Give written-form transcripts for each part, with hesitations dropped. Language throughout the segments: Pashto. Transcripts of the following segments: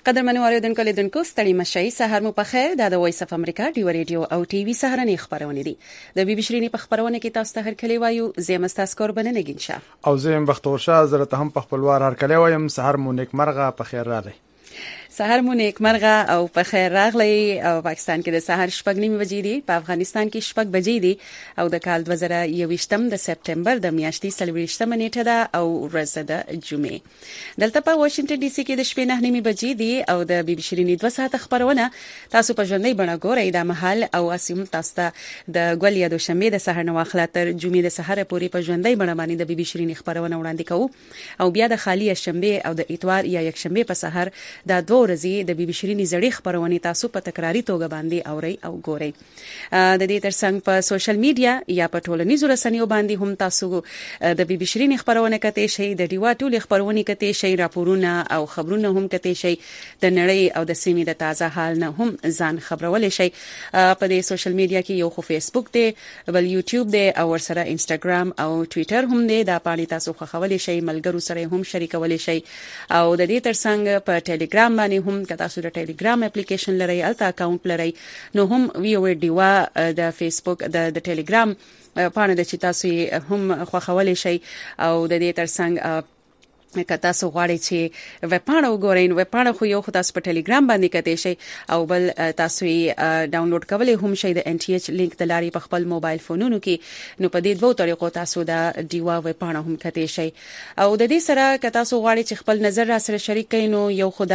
قدرمنو اوریدونکو لیدونکو ستړي مشئ سهار مو په خیر. دا د وایس اف امریکا ډیو ریډیو او ټي وي سهارنی خبرونه دي. د بي بي شيرینی په خبرونه کې تاسو ته هر کلی وایو زم استاس قربانه نگین شه او زم بختور شه زرته هم په خپلوار هر کلی وایم سهار مو نیک مرغه په خیر راغلی. سهار مو نیک مرغه او په خیر راغلی. او پاکستان کې د سهار 6:30 بجې دي، په افغانستان کې 6 بجې دي او د کال 2021 د سپټمبر د میاشتې 23 نیټه ده او ورځ د جمعې. دلته په واشنگټن ډي سي کې د شپې 9 بجې دي او د بي بي شيرینی 2 ساعته خبرونه تاسو په ژوندۍ بڼه ګورئ د محل او اسیم تاسو ته د ګول یا د شنبه د سهار نو اخلا تر جمعې د سهار پورې په ژوندۍ بڼه باندې د بي بي شيرینی خبرونه وړاندې کوو او بیا د خالی شنبه او د اتوار یا یک شنبه په سهار د دوه ورځې د بي بي شيرینی زړې خبرونه تاسو په تکراری توګه باندې اورئ او ګورئ. د دې ترڅنګ په سوشل میډیا یا په ټولنیزو رسنیو باندې هم تاسو د بي بي شيرینی خبرونه کته شي، د ډیوا ټول خبرونه کته شي، راپورونه او خبرونه هم کته شي، د نړۍ او د سیمې د تازه حال نه هم ځان خبرول شي. په دې سوشل میډیا کې یو خو فیسبوک دی، بل یوټیوب دی او ورسره انستګرام او ټوئیټر هم دی. دا پاڼې تاسو خبرول شي، ملګرو سره هم شریکول شي او د دې ترڅنګ په ټلګرام باندې هم تاسو د ټلګرام اپلیکیشن لرئ، الته اکاونټ لرئ، نو هم وی او ډیوا د فیسبوک د ټلګرام پاڼه د چې تاسو هم خوښول شي او د دې ترڅنګ که تاسو غواړئ چې ویبپاڼه وګورئ، نو ویبپاڼه خو یو خو تاسو په ټلګرام باندې کته شي او بل تاسو یې ډاونلوډ کولای هم شئ د ان ټي ایچ لینک د لاري په خپل موبایل فونونو کې. نو په دې دوه طریقو تاسو د ډیوا ویبپاڼه هم کته شي او د دې سره که تاسو غواړئ چې خپل نظر را سره شریک کړئ، نو یو خدا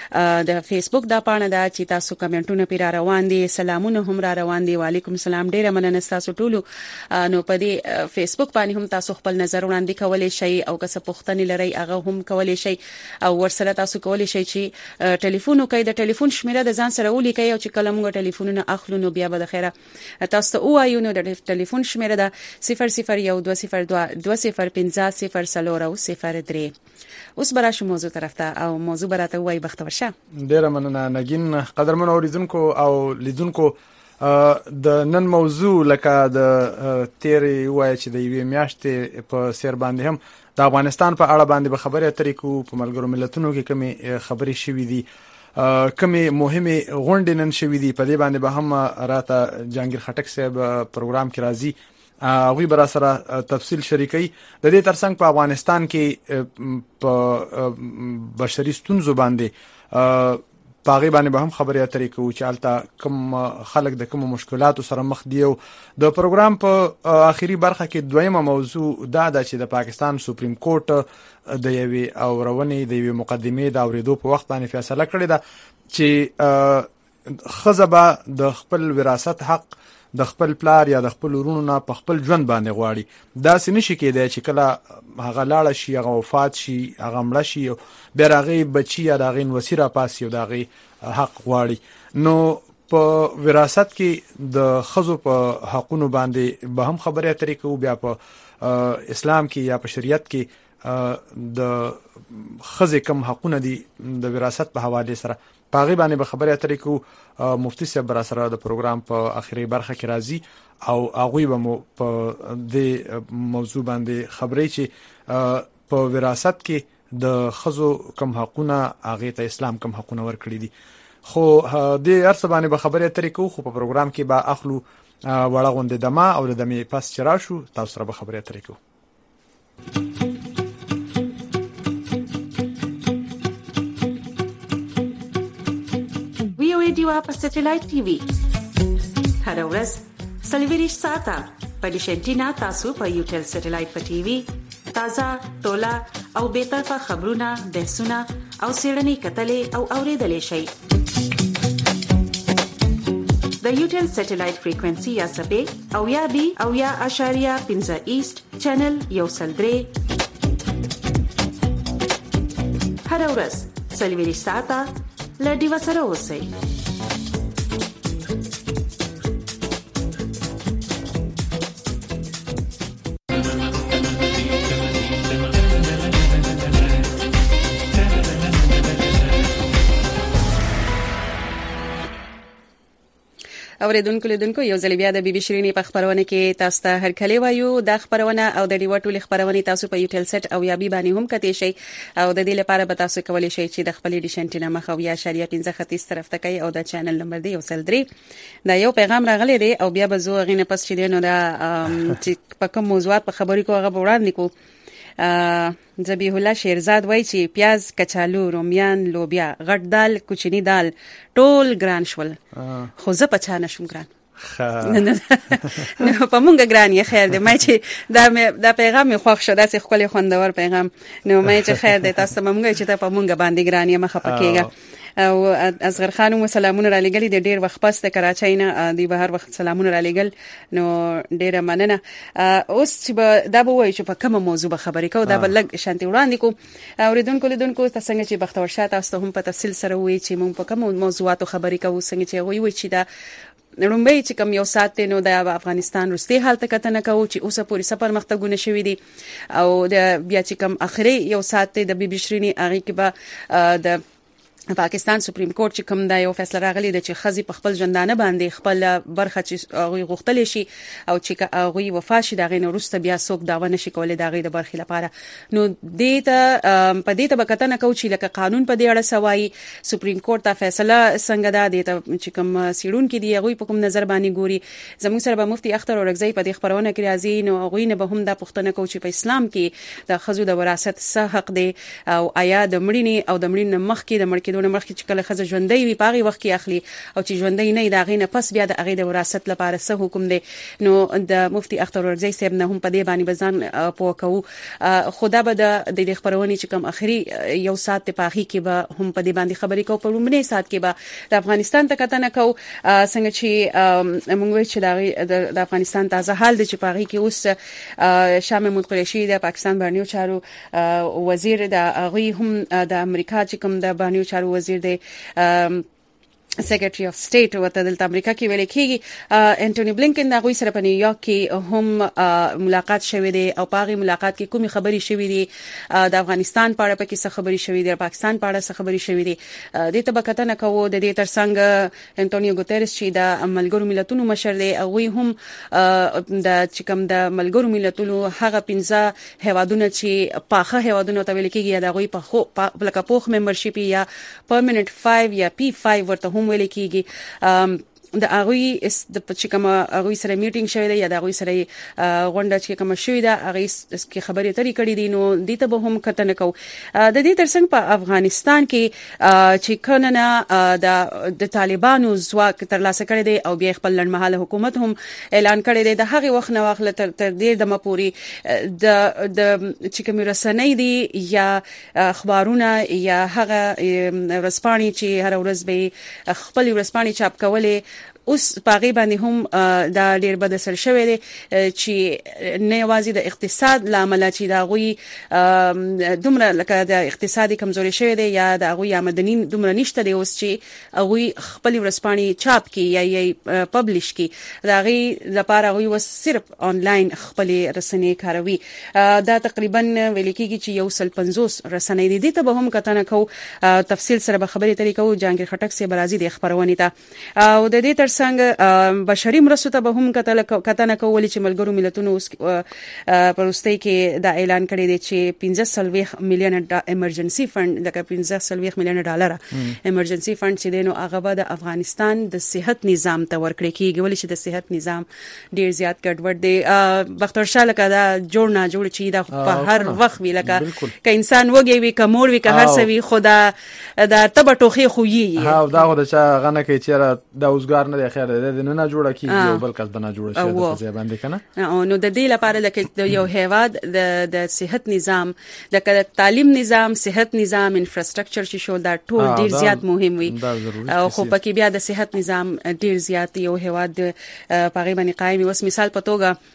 د فیسبوک د پاڼه دا چې تاسو کمنټونه پیرا روان دي، سلامونه هم را روان دي، وعلیکم السلام، ډیره مننه تاسو ټولو. نو په دې فیسبوک باندې هم تاسو خپل نظر وړاندې کولای شئ او که څه پوښتنې لرئ هغه هم کولای شي او ورسره تاسو کولای شئ چې ټلیفون وکړئ، د ټلیفون شمیره د ځان سره ولیکئ او چې کله موږ ټلیفونونه اخلو نو بیا به د خیره تاسو ته وایو. نو د ټلیفون شمیره ده 001202050003. اوس براشو موضوع طرف ته او موضوع براته وای بختور شه. ډیره مننه نگین. قدرمن اوریدونکو او لیدونکو، د نن موضوع لکه د تیرې وای چې د یوې میاشتې په سیر باندې هم د افغانستان په اړه باندې به خبرې اترې کوو. په ملګرو ملتونو کې کومې خبرې شوې دي، کومې مهمه غونډې نن شوې دي، په دې باندې به هم راته جهانگیر خټک صاحب پروګرام کې راځي، هغه به سره تفصیل شریکي. د دې ترڅنګ په افغانستان کې په بشري ستونزو باندې پاغي باندې به هم خبرې اترې کوو چې البته کوم خلک د کوم مشکلاتو سره مخ دي. او د پروګرام په آخري برخه کې دویمه موضوع دا ده چې د پاکستان سپریم کورټ د یوې اورونې د یوې مقدمې د اوریدو په وخت باندې فیصله کړې ده چې خزبه د خپل وراثت حق د خپل پلار یا د خپل ورونو نه په خپل ژوند باندې غواړي. دا سنشي کېدای چې کله هغه لاړ شي، هغه وفات شي، هغه مړ شي، بیا هغه بچي یا هغه وسیره پاس یو دغه حق غواړي. نو په وراثت کې د خزو په حقونو باندې به هم خبرې اترې کوو. بیا په اسلام کې یا په شریعت کې د خزې کم حقونه دي د وراثت په حواله سره پاغي باندې به خبرې اترې کوو. مفتی صاحب را سره د پروګرام په اخري برخه کې راځي او هغه به مو په دې موضوع باندې خبرې چې په وراثت کې د خزو کم حقونه هغه ته اسلام کم حقونه ورکړي دي. خو د ارڅ باندې به خبرې اترې کوو. خو په پروګرام کې به اخلو وړه غونډه دمه او د دمه پاس چراشو تاسو سره به خبرې اترې کوو. ډیوا په سټلایټ ټي وي هر ورځ 24 ساعته په ډیشنټینا تاسو په یوټل سټلایټ په ټي وي تازه ټولا او به طرفه خبرونه، بحثونه او سیړنی کتلې او اوریدلې شي. د یوټل سټلایټ فریکوئنسي یا سبې او یا بي او یا اشاریه 15 ایست چینل یو سلدري هر ورځ 24 ساعته لډي وسره اوسئ. اوریدونکو یو ځل بیا د بي بي شيرينې په خبرونه کې تاسو ته هرکلی وایو د خبرونه او د ډیو ټول خبرونه تاسو په یوټل سټ او یا بي باندې هم کتئ شئ او د دې لپاره به تاسو کولی شئ چې د خپل ډیش انټینا مخ او یا شریعه 15 خطیز طرف ته کوي او د چینل نمبر دی 103 دا یو پیغام راغلی دی او بیا به زه غینه پس چې نو دا چې په کوم موضوعات په خبرې کوغه وړاندې کو ذبیح الله شیرزاد وای چې پیاز کچالو رومیان لوبیا غټ دال کوچنی دال ټول ګران شول خو زه پچا نشم ګران نو په مونږ ګران یې خیر دی مې چې دا پیغام مې خوښ شو داسې خپل خوندور پیغام نو مې چې خیر دی تاسو مونږ چې ته په مونږ باندې ګران یې مخه پکېګا او اصغر خان مو سلامونه را لګل دي ډیر وخت پس ته کراچۍ نه دی بهر وخت سلامونه را لګل نو ډیره مننه اوس چې دا به وای چې په کومه موضوع به خبرې کو دا به لګ شانتي وړاندې کو اوریدونکو لیدونکو تاسو څنګه چې بختور شات تاسو هم په تفصیل سره وای چې مونږ په کومه موضوعاتو خبرې کوو څنګه چې وای چې دا نړمبه چې کوم یو سات نو د افغانستان وروستي حالت کتنه کوو چې اوسه پوری سفر مختګونه شوې دي او د بیا چې کوم اخري یو سات د بي بي شيرينې هغه کې به د پاکستان سپریم کورټ چې کوم دا یو فیصله راغلی د چې خزي په خپل ژوندانه باندې خپل برخه چې هغه غوښتل شي او چې هغه وفا شي دا غي نورسته بیا څوک داوا نشي کولای دا غي د برخې لپاره نو دې ته په دې ته بکتنه کو چې لکه قانون په دې اړه سوای سپریم کورټ ته فیصله څنګه دا دې ته چې کوم سیړون کې دی هغه په کوم نظر باندې ګوري زموږ سره به مفتي اختر اورګزی په دې خبرونه کې راځي نو هغه نه به هم دا پوښتنه کو چې په اسلام کې د خزو د وراثت څه حق دی او آیا د مړینې او د مړینې مخ کې د مړ کېدو مخکې چې کله خزه ژوندۍ وي پاغي وخت کې اخلي او چې ژوندۍ نه دا غینه پس بیا د اغه د وراثت لپاره څه حکم دی نو د مفتي اختر ورزي صاحب نه هم په دې باندې بزن پوکاو خدا به د خبرونه چې کوم اخري یو سات په اخی کې به هم په دې باندې خبرې کو په لومړي سات کې به د افغانستان ته کتنه کو څنګه چې موږ چې د افغانستان تازه حال د چې پاغي کې اوس شاه محمود قریشي د پاکستان بهرنیو چارو وزیر د اغه هم د امریکا چې کوم د بهرنیو چارو وزیر سیکریټری اف سټیټ وته د امریکا کې ویل کېږي انټونی بلینکن دا غوي سره په نیویارک کې هم ملاقات شوې دي او پاغي ملاقات کې کومي خبري شوې دي د افغانستان په اړه پکې څه خبري شوې دي د پاکستان په اړه څه خبري شوې دي د ته بکتنه کوو د دې ترڅنګ انټونیو ګوتيرس چې د ملګرو ملتونو مشر دی او هم د چکم د ملګرو ملتونو هغه 15 هوادونه چې پاخه هوادونه ته ویل کېږي دا غوي په خو لکه پوخ ممبرشپ یا پرمننت 5 یا P5 ورته ویل کېږي د اغوی د پچکما اغوی سره میټینګ شوی دی یا د اغوی سره غونډه چې کوم شوی دا اغوی کی خبرې ترې کړې دي نو د ته به هم کتنه کو د دې ترڅنګ په افغانستان کې چې کنه د طالبانو ځواک ترلاسه کړی دی او بیا خپل لړمحاله حکومت هم اعلان کړی دی د هغه وخت نو واخله تر دې د مپوري د چې کوم رسنۍ دي یا اخبارونه یا هغه رسپانی چې هر ورځ به خپل رسپانی چاپ کولې اوس پاغي باندې هم دا ډیر بد اثر شوی دی چې نه یوازې د اقتصاد لامل چې دا غوي دومره لکه د اقتصادي کمزوري شوی دی یا دا غوي آمدنی دومره نشته دی اوس چې غوي خپل ورسپانی چاپ کی یا یې پبلش کی دا غي لپاره غوي وس صرف آنلاین خپل رسنۍ کاروي دا تقریبا ویل کېږي چې یو 150 رسنۍ دي ته به هم کتنه کو تفصیل سره به خبرې ترې کو جانګیر خټک سي برازي د خبرونه ته او د دې څنګه بشري مرستو ته به هم کتنه کولې چې ملګرو ملتونو پروستۍ کې دا اعلان کړی دی چې 15 میلیون ایمرجنسي فند لکه 15 میلیون ډالر ایمرجنسي فند چې دینو هغه د افغانستان د صحت نظام ته ورکړی کیږي ولې چې د صحت نظام ډیر زیات ګډوډ دی بختور شاه لکه دا جوړ نه جوړ چې دا په هر وخت وی لکه ک انسان وګي وی کمور وی که هر څه وی خدا دا تبه ټوخي خو یي ها دا خو د چا غنه کې چې دا اوسګار نه خیر ده نه جوړه کیږي او بل کس بنا جوړه شي د ځای باندې کنه نو د دې لپاره لکه یو هیواد د صحت نظام د تعلیم نظام صحت نظام انفراستراکچر چې شو دا ټول ډیر زیات مهم وي او خو پکې بیا د صحت نظام ډیر زیات یو هیواد پاره باندې قائم وس مثال په توګه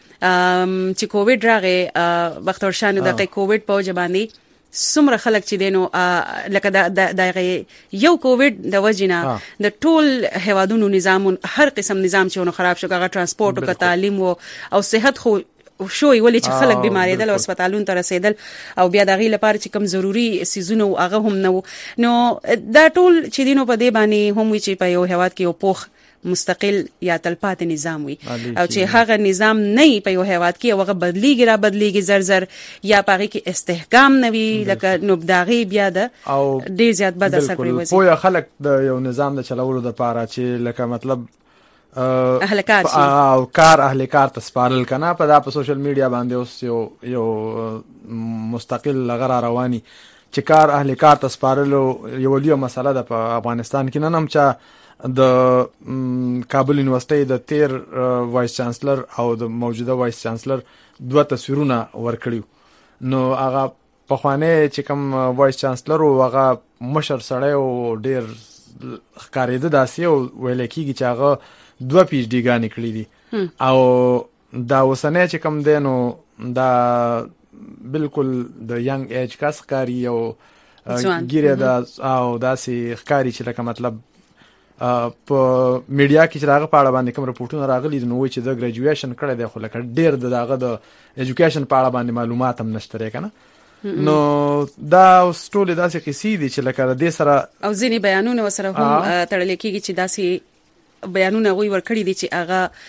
چې کووډ راغی بختور شاه د کووډ په وجبانی څومره خلک چې دینو لکه د یو کووډ د وجنه د ټول هوادونو نظام هر قسم نظام چې ونه خراب شو هغه ترانسپورت او تعلیم او صحت خو شوي ولې چې خلک بیماریدل او هسپتالونو ته رسیدل او بیا د غي لپاره چې کم ضروری سيزونه هغه هم نو دا ټول چې دینو په دې باندې هم وی چې په یو هواد کې یو پوخ مستقل یا تلپاتې نظام وي او چې هغه نظام نه په یو هیواد کې هغه بدلیږي زر یا پاره کې استحکام نه وي لکه نوبداغي بیا د ډیر زیات بد اثر پرې وځي. پوهه خلک د یو نظام د چلولو د پاره چې لکه مطلب اهلکار شي او اهلکار ته سپارل کنه په سوشل میډیا باندې اوس یو مستقل لغره رواني چې کار اهلکار ته سپارل یو لویه مسله ده په افغانستان کې. نن هم چې د کابل یونیورسيټي د تیر وایس چانسلر او د موجوده وایس چانسلر دوه تصویرونه ورکړیو نو هغه په خوانه چې کوم وایس چانسلر او هغه مشر سړی او ډیر ښکارېده داسې او ویل کېږي چې هغه 2 پی ایچ ډی ګانې کړې دي او دا اوسنۍ چې کوم دی نو دا بالکل د ینګ ایج کس ښکاري او ګیره دا او داسې ښکاري چې لکه مطلب په میډیا کې چې هغه په اړه باندې کوم رپورټونه راغلي دي نو وایي چې د ګریجویشن کړی دی خو لکه ډیر دغه د ایجوکیشن په اړه باندې معلومات هم نشته کنه نو دا ټول داسې قصې دي چې لکه د دې سره او ځینې بیانونه وسره هم تړل کېږي چې داسې بیانونه غوي ورکړي دي چې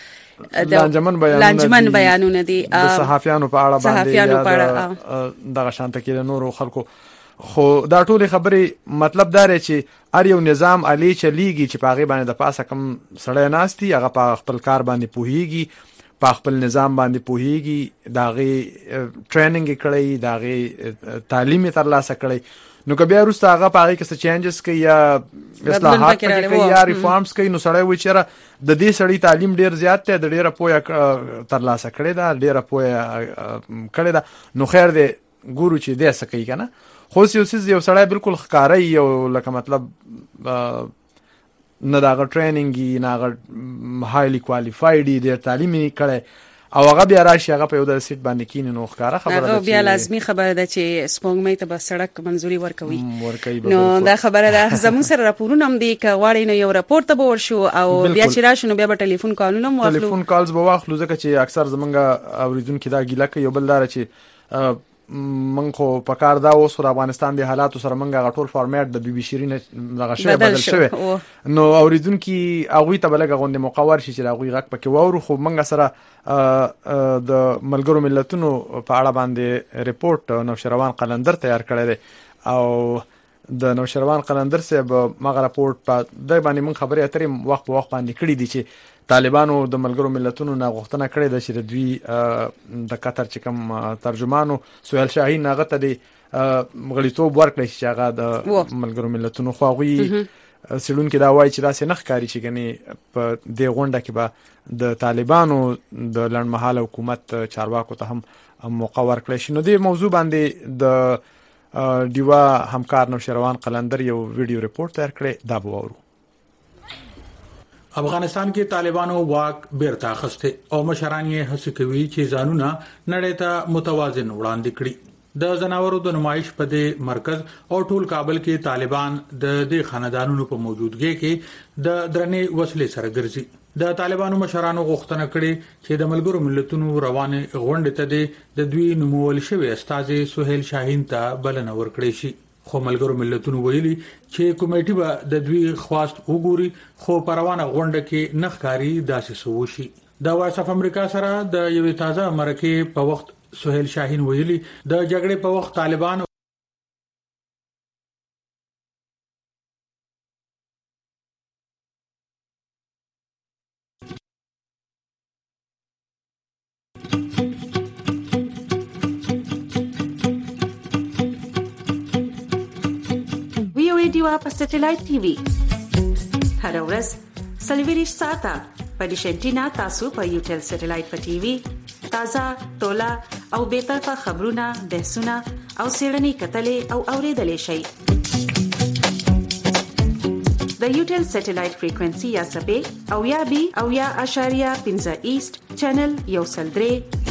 هغه لانجمن بیانونه دي د صحافیانو په اړه باندې دغه شانته کې د نورو خلکو خو دا ټول خبرې مطلب دا لري چې هر یو نظام علي چلیږي چې پاغي باندې د پاسه کم سړی ناشتي هغه په خپل کار باندې پوهیږي په خپل نظام باندې پوهیږي داغه ټریننګ کړی داغه تعلیم ترلاسه کړی نو که بیا وروسته هغه په هغې کې څه چینجز کوي یا اصلاحات پکې کوي یا ریفارمز کوي نو سړی وایي چېرې د دې سړي تعلیم ډېر زیات دی د ډېره پوهه ترلاسه کړې ده ډېره پوهه کړې ده نو خیر دی ګورو چې دی څه کوي که نه خو اوس یو څیز یو سړی بالکل ښکاری او لکه مطلب نه د هغه ټریننګ نه هغه هایلی کوالیفاید ډېر تعلیم یې کړی او هغه بیا راشي هغه په یو د سیټ باندې کینی نو ښکاره خبره ده بیا لازمی خبره ده چې سپوږمۍ ته به سړک منځوري ورکوي نو دا خبره ده زموږ سره راپورونه هم دي که غواړئ نو یو راپور ته به ورشو او بیا چې راشو نو بیا به ټلیفون کالونه هم واخلو ټلیفون کالز به واخلو ځکه چې اکثر زمونږ اوریدونکي دا ګیله کوي یو بل دا چې من خو په کار دا اوس د افغانستان د حالاتو سره منګه غټول فارمیټ د بی بی شيرین دغه شوی بدل شوی نو اوریدونکو هغه ته بلګه غونډه مقاور شي چې هغه غک پکې وورو خو منګه سره د ملګرو ملتونو په اړه باندې ریپورت نوشروان قلندر تیار کړی دی او د نوشروان قلندر صاحب مغه راپورټ په دای باندې من خبرې اترې وخت په وخت باندې کړې دي چې طالبانو د ملګرو ملتونو نه غوښتنه کړې ده چې د دوی د قطر چې کوم ترجمانو سهیل شاهین هغه ته د غړیتوب ورکړي چې هغه د ملګرو ملتونو خواغوي سړون کې دا وایي چې داسې نه ښکاري چې کني په دې غونډه کې به د طالبانو د لړمحاله حکومت چارواکو ته هم موقع ورکړي شي نو دې موضوع باندې د دیوا همکار نوشروان قلندر یو ویډیو ریپورت تیار کړی دا به وورو. افغانستان کې طالبانو واک بیرته اخیسته او مشران یې هڅه کوي چې ځانونه نړۍ ته متوازن وړاندې کړي د زناورو د نمایش په دې مرکز او ټول کابل کې طالبان د دې خاندانونو په موجودګۍ کې د درنې وسلې سره ګرځي د طالبانو مشرانو غوښتنه کړې چې د ملګرو ملتونو روانه غونډه ته د دوی نومول شوی استاد سهیل شاهین ته بلنه ورکړې شي خو ملګرو ملتونو ویلي چې کمیټه به د دوی خواست وګوري خو پروانه غونډه کې نخکاری داسې سوشي د وایس اف امریکا سره د یوې تازه مرکه په وخت سهیل شاهین ویلي د جګړې په وخت طالبان په سټلایټ ټي وي هر ورځ سلویریش ساعته په ډیشنټینا تاسو په یوټل سټلایټ په ټي وي تازه ټولا او به طرفه خبرونه بحثونه او سیړنی کتلې او اوریدلې شي د یوټل سټلایټ فریکوئنسي یا سبې او یا بي او یا اشاریه 15 ایست چینل یو سلدري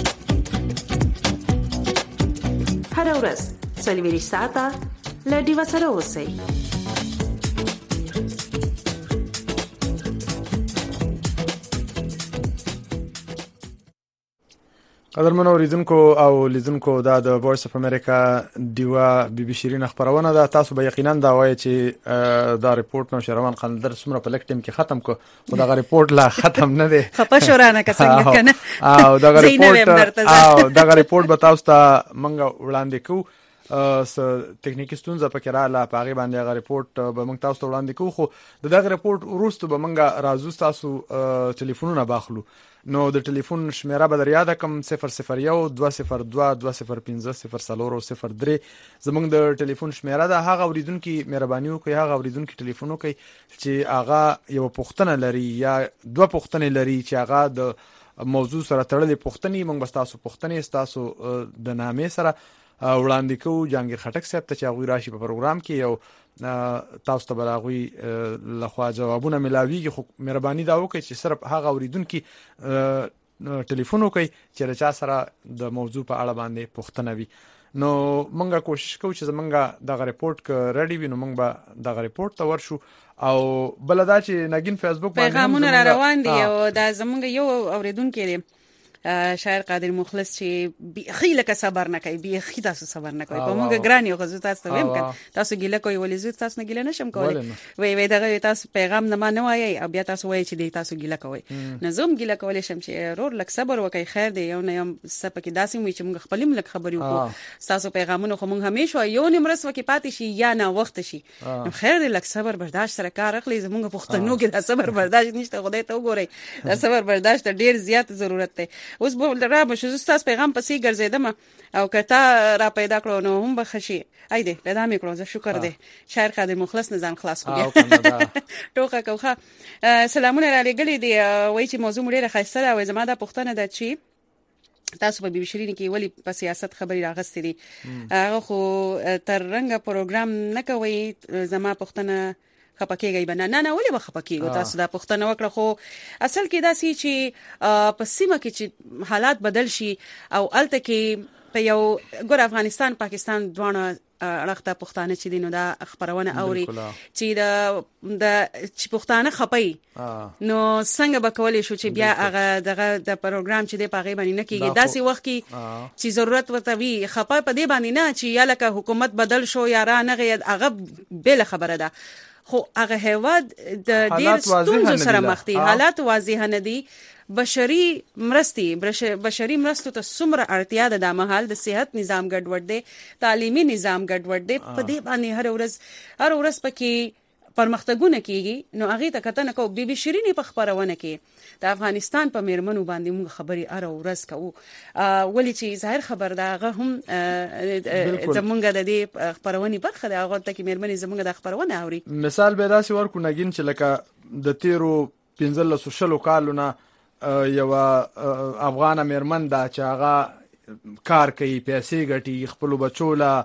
هر ورځ سلویریش ساعته لډي وسره اوسئ. قدرمن اوریدونکو او لیدونکو دا د وایس اف امریکا دیوا بي بي شيرین خبرونه ده. تاسو به یقینا دا وایي چې دا ریپورت نو شروان قندر سمره په لک ټیم کې ختم کو او دا ریپورت لا ختم نه دی خپه شورانه څنګه کنه او دا ریپورت به تاسو ته منګه وړاندې کو ټکنیکی ستونزه پکې رااله په هغه باندې هغه ریپورت به موږ تاسو ته وړاندې کوو. خو دغه ریپورت وروسته به موږ راځو تاسو ټلیفونونه باخلو. نو د ټلیفون شمیره به در یاد کم 001 202 205 003 زمونږ د ټلیفون شمیره ده. هغه اوریدونکو مهرباني وکړئ هغه اوریدونکو ټلیفون وکړي چې هغه یو پوښتنه لري یا دوه پوښتنې لري چې هغه د موضوع سره تړلې پوښتنې موږ بس تاسو پوښتنې تاسو د نامې سره وړاندې کوو. جهانگیر خټک صاحب ته چې هغه راشي په پروګرام کې یو تاسو ته بلاغوي لخوا جوابونه ملاويږي. خو مهرباني دا وکړئ چې صرف هغه اوریدونکو ټلیفون وکړي چې رچا سره د موضوع په اړه باندې پوښتنه وي. نو مونږه کوشش کوو چې زمونږه د ریپورت ک ریډي وي نو مونږ به د ریپورت ته ورشو. او بلدا چې نګین فیسبوک باندې پیغامونه روان دي او دا زمونږ یو اوریدونکو دی شاعر قادر مخلص چې بيخي لکه صبر نه کوي بيخي تاسو صبر نه کوي په موږ ګران یو غزو تاسو ته ویم کړه تاسو ګیله کوي ولې زه تاسو نه ګیله نشم کولای وای دغه تاسو پیغام نه ما نه وایي او بیا تاسو وایي چې تاسو ګیله کوي نه زوم ګیله کولای شم چې رور لک صبر وکي خیر دی یو نه یم سپکې داسې وي چې موږ خپل ملک خبري وکړو تاسو پیغامونه خو موږ همیشه یو نمرس وکي پاتې شي یا نه وخت شي نو خیر دی لک صبر برداشت سره کار اخلي زموږ پښتنو کې د صبر برداشت نشته خدای ته وګورئ د صبر برداشت ډیر زیات ضرورت دی. اوس به شو تاسو پیغام پسې ګرځیدم او کته را پیدا کړو نو هم به خشي ایده پیدا مې کړو زه شکر دی شاعر قادر مخلص نظام خلاص کړو ټوکه کوخه سلامونه را لګلې دی وای چې موضوع مړه خاصه ده او زما د پښتنه ده چې تاسو په بي بي شيرین کې ولی په سیاست خبري راغستې دي هغه خو تر رنګه پروګرام نه کوي زما پښتنه خپکیږي بنا نه ولې به خپکیږي تاسو دا پښتنه وکړه خو اصل کې دا سي چې په سیمه کې چې حالات بدل شي او الته کې په یو ګور افغانستان پاکستان دوه اړخته پښتانه چې دینو دا خبرونه اوري چې د چې پښتانه خپي نو څنګه به کولای شو چې بیا هغه دغه د پروګرام چې د پاغي باندې نه کیږي داسې وخت کې چې ضرورت ورته وي خپه په دې باندې نه چې یا لکه حکومت بدل شو یا را نه غي هغه بل خبره ده خو هغه هیواد د ډیر ستونزو سره مخ دي حالات واضح نه دي بشري مرستو ته څومره اړتیا ده د محل د صحت نظام ګډوډ دی تعلیمي نظام ګډوډ دی په دې باندې هر ورځ پکې پرمختګونه کیږي نو هغه ته کتنه کو بي بي شيرين په خبرونه کې د افغانستان په میرمنو باندې موږ خبري هر ورځ کوو ولې چې ظاهر خبر دا هغه هم زمونږ د دې خبرونه برخه ده هغه ته کې میرمنې زمونږ د خبرونه اوري. مثال به داسې ورکو نګین چې لکه د تیرو 15 کالونه یو افغان میرمن دا چې هغه کار کوي پیسې ګټي خپل بچو لا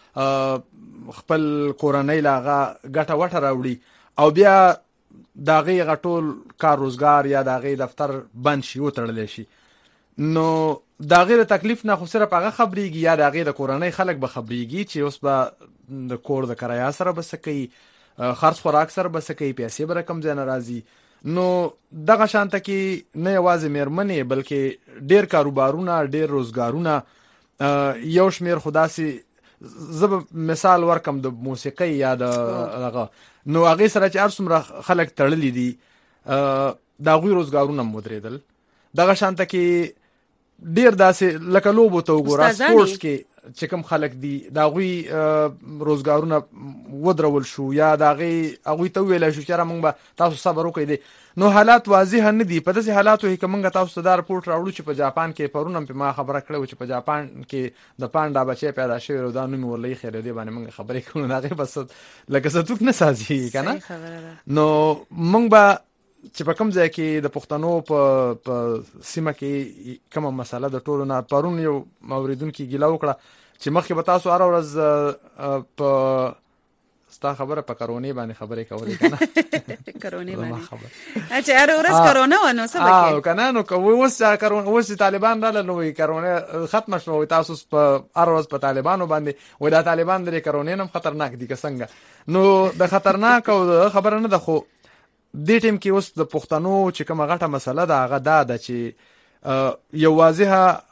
خپل کورنۍ لاغه ګټه وټه راوړي او بیا داغه غټول کار روزګار یا داغه دفتر بند شي او تړل شي نو داغه تکلیف نه خو سره پاغه خبريږي یا داغه د کورنۍ خلک به خبريږي چې اوس به د کور د کرایه سره بسکي خرڅ خوراک سره بسکي پیسې به رقم ځنه راځي. نو دغه شانته کې نه یوازې مېرمنې بلکې ډېر کاروبارونه ډېر روزګارونه یو شمیر خداسي زب مثال ورکم د موسیقي یا د هغه نو هغه سره چې ارسمره خلک تړلې دي دا غوي روزګارونه مودریدل دغه شانته کې ډیر داسې لکه لوبو ته وګوره سپورتس کې چې کوم خلک دي دا غوي روزګارونه ودرول شو یا دا غي هغه ته ویل شو چې را مونږ به تاسو صبر وکړئ دي نو حالات واضح نه دي په داسې حالاتو کې مونږ تاسو ته دا رپورت راوړو چې په جاپان کې پرونم په ما خبره کړو چې په جاپان کې د پاندا بچي پیدا شوی او دا نوم ورلې خیر دی باندې مونږ خبرې کوو نه غي بس لکه ستوک نه سازي کنه نو مونږ به چې په کوم ځای کې د پښتنو په سیمه کې کومه مسله د ټولو نه پرون یو موریدونکو ګیلا وکړه چې مخکې به تاسو هر ورځ په ستا خبره په کرونا باندې خبرې کولې کنه کرونا باندې اچھا هر ورځ کرونا ونه سبا کنه نو کوي اوس طالبان را نو کرونا ختم شو تاسو په هر ورځ په طالبانو باندې و دا طالبان د کرونا نم خطرناک دي څنګه نو د خطرناک او خبره نه ده خو دې ټیم کې اوس د پښتنو چې کومه غټه مسله ده هغه دا چې یو واضحه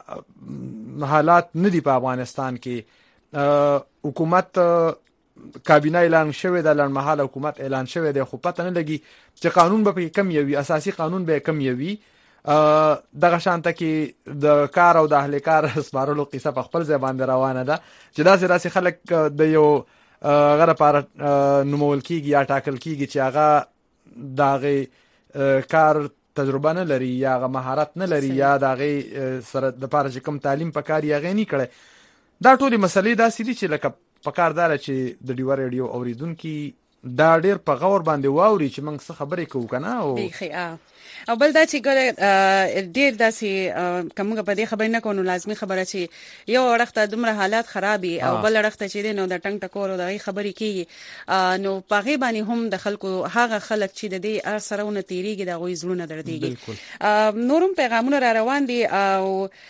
حالات ندي په افغانستان کې. حکومت کابینه اعلان شوی د لړمحاله حکومت اعلان شوی دی، خو پته نه لګي چې قانون به کم یوي، اساسي قانون به کم یوي. دغه شانته کې د کار او د اهل کار سپارلو قصه په خپل ځای باندې روانه ده چې داسې خلک د یو غره لپاره نومول کیږي یا ټاکل کیږي چې هغه دغه کار تجربه نه لري یا هغه مهارت نه لري یا دغه سره د لپاره چې کوم تعلیم پکاري هغه نه کړي. دا ټولې مسلې داسې دي چې لکه پکاردار چې د ډیو ریډیو اوریدونکو دا ډیر په غور باندې واوري چې موږ څه خبرې کوو کنه. او بل دا چې ډیر داسې کومه په دې خبر نه کوو، لازمي خبره چې یو وخت دومره حالات خرابي او بل وخت چې نو د ټنګ ټکور او دغه خبرې کیږي، نو پاغي باندې هم د خلکو هغه خلک چې د دې ارسرونه تیریږي د غوي زړونه درديږي. نورم پیغامونه را روان دي او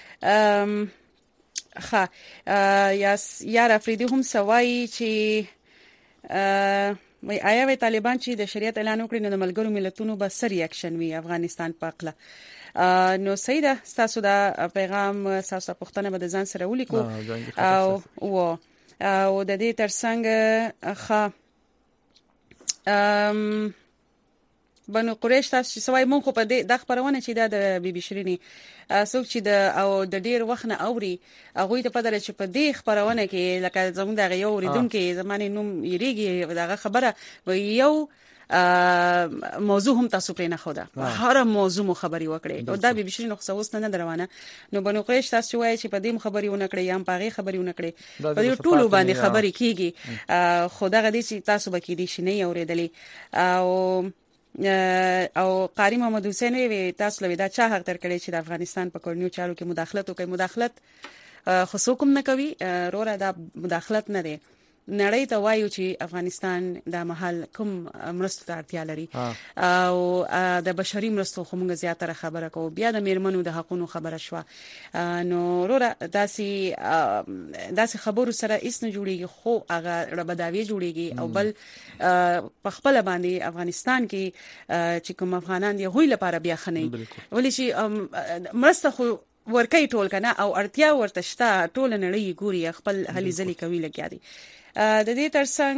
یار افریدي هم سوای چې وای آیا وی طالبان چې د شریعت اعلان وکړي نو د ملګرو ملتونو به سری اکشن وی افغانستان پاکله. نو سیده تاسو دا پیغام تاسو پښتنه به ځان سره ولیکو او د دې ترڅنګ بنو قریش تاسو سوای مونږ په دې د خبرونه چې د بي بي شيريني څوک چې د ډیر وخت نه اوري هغه ته پدره چې په دې خبرونه کې لکه زموږ د یو اوریدونکو زمانه نوم یریږي دغه خبره و یو موضوع هم تاسو پرې نه خوده هر موضوع مو خبري وکړي او دا بي بي شيريني خو اوس نه روانه. نو بنو قریش تاسو وایي چې په دې خبري ونه کړی یا په هغه خبري ونه کړی په دې ټولو باندې خبري کیږي خدای غدي چې تاسو بکې دي شنه اوریدلې او قاری محمد حسین وی تاسو لوي دا چا حق تر کړی چې د افغانستان په کورنیو چارو کې مداخلت وکړي. مداخلت خصو کوم نه کوي روره دا مداخلت نه دی. نړۍ ته وایو چې افغانستان د محل کوم مرستو ته اړتیا لري او د بشري مرستو خو موږ زیاتره خبره کوو، بیا د میرمنو د حقوقو خبره شو. نو روره داسې خبرو سره هیڅ نه جوړیږي، خو هغه ربداوی جوړیږي او بل په خپل باندې افغانستان کې چې کوم افغانان دی غوي لپاره بیا خنۍ ولې چې مرسته خو ورکې ټول کنه او اړتیا ورته شته ټول نړۍ ګوري خپل هلي ځلې کوي لګیا دي. د دې ترڅنګ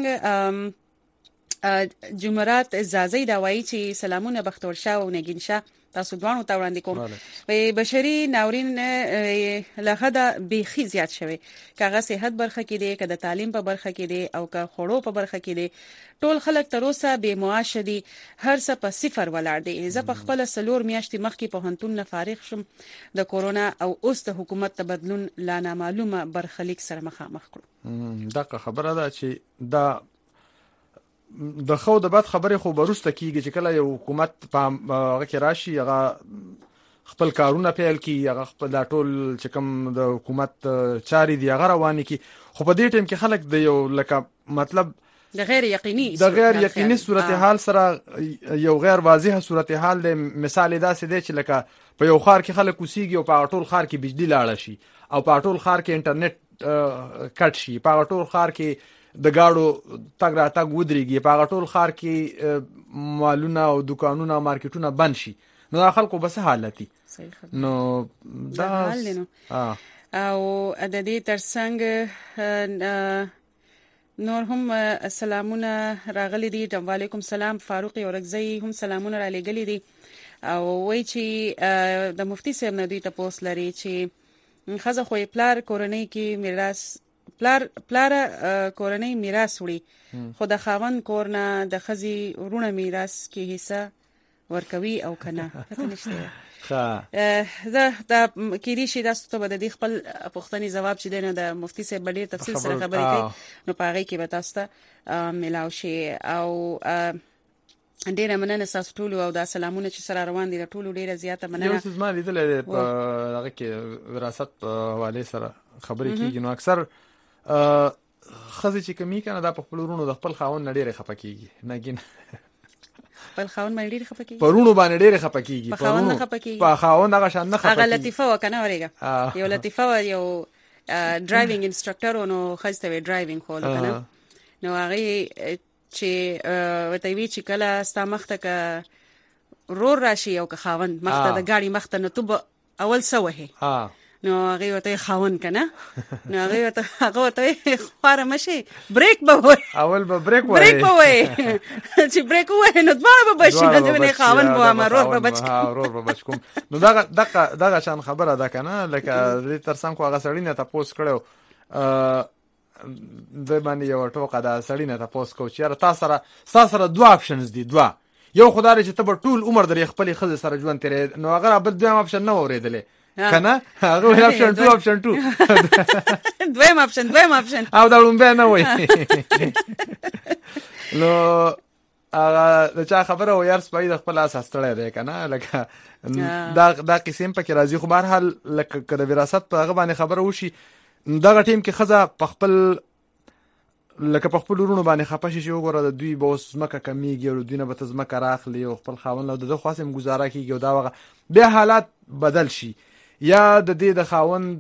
جمعرات زازي دا وایي چې سلامونه بختور شاه او نگین شاه تاسو دوانو ته وړاندې کوم. بشري ناورین لغدا بيخي زیات شوی، کاغه صحت برخه کې دی، کده تعلیم په برخه کې دی او که خړو په برخه کې دی. ټول خلک تر اوسه بے معاش دي، هر څه په صفر ولاړ دي. زه په خپل سلور میاشتې مخکې په هنتون نه فارغ شم د کورونا او اوس د حکومت تبدلون لا نامعلومه برخلیک سره مخامخ کړو. دغه خبره ده چې دا د خو د بعد خبره خو برسته کیږي چې کله یو حکومت په هغه کې راشي هغه خپل کارونه پیل کی هغه خپل ټول چې کوم د حکومت چاري دی هغه رواني کی، خو په دې ټیم کې خلک د یو لکه مطلب د غیر یقیني صورتحال سره یو غیر واضحه صورتحال د مثال داسې دی چې لکه په یو خار کې خلک اوسېږي او په ټول خار کې بجلی لاړه شي او په ټول خار کې انټرنیټ کټ شي، په ټول خار کې د گاډو تګ را تګ ودرېږي، په ټول خار کې مالونه او دکانونه او مارکیټونه بند شي. نو دا خلکو بس حالتي نو دا او د دې ترڅنګ نور هم سلامونه راغلي دي. وعلیکم سلام. فاروق اورګزی هم سلامونه را لګلي دي او وایي چې د مفتي صاحب نه دوی تاسو لري چې خزه خو پلار کورنۍ کې میراث پلار کورنۍ میراث وړي، خو د خاوند کورنه د خزي ورونه میراث کې حصہ ورکوي او کنه پته نشته. زه دا کېدی شي تاسو ته د دې خپل پوښتنې جواب چې دینه د مفتي صاحب ډېر تفصیل سره خبرې کوي نو پاره کې به تاسو ته ملاو شي. او ډېر مننه تاسو ټول او دا سلامونه چې سره روان دي ټول ډېر زیاته مننه. یو څه ما لیدل په هغه کې وراثت حواله سره خبرې کیږي نو اکثر خزي چې کمی کنه دا په خپل ورونو د خپل خاون نډيره خپکیږي نګین خپل خاون باندې ډېر خپکیږي پرونو باندې ډېر خپکیږي په خاون هغه شان نه خپکیږي. هغه لطیفه وکنه ورېګه یو لطیفه یو ډرایوینګ انستراکټر ونو خسته وی ډرایوینګ خو کنه نو هغه چې وته وی چې کله ستا مخته ک رور راشي او ک خاون مخته د گاډي مخته نو تو اول سوه نو هغه ورته خاون کنه نو هغه ته خواره مشي بریک به وای اول به بریک وای چې بریک وای نو دوه به بشي نه خاون به امرور به بچ ورور به بچ کوم نو دغه شان خبره ده کنه لکه دې ترڅنګ خو هغه سړی نه تاسو کړو د باندې یو ټوکه دا سړی نه تاسو کو چې تاسو سره دوه اپشنز دي دوه یو خدای چې ته ټول عمر درې خپل خزه سره ژوند تیرې نو هغه بل دوه اپشن نه اوریدلې کنه هغه اپشن 2 دویم اپشن او دا لومبه نه وای نو هغه د چا خبره و یار سپای د خپل اساس تړی دی کنه لکه دا قسم پکې راځي خو بهر حال لکه د وراثت په هغه باندې خبره وشي دغه ټیم کې خزه په خپل لکه په خپل ورونو باندې خپاشي چې وګوره د دوی به اوس مکه کمیږي او دوی نه به زمکه راخلي او خپل خاون له دغه خاصم گزاره کیږي او دا وغه به حالات بدل شي یا د دې د خاون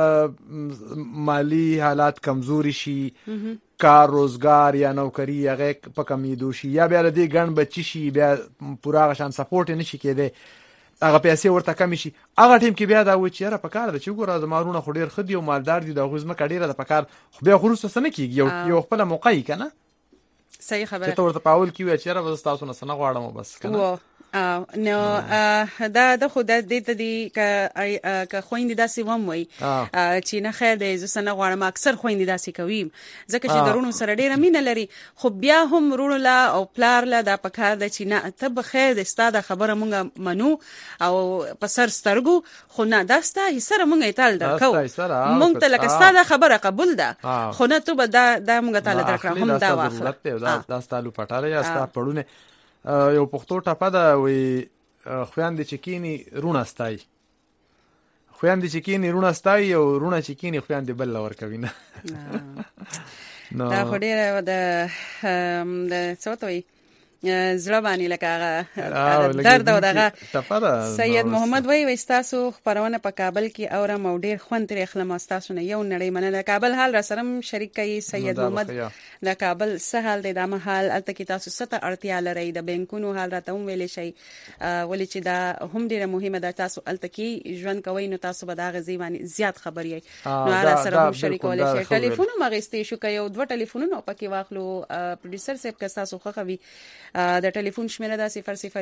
مالی حالات کمزوري شي کار روزګار یا نوکری هغه په کمیدو شي یا بیا د دې ګڼ بچی شي بیا پورا غشان سپورټ نه شي کېده هغه پیسې ورته کم شي هغه ټیم کې بیا دا و چې را پکار د چې ګوره د مارونه خډیر خدي او مالدار دي د غوزمه کډیره د پکار خو بیا خروسته سن کیږي یو خپل موقعي کنه صحیح خبره چې ته ورته پاول کیو چې را بس تاسو نه سن غواړم بس کنه نو دا د خود د دې ته که خويندې داسې وم وي چې نه خیر دی زه سن غواړم اکثر خويندې داسې کوي ځکه چې درونو سره ډیره مینه لري خو بیا هم ورونو لا او پلار لا دا پکار د چې نه ته به خیر د ستاده خبره مونږ منو او په سر سترګو خو نه داستا سره مونږ ایتال درکو مونږ ته لکه ستاده خبره قبول ده خو نه ته به دا مونږ تعالی درکړه هم دا واخله دا ستالو پټاله یا ستا پړونه یو پښتو ټاپه ده وي خويندې چکینی رونه ستای خويندې چکینی رونه ستای او رونه چکینی خويندې بل لور کوي نه دا خو ډیره د څوتوي زړه باندې لکه درد او دغه سید محمد وای تاسو خبرونه په کابل کې اورم او ډیر خوند تر اخلم تاسو نه یو نړۍ مننه کابل حال را سره شریک کوي سید محمد د کابل سهال د دمه حال الته کې تاسو ست اړتیا لري د بانکونو حال راته ویل شي ولې چې دا هم ډیره مهمه ده تاسو الته کې ژوند کوي نو تاسو به دا غزي باندې زیات خبري نو را سره شریک ولې شي ټلیفون مغستې شو کوي او دوه ټلیفونونه پکې واخلو پروډوسر صاحب که تاسو خوخوي د ټلیفون شمیره ده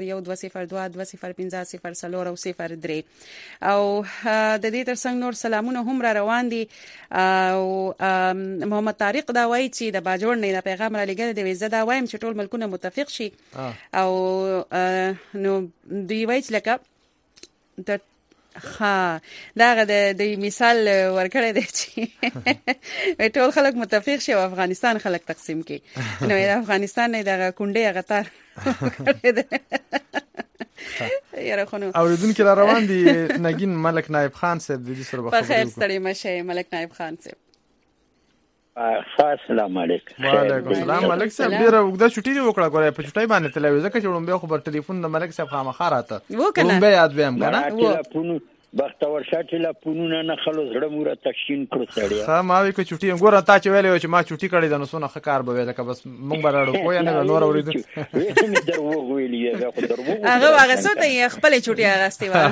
001202050003 او د دې ترڅنګ نور سلامونه هم را روان دي او محمد طارق دا وایي چې د باجوړ نه پیغام را لګل دی زه دا وایم چې ټول ملکونه متفق شي او نو دی وایي چې لکه د دا د مثال ورکړی دی چې ټول خلک متفق شي او افغانستان خلک تقسیم کړي نو د افغانستان نه دغه کونډه غتار یاره خونو اوریدونکو را روان دي نگین ملک نایب خان صاحب د دې سره په خیر ستړي مشه ملک نایب خان صاحب السلام علیکم وعلیکم السلام ملک صاحب ډیره وګدا چټي وکړه غواړي په چټي باندې تلوي ځکه چې وړم به خبر ټلیفون د ملک صاحب خامخا راته وړم به یاد ویم کنه بختور شاته لا پونونه نه خلوص زړه مور تشین کړو سړیا ها ما وی کو چټي ګور تا چې ویلې چې ما چټي کړی د نو سونه خکار به ویل که بس مونږ براړو خو یا نه نور اوریدو وې درو ویلې هغه سوته خپل چټي اغستې و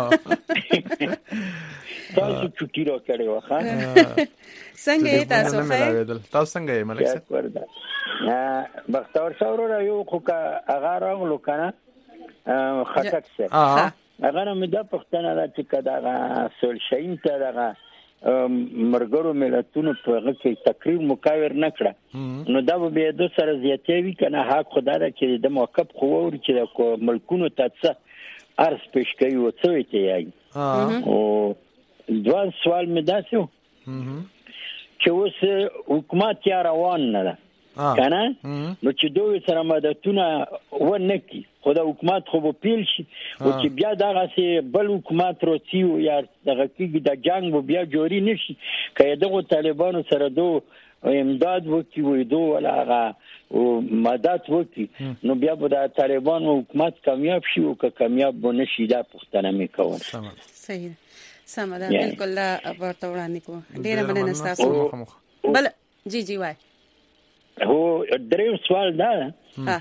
تاسو چټي را کړې وخا څنګه تاسو خیر تاسو څنګه یې ملک صاحب بختور شاور را یو خو کا هغه راغلو کنه خټک سره هغه مې د پښتنه د چې کدا سول شین ته دغه مرګرو ملتونو په هغه کې تقریر مکاور نکړه نو دا به د سره زیاتوي کنه حق خدای چې د موقف خو ور چې د ملکونو ته ارز پېښ کوي او څه ویته یي او دوه سوال مې داسو چې اوس حکومت یا روان نه ده کنه نو چې دوی سره مدتونه ونکي خو د حکومت خو په پیل شي او چې بیا دغه سي بل حکومت روتیو یا دغه کې د جنگ بیا جوړی نشي کله دغه طالبانو سره دوه امداد وکي وې دوه ولا او مدد وکي نو بیا به د طالبانو حکومت کامیاب شي او که کامیاب ونشي دا پښتنه مې کوي صحیح سم ده بالکل ورته وړاندې کو ډیره مننه تاسو بل جی وای هو دریم سوال دا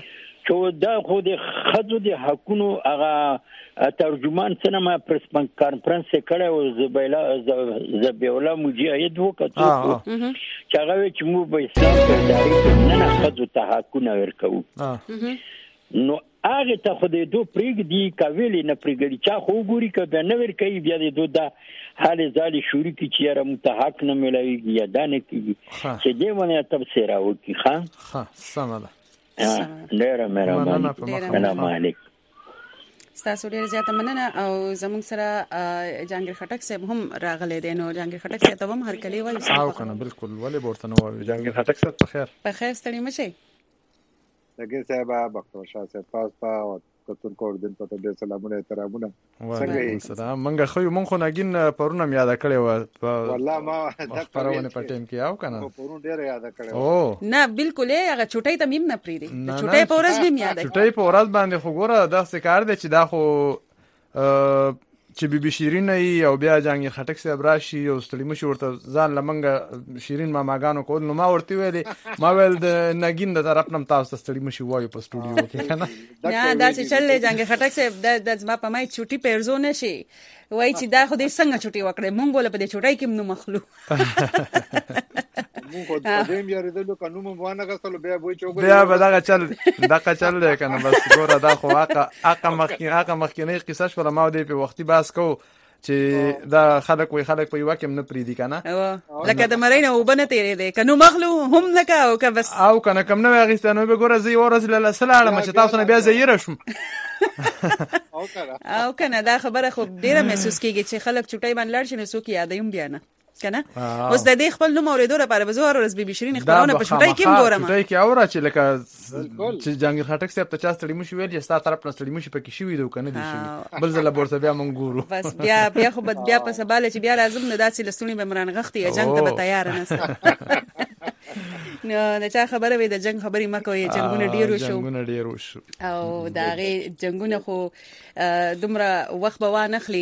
چې دا خو د خځو د حقونو هغه ترجمان سينما پریس کانفرنس کړه او زبیولا مجاهد وکړو چې هغه چې مو په اسلام کې داري نه خځو ته حقونه ورکو نو هغه ته خو د دوه پریګ دی کاویلی نه پریګی چا خو ګوري کبه نه ور کوي بیا د دوه د حال زالي شوري کی چې را متحق نه ملایږي یا دانه کیږي چې دې باندې تفسیر او کی ها سماله ډېر مهرباني سلام علیکم تاسو ډېر زیاته مننه او زموږ سره جهانگیر خټک صاحب هم راغلي دي نو جهانگیر خټک صاحب هم هر کلی وایي او کنه بالکل ولې ورته نو جهانگیر خټک صاحب په خیر ستړي مشي دغه صاحب بختور شاه صاحب پاس او کتون کوردن په دې سلامونه احترامونه څنګه سلام منګه خو مونږ خو ناګین پرونه یاد کړی و والله ما د پرونه په ټیم کې او کنه پرونه ډیر یاد کړی او نه بالکل هغه چټای ته مم نه پریدي چټای په ورځ مم یاد چټای په ورځ باندې خو ګوره دا څه کار دی چې دا خو چې بیبي شیرین او بیا جهانگیر خټک صاحب راشي او ستړي مشي ورته ځان لمنګه شیرین ماماګانو کول نو ما ورته ویلې ما ول د نګین د طرف نم تاسو ستړي مشي وایو په سټوډیو کې کنه نه دا چې چلې جهانگیر خټک صاحب د زما په مای چټي پیرزو نشي وای چې دا خو دې څنګه چټي وکړې مونږ ول په دې چټای کې نو مخلو مونږ خو دې مې یریدلو کنو مونږ وانه غسل بیا وای چې بیا به دا چل کنه بس ګوره دا خو اقا مخکینه قصه شو ما دې په وختي باس کو چې دا خلک په یو کې نه پریدي کنه لکه د مرینه وبنه تیرې دي کنو مخلو هم لکه او که بس او کنه کم نه غیستانو به ګوره زی ورز له سلاله مشه تاسو نه بیا زیره شم او کنه دا خبره خو ډیره محسوس کیږي چې خلک چټای باندې لړ شي نو څوک یادایم بیا نه کنه اوس د دې خپل نوم اوریدو لپاره به زه ورځ بیبي شیرین خبرونه په چټای کې ګورم چټای کې اورا چې لکه چې جهانگیر خټک صاحب ته چا ستړي مشي ویل چې ستا طرف نه ستړي مشي پکې شوی دی کنه دی شوی بل ځله بورسه بیا مونږ ګورو بس بیا خو بیا په سباله چې بیا لازم نه داسې لستونی به مران غختي جنگ ته تیار نه نو دا چا خبره وي د جنگ خبري مکوې جنگونه ډیرو شو او دا غي جنگونه خو دومره وخت به وانخلي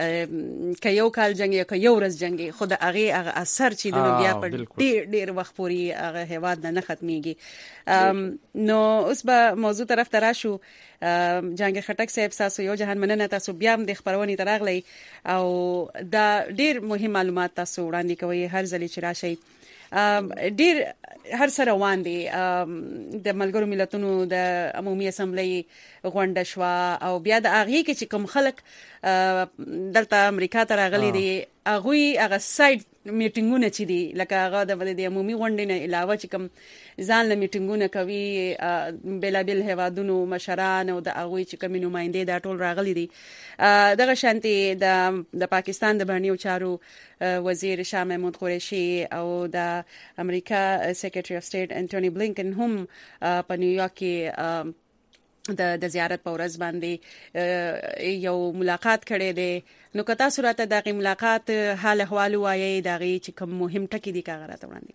ک یو کال جنگ یا ک یو ورځ جنگ خو د هغه اثر چې د بیا په ډیر وخت پوري هغه هواد نه ختميږي نو اوس به موضوع طرف ته راشو جهانگیر خټک صاحب تاسو یو جهان مننه تاسو بیا هم د خبرونې تراغلی او دا ډیر مهم معلومات تاسو وړاندې کوي هر ځلې چې راشي ډیر هر سره روان دي د ملګرو ملتونو د عمومي اسمبلی غونډه شو او بیا د هغه کې چې کوم خلک دلته امریکا ته راغلي دي هغه ساید میټینګونه چې دي لکه هغه د عمومي غونډې نه علاوه چې کوم ځان له میټینګونه کوي بلابل هوادونو مشران او د هغه چې کوم نمائنده دا ټول راغلي دي دغه شانتي د پاکستان د بهرنیو چارو وزیر شاه محمود قریشي او د امریکا سیکریټری اف سټیټ انټونی بلینکن هم په نیویارک کې د زیارت په ورځ باندې یو ملاقات کړي دي نو کتا صورت د ملاقات حال احوال وایي دغه چې کوم مهم ټکی دي کاغره ته وړاندې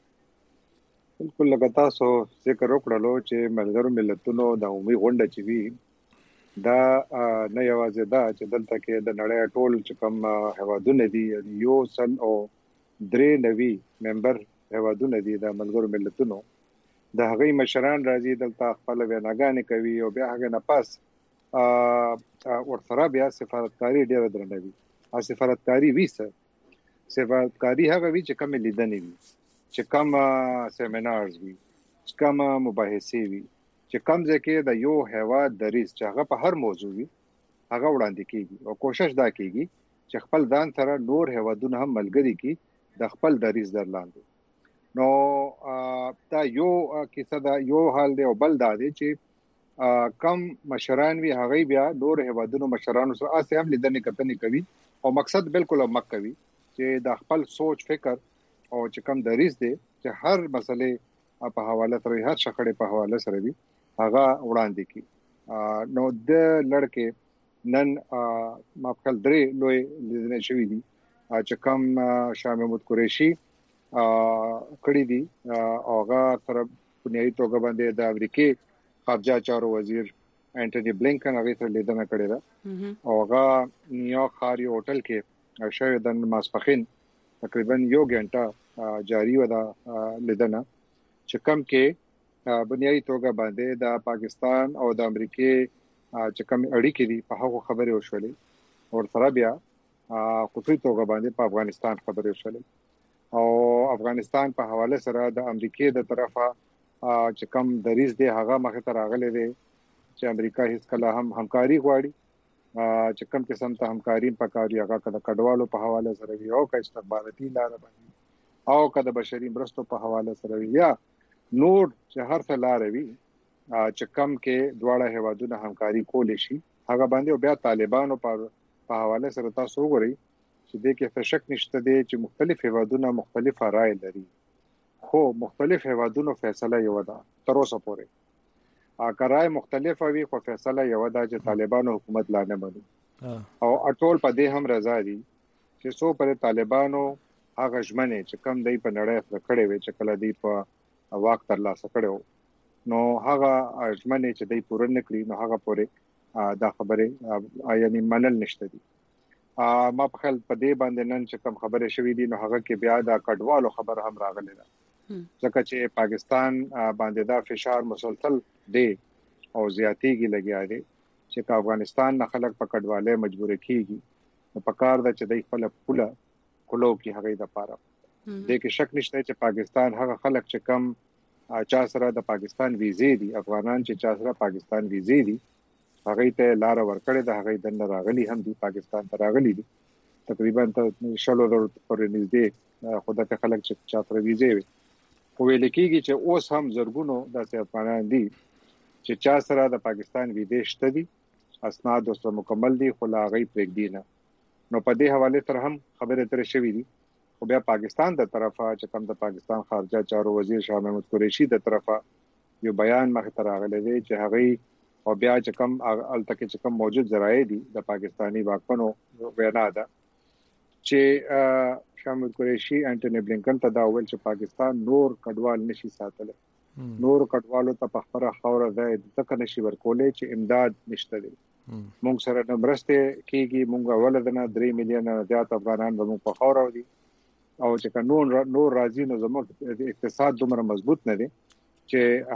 کړي بالکل لګتا سو ذکر وکړلو چې ملګرو ملتونو د عمومي غونډه چې وی دا نه یوازې دا چې دلته کې د نړۍ ټول چې کوم هوادونه دي یو سل او درې نوي ممبر هوادونه دي د ملګرو ملتونو د هغه مشران راځي دلته خپل ویناګانې کوي او بیا هغه نه پاس ورسره بیا سفارتکاری ډیره درنوي او سفارتکاری سفارتکاری هغه وی چې کوم لیدنې وي چې کوم سیمینارز وي چې کوم مباحثې وي چې کوم ځکه د یو هواد دریس چې هغه په هر موضوع وي هغه وړاندې کیږي او کوشش دا کیږي چې خپل ځان سره نور هوادونه هم ملګری کی د خپل دریس درلاندې نو دا یو کیسه دا یو حال دی او بل دا دی چې کم مشران وی هغه بیا نور هوادونو مشرانو سره اسه هم لیدنې کتنې کوي او مقصد بالکل مک کوي چې د خپل سوچ فکر او چې کم دریس دی چې هر مسلې په حواله سره هر شخړې په حواله سره وي هغه وړاندې کی نو د لړکې نن ماپخل درې لوی لیدنې شوې دي چې کم شاه محمود قریشي کړی دي اوغه تر بنیادی توګه باندې د امریکای خارجه چارو وزیر انټونی بلینکن هغه سره لیدنه کړې ده اوغه نیویارک خاري هوټل کې شوه د ماسپخین تقریبا یو غنټه جاری و ده لیدنه چې کم کې بنیادی توګه باندې د پاکستان او د امریکای چې کوم اړیکې دي په هغه خبرې وشولې او سره بیا خصوصي توګه باندې په افغانستان خبرې وشولې او افغانستان په حواله سره د امریکای د طرفه چې کوم دریز دی هغه مخه تر راغلي دی چې امریکا هیڅ کله هم همکاري غواړي چې کوم قسم ته همکاري پکاري هغه کډوالو په حواله سره وي او که استخباراتي لار باندې او که د بشري مرستو په حواله سره وي یا نور چې هر څه لار وي چې کوم کې دواړه هوادونه همکاري کول شي هغه باندې بیا طالبانو په حواله سره تاسو وګورئ چې د کې فشک نشته دي چې مختلف هوادونه مختلفه رائے لري خو مختلف هوادونو فیصله یو ده تر اوسه پورې اګرای مختلفه وي خو فیصله یو ده چې طالبانو حکومت لا نه مني او اټول په دې هم رضا دي چې څو پر طالبانو هغه ژمنه چې کم دی په نړۍ سره کړي وي چې کله دی په واک تر لاسه کړو نو هغه ژمنه چې دی پوره نکړي نو هغه پوره دا خبره یعنی منل نشته دي ما په خپل په دې باندې نن چې کوم خبره شوې دي نو هغه کې بیا دا کډوالو خبر هم راغلی ده ځکه چې پاکستان باندې دا فشار مسلسل دی او زیاتېږي لګیا دی چې افغانستان نه خلک په کډواله مجبور کیږي نو په کار د چې د خپل پوله کولو کې هغه د پاره د کې شک نشته چې پاکستان هغه خلک چې کم چا سره د پاکستان ویزې دي افغانان چې چا سره پاکستان ویزې دي هغه ته لار ورکړې ده هغه د راغلي هم دي پاکستان ته راغلي دي تقریبا ته شلو د پر نږدې خدای ته خلک چې چا سره ویزې خو ویل کېږي چې اوس هم زرګونو د افغانان دي چې چا سره د پاکستان ویدیش ته دي اسناد اوسه مکمل دي خو لا غي پرېږدي نه نو په دې حواله تر هم خبره تر شوې دي خو بیا پاکستان د طرفه چې کوم د پاکستان خارجه چارو وزیر شاه محمود قریشي د طرفه یو بیان مخ ته راغلی دی چې هغه او بیا چې کوم التکه چې کوم موجود ذرایع دي د پاکستانی واکمنو وینا ده چې شاه محمود قریشي انټونی بلینکن ته دا ویل چې پاکستان نور کډوال نشي ساتل نور کډوالو ته په خبره خوره ده تک نشي ورکولې چې امداد نشته دي موږ سره د مرسته کیږي موږ ولدنه 3 میلیون زیات افغانان به موږ په خوره ودی او چې قانون نور راځي نو زموږ اقتصاد دومره مضبوط نه دي چې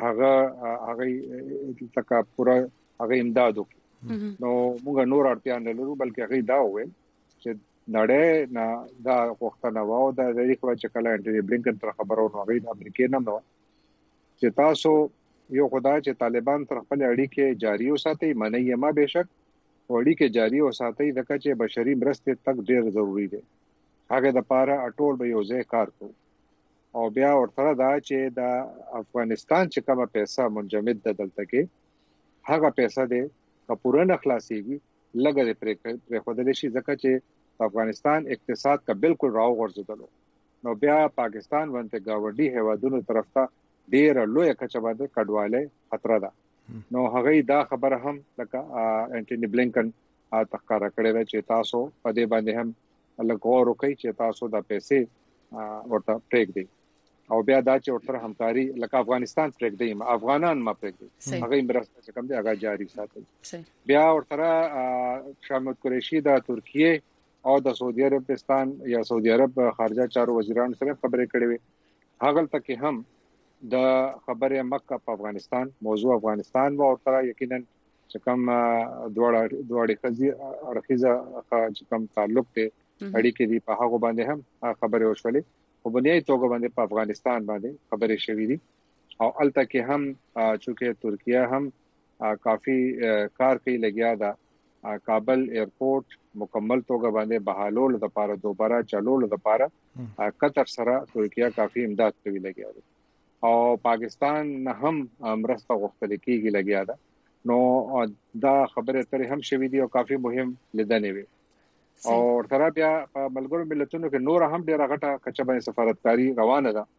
هغه تکا پورا هغه امداد وکړي نو موږ نور اړتیا نه لرو بلکې هغه دا وویل چې نړۍ نه دا وختونه واو دا د دې په چکه انټونی بلینکن تر خبرو نو غوښتي امریکای نه نو چې تاسو یو خدای چې طالبان تر خپل اړیکې جاری وساتي منې ما بهشک اړیکې جاری وساتي د کچې بشري مرسته تک ډیر ضروری دي هغه د پاره اټول به یو ځای کار کوي او بیا ورته دا چې د افغانستان چې کومه پیسې منجمد ده دلته کې هغه پیسې ده کپوره نه خلاصيږي لګره پر خودل شي ځکه چې افغانستان اقتصاد کا بالکل راو غورځیدلو نو بیا پاکستان ونته گاونډي هوادونو طرف ته ډیر لوی کچه باندې کډواله خطر ده نو هغه دا خبره هم لکه انټونی بلینکن تخکار کړی دی چې تاسو په دې باندې هم لګور وکړي چې تاسو د پیسې ورته پریک دی او بیا دا چې ورته همکاري لکه افغانستان پریک دی افغانان ما پریک دی هغه مرسته چې کوم دی هغه جاری ساتي بیا ورته شاه محمود قریشي د ترکیه او د سعودي عربستان یا سعودي عرب خارجه چارو وزیرانو سره خبرې کړې وي هغه تک هم د خبره مکه په افغانستان موضوع افغانستان او تر یقینا چې کوم دوړې خزي ارخیزه چې کوم تعلق ته اړیکې دي په هغه باندې هم خبرې وشولې په بنیادی توګه باندې په افغانستان باندې خبرې شوې دي او الته کې هم چې ترکیه هم کافي کار کوي لګیا ده کابل ایرپورټ مکمل توګه باندې بحالول د لپاره دوباره چلول د لپاره قطر سره ترکیه کافي امداد کوي لګیا ده او پاکستان هم مرسته غوښتل کیږي لګیا ده نو دا خبره ترې هم شوې دي او کافي مهم لیدنې وي او تر بیا په ملګرو ملتونو کې نور هم ډیره غټه کچبه سفارتکاری روانه ده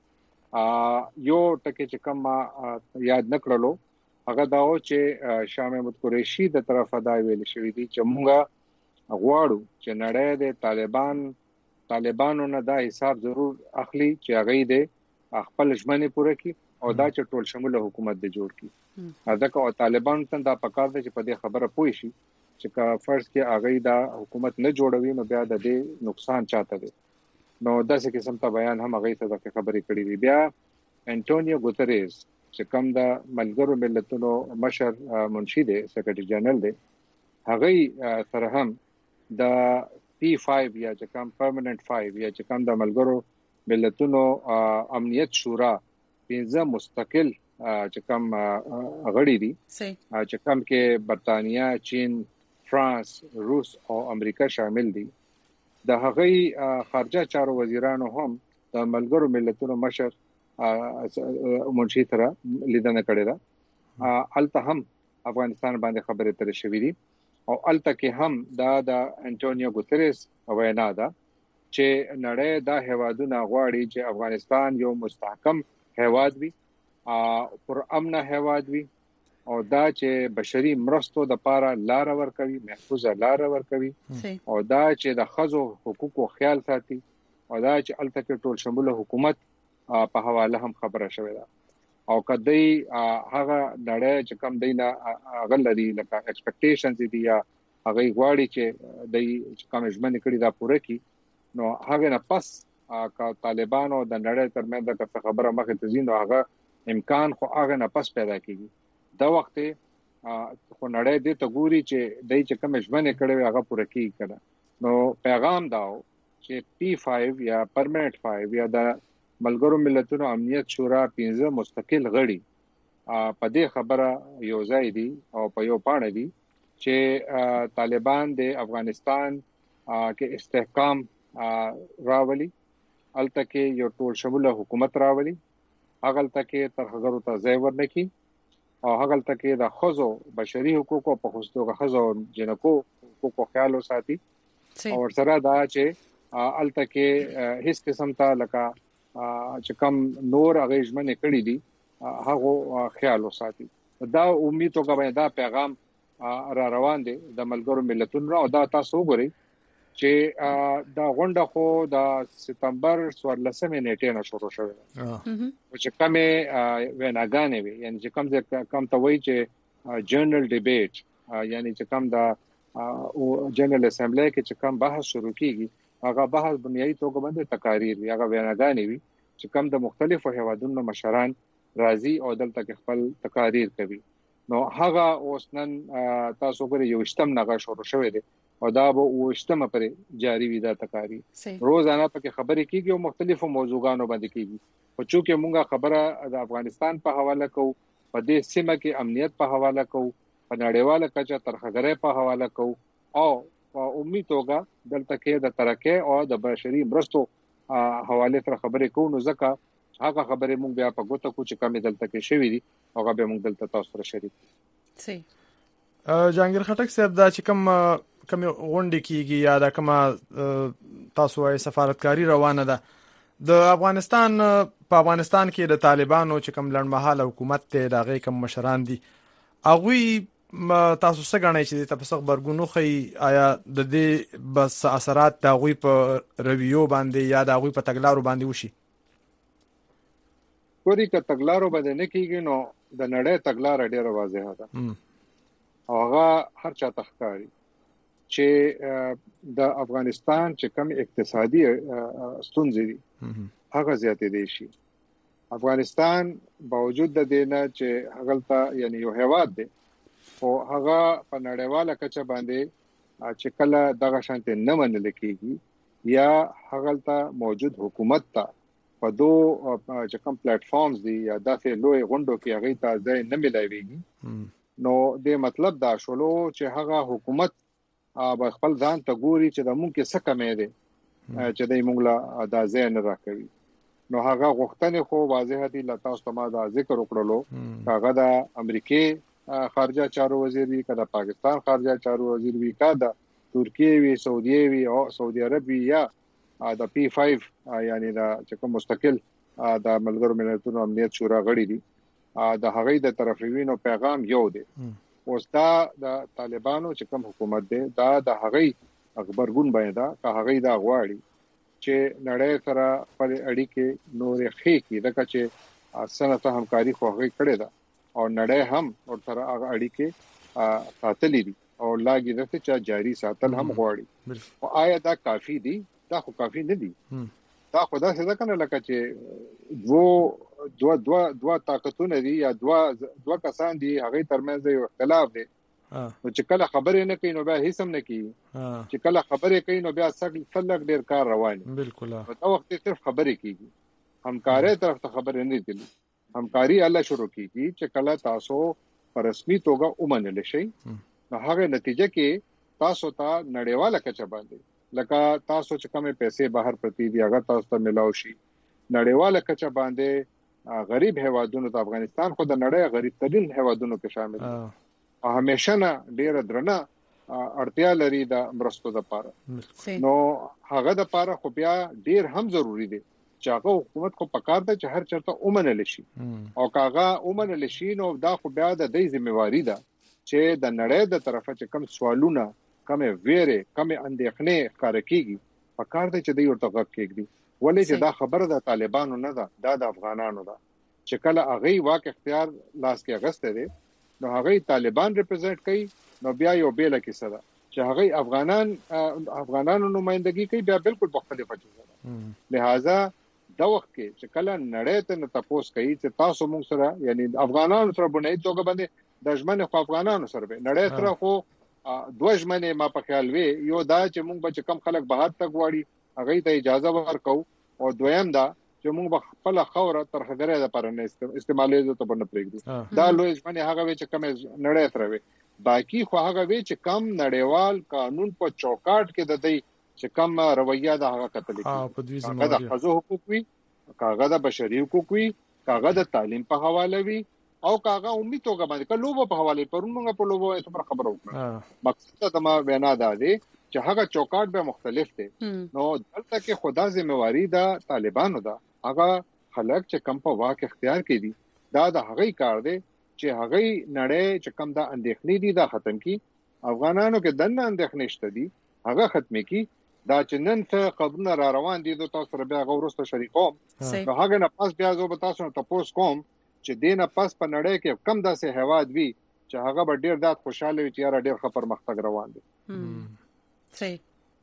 یو ټکی چې کوم یاد نکړلو هغه دا و چې شاه محمود قریشي د طرفه دا ویل شوې دي چې موږ غواړو چې نړۍ د طالبانو نه دا حساب ضرور اخلي چې هغه دې خپل ژمنې پوره کړي او دا چې ټول شموله حکومت د جوړ کړي ځکه او طالبان ته دا پکار دي چې په دې خبره پوي شي چې کا فرض کې هغه دا حکومت نه جوړوي نو بیا د دې نقصان چاته دي نو داسې قسم ته بیان هم هغه څه د خبرې کړې وی بیا انټونیو ګوتریز چې کوم د ملګرو ملتونو مشر منشي دی سیکریټری جنرال دی هغه سره هم د P5 یا چې کوم پرمننت 5 یا چې کوم د ملګرو ملتونو امنیت شورا 15 مستقل چې کوم غړي دي چې کوم کې برتانیا، چین، فرانس، روس او امریکا شامل دي د هغه خارجه چارو وزیرانو هم د ملګرو ملتونو مشر منشي سره لیدنه کړې ده. الته هم افغانستان باندې خبرې ترې شوې دي او الته کې هم د انټونیو ګوتریس وینا ده چې نړۍ دا هیوادونه غواړي چې افغانستان یو مستحکم هیواد وي پر امن هیواد وي او دا چې بشري مرستو د پاره لار ورکوي، محفوظه لار ورکوي او دا چې د خزو حقوقو خیال ساتي او دا چې الته کې ټول شموله حکومت په حواله هم خبره شوې ده او کدی هغه نړۍ چې کم دینه غلري لکه ایکسپیکټیشنز دي یا هغه غواړي چې د کوم ژمنې کړي دا پوره کړي نو هغه نه پس کا طالبانو د نړۍ ترمنځ د خبره مخه تزین او هغه امکان خو هغه نه پس پیدا کیږي دا وخت خو نړۍ دې ته ګوري چې دای چې کوم ژمنې کړي هغه پوره کیږي نو پیغام داو چې P5 یا پرمننت 5 یا د ملګرو ملتونو امنیت شورا 15 مستقل غړي په دې خبره یو ځای دي او په یو پاڼه دي چې طالبان د افغانستان کې استحکام راولي الته کې یو ټول شموله حکومت راولي هغه تکي ترخګرو ته ځای ورنکي او هغه تکي د خزو بشري حقوقو په خصوص د خزو جنکو حقوقو خیال وساتي او سره دا چې الته کې هیڅ قسم ته لکه چې کم نور هغه ژمنه کړی دي هغه خیال وساتي دا امید وکړم دا پیغام را روان دي د ملګرو ملتونو او دا تاسو وګورئ چې دا غونډه خو د سپتمبر 14 نیټه نه شروع شوه او چې کومه وناګانې وي یعنی چې کوم ته وایي چې جنرال ډیبیټ یعنی چې کوم دا جنرال اسمبلی کې چې کوم بحث شروع کیږي هغه بحث بنیادی توګه باندې تقاریر وي هغه وناګانې وي چې کوم د مختلفو هیوادونو مشران راځي او دلته خپل تقاریر کوي نو هغه اوسنن تاسو ګورئ یو شتم نه شروع شوه دي او دا به وشتمه پر جاری وي دا تقاری روزانه پکې خبرې کیږي او مختلفو موضوعاتو باندې کیږي او چې موږ خبره د افغانستان په حواله کوو په دې سیمه کې امنیت په حواله کوو په نړیواله کچه ترخګرۍ په حواله کوو او امید توګه دلته کې د ترقه او د بشري مرستو حواله تر خبرې کوو نو ځکه هغه خبرې موږ بیا په ګوته کو چې کوم دلته کې شوې دي هغه به موږ دلته تاسو سره شریک صحیح جهانگیر خټک صاحب دا چې کوم غونډه کیږي یا دا کومه تاسو وايي سفارتکاری روانه ده د افغانستان په افغانستان کې د طالبانو چې کوم لړمحاله حکومت ته دغه کوم مشران دي اغوی تاسو څنګه غنئ چې تاسو خبرګونو خي آیا د دې بس اثرات د اغوی په رویو باندې یا د اغوی په تګلارو باندې وشي پوری که تګلارو باندې نه کیږي نو د نړۍ تګلار ډیره واضحه ده هغه هر چا تخکاری چې د افغانستان چې کوم اقتصادي ستونزې دي هغه زیاتې دي شي افغانستان باوجود د دینه چې هغه یعنی یو هیواد دی او هغه په نړیواله کچه باندې چې کله دغه شانته نه منل کیږي یا هغه موجود حکومت ته په دوه چې کوم پلیټ فارمز دي یا داسې لوی غونډو کې هغه ته ځای نه ملایويږي نو د مطلب دا شولو چې هغه حکومت به خپل ځان ته ګوري چې د مونږ کې څه کمې ده چې د مونږ لا د ځای نه راکوي نو هغه غوښتنې خو واضح دي لته تاسو ما دا ذکر وکړلو هغه د امریکای خارجه چارو وزیر وی کله پاکستان خارجه چارو وزیر وی کله ترکیه وی سعودي وی او سعودي عرب وی یا د P5 یعنی دا چې کوم مستقل د ملګرو ملتونو امنیت شورا غړي دي د هغې د طرفینو پیغام یو دی اوس دا د طالبانو چې کوم حکومت دی دا د هغې خبرګون باندې دا که هغې دا غواړي چې نړۍ سره خپل اړیکې نورې ښې کړي ځکه چې صنعتي همکاري خو هغې کړې ده او نړۍ هم ورسره هغه اړیکې ساتلې دي او لاګي دته چې جاری ساتل هم غواړي او آیا دا کافي دي دا خو کافي نه دي دا خدا څه ده کنه لکه چې دوه طاقتونه دي یا دوه کسان دي هغه ترمنځ یو اختلاف دی نو چې کله خبرې نه کوي نو بیا هیڅ هم نه کوي چې کله خبرې کوي نو بیا څلګ ډیر کار روان دي بالکل دا وخت صرف خبرې کیږي همکاري طرف ته خبرې نه دي همکاري الله شروع کیږي چې کله تاسو په رسمي توګه ومنل شي نو هغه نتیجه کې تاسو ته نړیواله کچه باندې لکه تاسو چې کومه پیسې بهر پرتی دي هغه تاسو ته ملاوي شي نړیواله کچه باندې غریب هیوادونو ته افغانستان خو د نړۍ غریب ترين هیوادونو کې شامل دی همیشه نه ډیره درنه اړتیا لري د مرستو لپاره نو هغه د لپاره خو بیا ډیر هم ضروری دی چې هغه حکومت کو پکار ده چې هر چرته اومنل شي او کاغه اومنل شي نو دا خو بیا د دې ذمہواری ده چې د نړۍ د طرفه چې کم سوالونه کم ویره کم اندېښنې ښکار کیږي پکار ده چې دوی ورته غږ کېږي ولې چې دا خبره د طالبانو نه ده د افغانانو ده چې کله هغه واقع اختیار لاس کې اغسته دي نو هغه طالبان ریپرزینټ کوي نو بیا یو بیل کې سره چې هغه افغانانو نمائندګي کوي بیا بالکل مختلفه چیز ده لہذا دا وخت کې چې کله نړۍ ته تاسو کوي چې تاسو موږ سره یعنی افغانانو سره بنای توګه باندې د ژمنه خو افغانانو سره به نړۍ سره خو دوه ژمنه ما په خیال وی یو دا چې موږ به کم خلک بهر تک واړي هغه ته اجازه ورکو او دویم دا چې موږ خپل خوره ترخګره د پرنه استعمالې ته باندې پرېږدو دا لوی ژمنه هغه وی چې کم نړۍ سره وی باقی خو هغه وی چې کم نړیوال قانون په چوکاټ کې د دې چې کم رویه د هغه قتل کی هغه د حقوق حقوق وی هغه د بشري حقوق وی هغه د تعلیم په حواله وی او هغه امید توګه باندې کلوبو په حواله پرونغه په لوبو ته خبرو وکړه مقصد ته ما وینا ده چې هغه چوکاټ به مختلف دي نو دلته کې خدا ذمہواری د طالبانو ده هغه خلک چې کم په واقع اختیار کړي دا د هغه کار دی چې هغه نړۍ چې کم د اندېښنې دي دا ختم کی افغانانو کې دنه اندېښنې شته دي هغه ختم کی دا چې نن څه خبرونه را روان دي د تاسو سره بیا غوړسته شریکوم نو هغه نه پاس بیا زه به تاسو ته پوس کوم چې دینه پاس په نړۍ کې کم داسې هواد وي چې هغه به ډیر دات خوشاله وي چې یاره ډیر خبر مختګ روان دي صحیح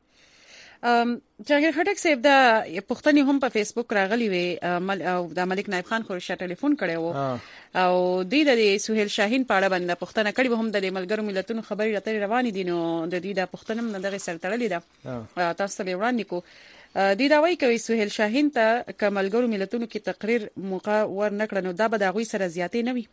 جاګر خټک صاحب دا پښتني هم په فیسبوک راغلی وي او د ملک نایب خان خورشا ټلیفون کړي وو او د سہیل شاهین په اړه باندې پښتنه کړي هم د ملګرو ملتونو خبري راته روانې دي نو د دې د پښتنم نه دغه سرتړلې ده تاسو ته وړاندې کو د داوی کوي سہیل شاهین ته کملګرو ملتونو کې تقریر موقع ور نکړنو دا به دغه سره زیاتې نه وي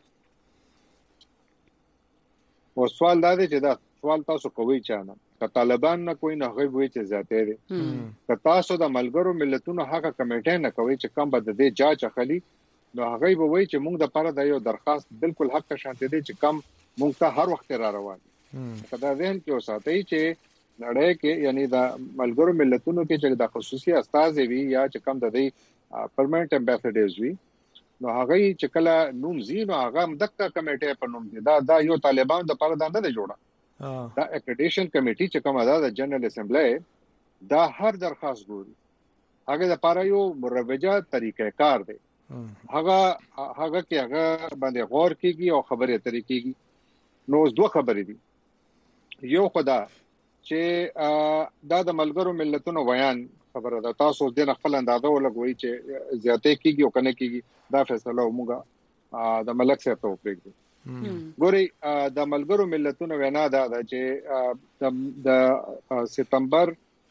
او سوال دا دی چې دا سوال تاسو کوي چانه که طالبان نه کوئی نه غوي وي چې زیاتې دي که تاسو د ملګرو ملتونو هغه کمیټه نه کوي چې کوم بد دي جاج اخلي نو هغه به وایي چې موږ د لپاره د یو درخواست بالکل حق شانته دي چې کم موږ ته هر وخت را روان کدا ذهن کې اوساتې چې نړۍ کې یعنی د ملګرو ملتونو کې چې د خصوصي استاد وي یا چې کم د پرمننت امبیسډرز وي نو هغه چې کله نوم زینو هغه مدکته کمیټه په نوم دي دا یو طالبان د لپاره نه دی جوړه دا اکریډیشن کمیټي چې کومه ده د جنرال اسمبلی دا هر درخواست ګوري هغه د لپاره یو مروجه طریقې کار دی هغه کې هغه باندې غور کیږي او خبرې طریقې نو دوه خبرې دي یو خدا چې دا د ملګرو ملتونو بیان خبره ده تاسو د خپل اندازه ولګوي چې زیاتې کیږي او کنه کیږي دا فیصله موږ د ملک سره ته وکړو ګوري د ملګرو ملتونو وینا ده چې د سپتمبر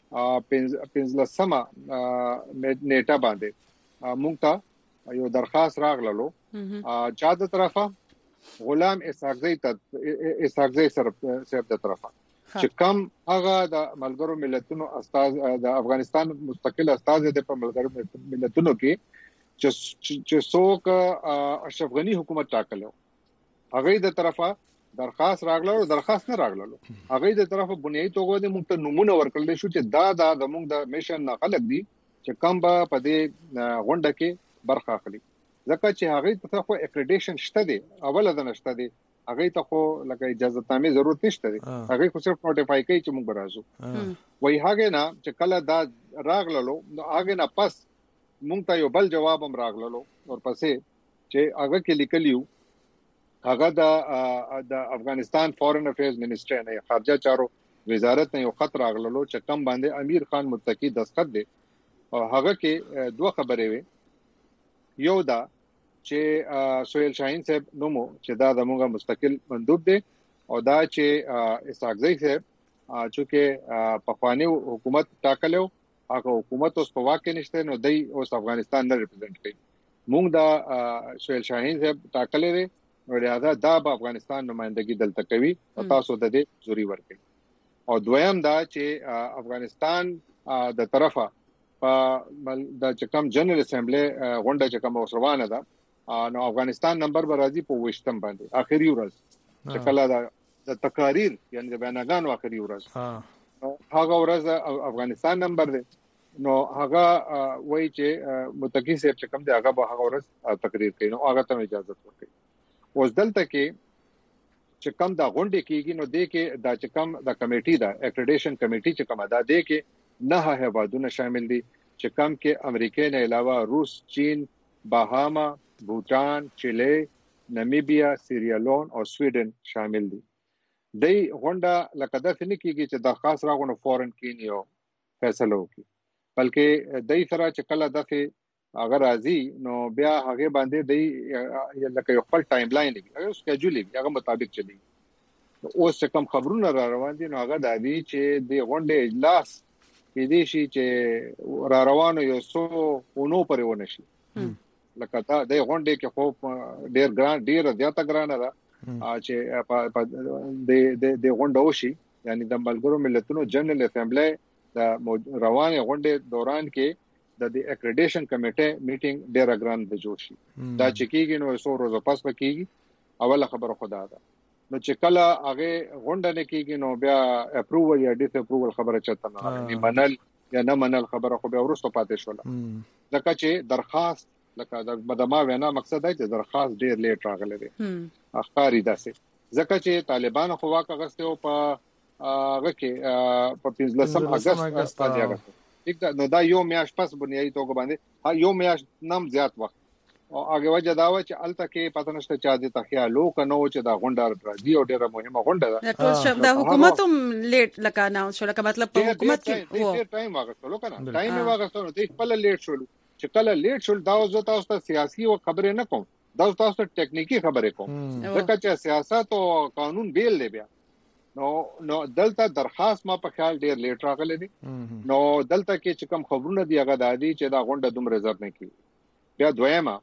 15مه نیټه باندې موږ ته یو درخواست راغلو چا د طرفه غلام اسحاقزی سره د طرفه چې کم هغه د ملګرو ملتونو استاد د افغانستان مستقل استاد د ملګرو ملتونو کې چې څوک اشرف غنی حکومت ټاکلو هغه د طرفه درخواست راغلو درخواست نه راغلو هغه د طرفه بنیادی توګه د موږ ته نمونه ورکړل شو چې دا د موږ د میشن نه خلک دي چې کم به په دې غونډه کې برخه اخلي ځکه چې هغه ته خو اکریډیشن شته دي اوله د نشته دي هغه ته خو لکه اجازه تامه ضرورت نشته دي هغه خو صرف نوټیفای کوي چې موږ راځو وای هغه نه چې کله دا راغلو هغه نه پس موږ ته یو بل جواب هم راغلو ورپسې چې هغه کې لیکلیو هغه د افغانستان فورن افیرز منسټری نه خارجه چارو وزارت نه یو خط راغلو چې کم باندې امیر خان متقی دستخط دي او هغه کې دوه خبرې وي. یو دا چې سہیل شاهین صاحب نومو چې دا زموږه مستقل مندوب دی او دا چې اسحاق زئی صاحب چې په خواني حکومت ټاکلو هغه حکومت اوس په واقع نشته نو دای اوس افغانستان نه ریپرزینټ کوي. موږ دا سہیل شاهین صاحب ټاکلې دي نو لہذا دا په افغانستان نمائندګي دلته کوي او تاسو د دې زوري ورکړي. او دویم دا چې افغانستان د طرفه په د چکم جنرال اسمبلی غونډه چې کوم وسروانه ده نو افغانستان نمبر به راځي په 20 باندې اخري ورځ چې کله د تقاریر یعنی د بیانګانو اخري ورځ هغه ورځ افغانستان نمبر دی نو هغه وایي چې متقی صاحب چې کوم دی هغه به هغه ورځ تقریر کوي نو هغه ته اجازه ورکړي. اوس دلته کې چې کوم دا غونډه کیږي نو د کې دا چې کوم دا کمیټي دا اکریډیشن کمیټي چې کوم دا د کې 9 هیوادونه شامل دي چې کوم کې امریکا نه علاوه روس، چین، بهاما، بوتان، چیلی، نامیبیا، سیریالون او سویډن شامل دي. دای غونډه لکه د فنی کیږي چې د خاص راغونو فورن کینیو فیصله وکړي بلکې دای سره چې کله دغه اگر راځي نو بیا هغه باندې دای لکه یو خپل ټایم لاین دی هغه سکیډول دی هغه مطابق چلی. اوس چې کوم خبرونه را روان دي نو هغه د دې چې د غونډې اجلاس کې دي شي چې را روانو یو څو اونو پرې ونه شي لکه دا د غونډې کې خو ډیر زیاته ګرانه ده چې د غونډه وشي یعنی د ملګرو ملتونو جنرال اسمبلی د روانه غونډې دوران کې د اکریډیشن کمیټه میټینګ ډیر ګران د جوړ شي. دا چې کیږي نو 100 ورځې پس پکېږي اوله خبره خدا ده نو چې کله هغه غونډه نه کیږي نو بیا اپروول یا ډیس اپروول خبره چته نه منل یا نه منل خبره خو بیا ورسته پاتې شول ځکه چې درخواست لکه د مدما وینا مقصد دی چې درخواست ډیر لیټ راغلی دی اخاري داسې ځکه چې طالبان خو واقع غسته او په هغه کې په 15 اگست باندې نو دا یو میاش پس بنیادی توګه باندې یو میاش نم زیات وخت او هغه وجه دا و چې الته کې پته نشته چا دې تخیالو کنو چې دا غونډه راځي او ډیره مهمه غونډه ده. ټول شب د حکومت هم لیټ لکه نه شو لکه مطلب په حکومت کې وو ټایم واغستلو کنه ټایم واغستلو دې خپل لیټ شول چې کله لیټ شول دا زه تاسو ته سیاسي او خبرې نه کوم دا تاسو ته ټیکنیکی خبرې کوم ځکه چې سیاست او قانون بیل دی بیا نو دلته درخواست ما په خیال ډیر لیټ راغلی دی نو دلته کې چې کوم خبرونه دی هغه د دې چې دا غونډه دومره زر نه کیږي. بیا دویمه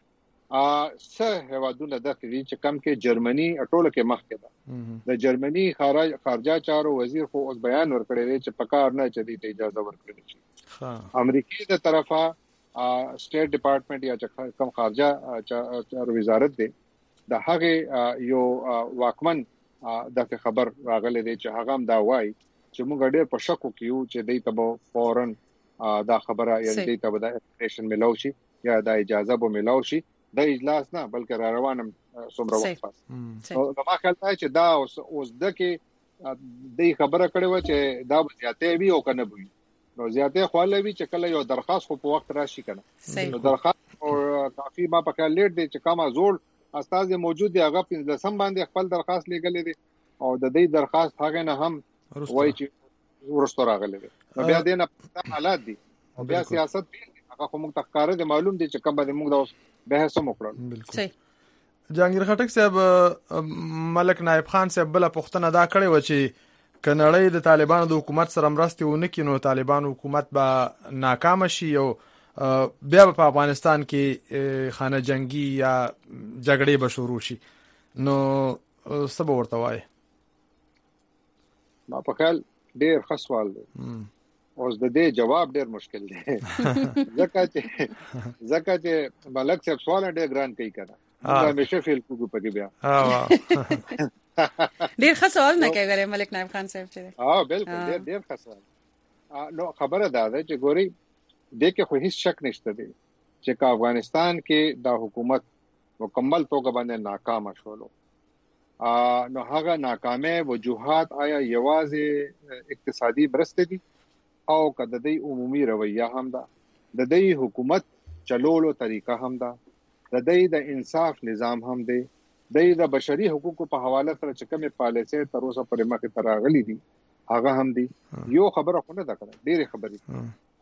سه هوادونه د دې چې کم کې جرمني ټوله کې مخ کې ده د جرمني خارجه چارو وزیر خو اوس بیان ورکړی دی چې پکار نه چې دې اجازه ورکړي شي. امریکای د طرفه سټیټ ډپارټمنټ یا کوم خارجه چارو وزارت دی د هغه یو واکمن د خبر راغلی دی چې هغه هم دا وایي چې موږ ډېر په شکو کې یو چې دې ته فورن دا خبره یا دې ته د اپریشن ملو شي یا د اجازه به ملو شي د اجلاس نه بلکې را روانم څومره وخت پس او ما خیال دی چې دا اوس د کې د خبره کړې و چې دا زیاتې وي او کنه وي نو زیاتې خواله وي چې کله یو درخواست خو په وخت راشي کنه نو درخواست او کافي ما په خیال لیټ دی چې کومه زول استاد موجود دی هغه 15 باندې خپل درخواست لګلې دي او د دې درخواست هغه نه هم وایي چې ورسته راغلي دي بیا دې نه حالات دي او بیا سیاست هغه کوم تخکاره دي معلوم دي چې کوم باندې موږ د بحث وکړو. صحیح. جهانگیر خټک صاحب ملک نائب خان صاحب بل پښتنه دا کړی و چې کنړی د طالبانو د حکومت سره مرسته ونه کینو طالبانو حکومت به ناکام شي او بیا په افغانستان کې خانه جنگي یا جګړې به شروع شي نو څه به ورته وایي؟ ما په خیال ډېر ښه سوال دی اوس د دې جواب ډېر مشکل دی ځکه چې ملک صاحب سوال ډېر ګران کوي کنه موږ همیشه فیل کوو پکې بیا ډېر ښه سوال نه کوي ملک نائب خان صاحب چې بالکل ډېر ښه سوال نو خبره ده چې ګوري د کې خو هیڅ شک نشته دی چې افغانستان کې د حکومت مکمل توګه باندې ناکام شولو نو هغه ناکامه وجوهات آیا یوازې اقتصادي برسته دي او کده د عمومي رویه هم ده د دې حکومت چلولو طریقه هم ده د انصاف نظام هم دی د بشري حقوقو په حواله سره چې کومه پالیسي تر اوسه پر مخه تراغلي دي هغه هم دي یو خبره خو نه ده کړه ډېر خبرې خو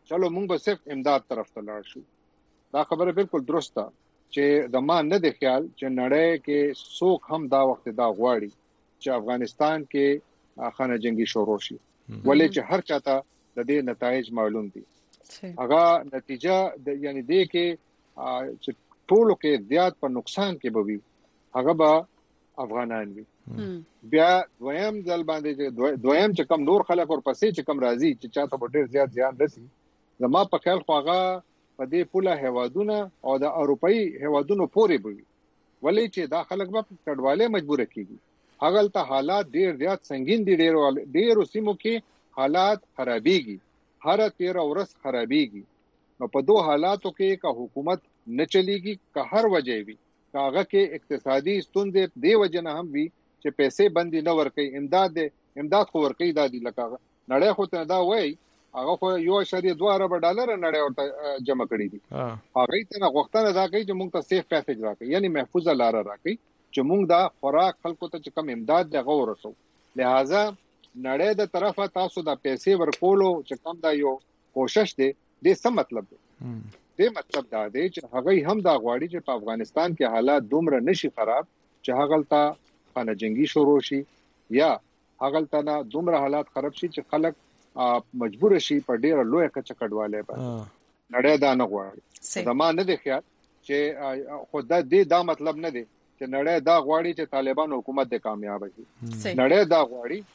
چلو مونږ به صرف امداد طرف ته لاړ شو. دا خبره بالکل درسته چې د ما نه د خیال چې نړۍ کې څوک هم دا وخت دا غواړي چې افغانستان کې خانه جنگي شروع شي، ولې چې هر چاته د دې نتایج معلوم دي. هغه نتیجه د یعنی دې کې چې ټولو کې زیات په نقصان کې بوي هغه به افغانان وي. بیا دویم ځل باندې دویم چې کم نور خلک ورپسې چې کم راځي چې چاته به ډیر زیات زیان رسي، زما په خیال خو هغه په دې پوله هوادونه او د اروپאי هوادونو پورې بوي، ولې چې دا خلک به کډواله مجبور کیږي. هغه ته حالات ډیر زیات سنگین دي، ډیر سیمو کې حالات خرابيږي، هر 13 ورځ خرابيږي. نو په دوه حالاتو کې کا حکومت نه چلیږي، کا هر وجه وي، کاغه کې اقتصادي ستونزې دی وجنه هم وي چې پیسې بندي نه ورکي. امداد خو ورکي دادی لکه نړۍ خو ته دا وای هغه خو $1.2 ارب نړۍ ورته جمع کړی دي. هغه ته غوښتنه دا کوي چې موږ ته سیف پیسج راکړي، یعنی محفوظه لار راکړي چې موږ دا خوراک خلکو ته چې کم امداد دغه ورسو. لہذا نړۍ د طرفه تاسو د پیسې ورکولو چې کم دا یو کوشش دی، د څه مطلب دی؟ دې مطلب دا دی چې هغه هم دا غواړي چې په افغانستان کې حالات دومره نشي خراب چې هغه ته خانه جنگي شروع شي، یا هغه ته دومره حالات خراب شي چې خلک مجبور شي په ډیره لوی کچه کډواله باندې. نړۍ دا نه غواړي. زما نه دی خیال چې خود دې دا مطلب نه دی چې نړۍ دا غواړي چې طالبان حکومت د کامیاب شي. نړۍ دا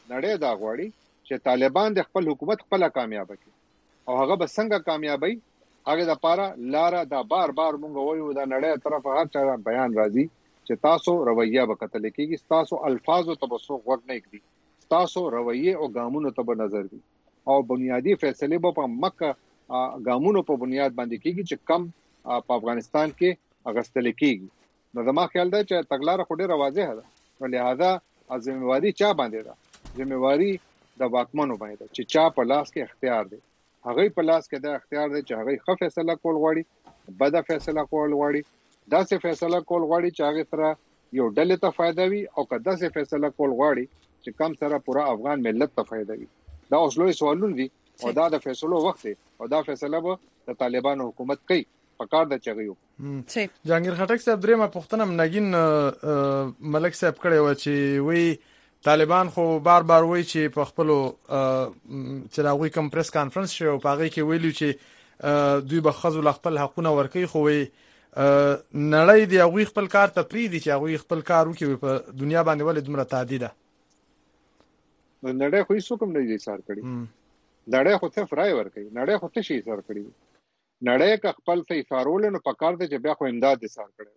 غواړي چې طالبان د خپل حکومت خپل کامیاب کړي، او هغه به څنګه کامیابی هغه د پاره لاره دا بار مونږ وایو دا نړۍ طرف هر چا بیان راځي چې تاسو رویه وکتل کېږي، تاسو الفاظو ته وسو غوږ نه کړي، تاسو رویه او ګامونو ته نظر دي، او بنیادی فیصله په مکه ګامونو په بنیاد باندې کېږي چې کم په افغانستان کې اغستل کېږي. نو زما خیال دا چې تګلارې خو ډېره واضحه ده، لہذا ځمواري چا باندې ده؟ ځمواري د واکمنو باندې ده چې چا په لاس کې اختیار دی. هغه په لاس کې د اختیار دی چې هغه ښه فیصله کول غواړي، بده فیصله کول غواړي، داسې فیصله کول غواړي چې هغه سره یو ډلې ته فائدہ وي، او که داسې فیصله کول غواړي چې کم سره پورا افغان ملت ته فائدہ وي. دا اوس لوی سوالونه دي، او دا د فیصلو وخت دی، او دا فیصله به د طالبانو حکومت کوي. پکار د چغیو جهانگیر خټک صاحب درېمه پوښتنه نګین ملک صاحب کړي و چې وی طالبان خو بار وی چې په خپل چې راوي کم پریس کانفرنس شو په هغه کې ویلو چې دوی به خزو خپل حقونه ورکوي، خو وی نړۍ دی هغه خپل کار ته پریدي چې هغه خپل کار وکړي په دنیا باندې ولې دومره تعدید ده؟ نړۍ خو هیڅ کوم نه دي سار کړی، نړۍ خو ته فرای ورکوي، نړۍ خو ته شي سار کړی، نړۍ کا خپل ته اشارول نو پکار دي چې بیا خو امداد دي سار کړی،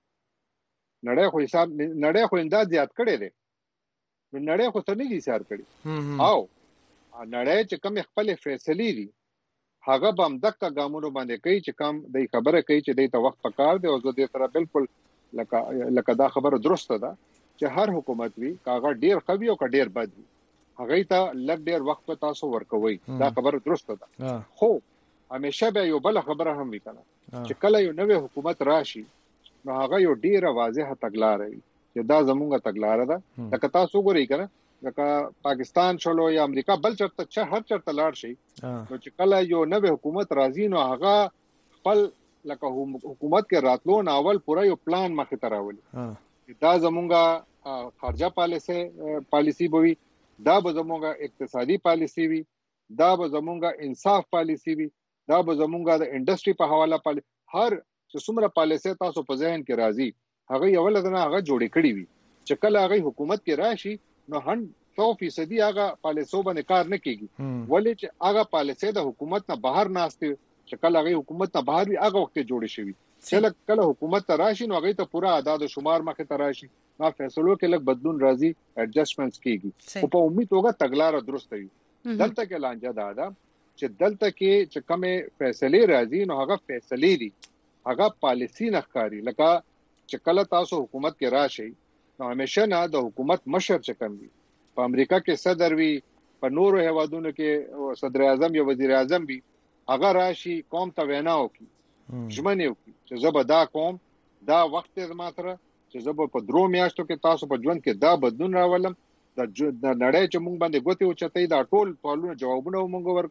نړۍ خو امداد زیات کړی دی، نړۍ خو ته نه دي سار کړی. او نړۍ چې کوم خپل فیصله دي هغه به هم دغه ګامونو باندې کوي چې کوم د خبره کوي چې د ته وخت پکار دی، او زه دې سره بالکل لکه دا خبره درسته ده چې هر حکومت وی کاغه ډیر خوي او ډیر بد وي، هغه ته لږ ډیر وخت په تاسو ورکوي، دا خبره درسته ده. خو همیشه به یو بل خبره هم وکړه چې کله یو نوې حکومت راشي نو هغه یو ډیره واضحه تګلارې وي چې دا زمونږه تګلارې ده. لکه تاسو ګورئ کنه لکه پاکستان شلو یا امریکا بل چرته هر چرته لاړ شي، نو چې کله یو نوې حکومت راځي نو هغه خپل لکه حکومت کې راتلو نه اول پورا یو پلان مخې ته راولي، دا زمونږه خارجه پالیسی بوي، دا به زمونږه اقتصادي پالیسی وي، دا به زمونږه انصاف پالیسی وي، دا به زمونږه د انډستری په حواله پالیسی، هر څه څومره پالیسی تاسو په ذهن کې راځي هغه یو لدنه هغه جوړې کړی وي چې کله هغه حکومت کې راشي نو 100% هغه پالیسو باندې کار نه کیږي، ولې چې هغه پالیسی د حکومت نه بهر ناشته چې کله هغه حکومت نه بهر وي هغه وخت جوړې شوی، چې کله حکومت ته راشي نو هغه ته پورا اعداد و شمار مخه ته راشي، نو فیصلو کې لږ بدلون راځي، ایڈجسټمنټس کیږي، او په امید توګه تګلار درست وي. دلته کې لانجه دا چې دلته کې چې کومه فیصله راځي نو هغه فیصله دي، هغه پالیسی نه ښکاری، لکه چې کله تاسو حکومت کې راشي نو همیشه نه د حکومت مشر چې کوم وي، په امریکا کې صدر وي، په نورو هیوادونو کې صدر اعظم یا وزیر اعظم وي، هغه راشي قوم ته وینا وکړي، ژمنه وکړي چې زه به دا کوم، دا وخت ماتره چې زه په 3 میاشتو کې تاسو په ژوند کې دا بدلون راولم، د نړۍ چې مونږ باندې ګوتې او چتې دا ټول سوالونه جوابونه مونږ ورکو،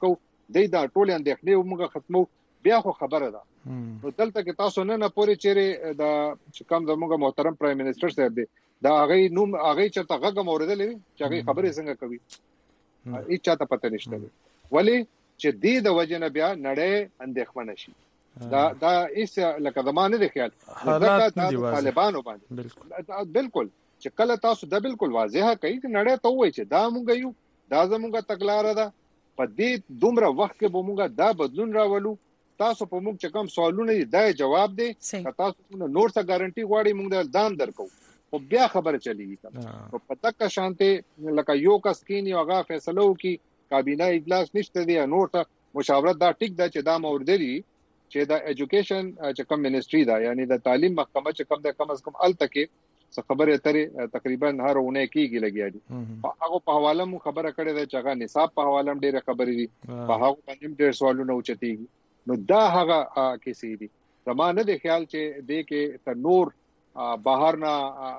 دا ټول اندېښنې موږ ختمو بیا خو خبره ده. نو دلته کې تاسو نه پورې چیرې دا کوم زموږ محترم پرایم منسٹر صاحب دی دا هغه نوم هغه چرته غږ موردلې چې هغه خبرې څنګه کوي هیڅ چاته پته نشته ولی چې دې د وجنه بیا نړۍ اندېښمنه شي. دا ایس لکه زمانه د خیال طالبانو باندې بالکل چې کله تاسو دا بالکل واضحه کوي چې نړۍ ته وایي چې دا مونږ یو دا زموږه تګلاره ده په دې دومره وخت کې به مونږ دا بدلون راولو. تاسو په موږ چې کوم سوالونه دي دا جواب دی که تاسو نور څه ګارانټي غواړي موږ د دام درکو او بیا خبره چلیږي. په تک شانته لکه یو کس کینی هغه فیصله وکي کابینه اجلاس نشته دی نور ته مشاورت دا ټیک ده چې دا مورد دی چې دا ایجوکیشن چې کوم منسټری دا یعنی د تعلیم محکمه چې کوم د کم از کم ال تکي څه خبره اترې تقریبا هر ونه کېږي لګیا دي. هغه په حواله مو خبره کړې ده چې هغه نصاب په حواله ډېر خبرې دي په هغه باندې ډېر سوالونه اوچتيږي. نو دا هغه کیسې دي زمانه د خیال چې دې کې تر نور بهر نه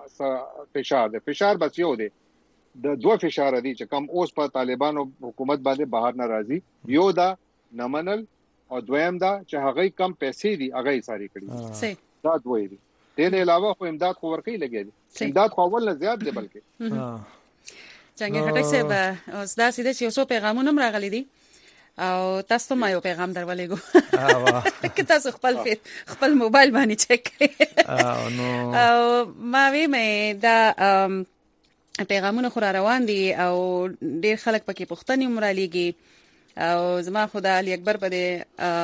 فشار بس یو دی د دوه فشار دي چې کوم اوس په طالبانو حکومت باندې بهر نه راځي. یو دا نمنل او دویم دا چې هغه کم پیسې دي هغه یې ساري کړی دا دوی دي. دې علاوه خو امداد خو ورکې لګي دي امداد خو اول نه زیات دی بلکې څنګه خټک صاحب اوس دا سیده چې اوسو پیغامونه راغلي دي او تاسو ما یو پیغام درولېګو که تاسو خپل موبایل باندې چک کړئ او ما وی دا پیغامونه خو روان دي او ډېر خلک پکې پوښتنې مرالېږي او زما خدا علي اکبر په دې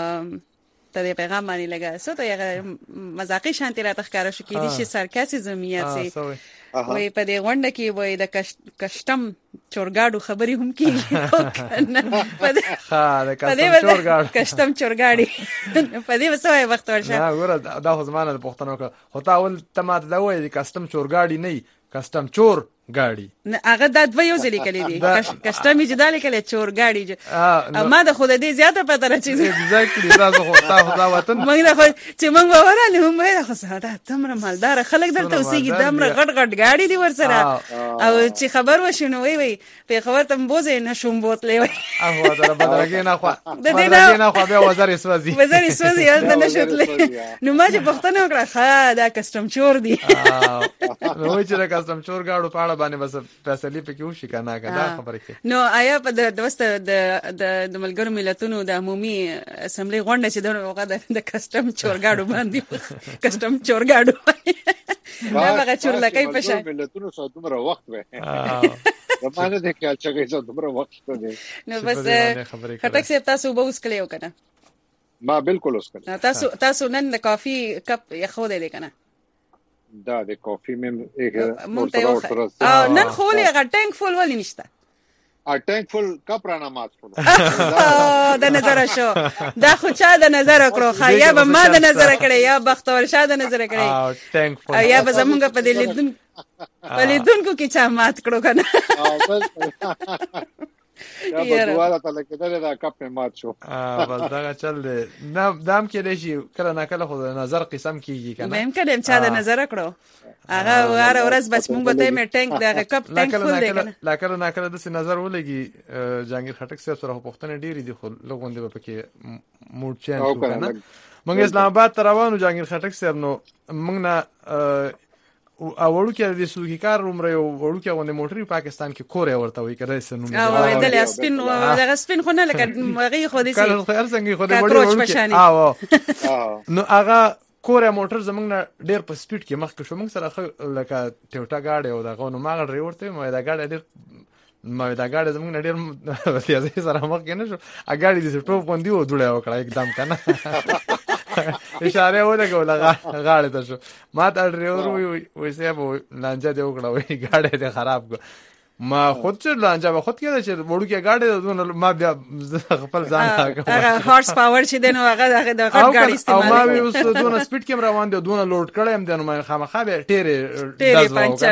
ته پیغام باندې لګا سو ته یو مزاقي شانتي را تخکاره شو کې دي چې سارکاسیزم یې سي وای په دې غونډه کې وای د کشتم چورګاډو خبرې هم کیږي په دې کشتم چورګاډي په دې وسوي وخت ورشه ګوره دا خو زمانه د پښتنو خو تا اول تمات دا وای کشتم چورګاډي نه کشتم چور ګاډي هغه د دوه یو ځلې کلی دي کشتمي جدا لیکل چور ګاډي ما د خود دې زیاته پته راځي ایگزیکټلی دا خو دا وطن موږ نه خو چې موږ وراله هم وای خو ساده تمره مالدار خلک درته اوسېږي دمره غټ ګاډي دي ورسره او چې خبر وشنو وای په خبر تم بوزې نشوم بوتلې وای هغه دا بدلګې نه خو بدلګې نه خو بیا وزاري سوځي یاد نه شوتلې نو ما چې پښتنه وکړه ښه دا کسټم چور دي نو چې کسټم چور ګاډو په باندې بس فیصله پکې وشي کنه دا خبره کې نو آیا په د دوست د ملګرو ملتونو د عمومي اسمبلی غونډه چې دغه وخت د کسټم چورګاډو باندې کسټم چورګاډو دا هغه چورلکې په شان ملتونو سره دومره وخت وې زمانه د خیال چې دومره وخت دی نو بس خټک صاحب تاسو به اوس کلیو کنه ما بالکل اوس کنه تاسو نن د کافي کپ یخو دی کنه دا د کافي مم نن خو لري ټانک فول ولې نشته ټانک فول کپ رانه مات فول د نظر شو دا خو چا د نظر کړو خیا به ما د نظر کړی یا بختور شه د نظر کړی ټانک فول یا به زمونږ په دې لیدونکو کې چا مات کړو کنه یا په دواړه تل کې دا کپ مات شو بس دا چل دی دام کې لشي کله نه کله خو نظر قسم کیږي کنه مې کړم چا د نظر کړو هغه واره ورځ بس موږ به ته مې ټانک دا کپ ټانک فول دی کنه لا کله نه کله د نظر ولګي جهانگیر خټک صاحب سره پښتنه ډېری دي خو لګوندې په کې موډ چینج وکنه موږ اسلام آباد ته روانو جهانگیر خټک صاحب نو موږ نه اورو کې د سوګي کار عمر یو ورو کې غونډه موټری پاکستان کې کورې ورته وي کړه سنونه او د سپین د سپین خو نه لکه هغه خو دې سي کله خیر څنګه خو دې وړي نو هغه کورې موټر زمنګ ډېر په سپیډ کې مخ کې شو موږ سره لکه ټیوټا گاډي او دغه نو ماغه ډرایور ته مې دا گاډي ډېر ما دا گاډي زمنګ ډېر تیزه سره مخ کې نه شو ا گاډي دې ټوپ باندې و دوړې وکړه एकदम کنه اشاره ولګول غاړه ته شو ما ته ډرایور وې سیبو لانجه دی وکړه وې گاډي دې خراب کو ما خود چې لانجه به خود کېده چې وړو کې گاډي دونه ما بیا خپل ځان هغه هارس پاور چې دنو هغه د غټ گاډي استعمال او ما اوس دونه سپیډ کې روان دي دونه لوډ کړم دنه ما خامخا به ټیرې پنچر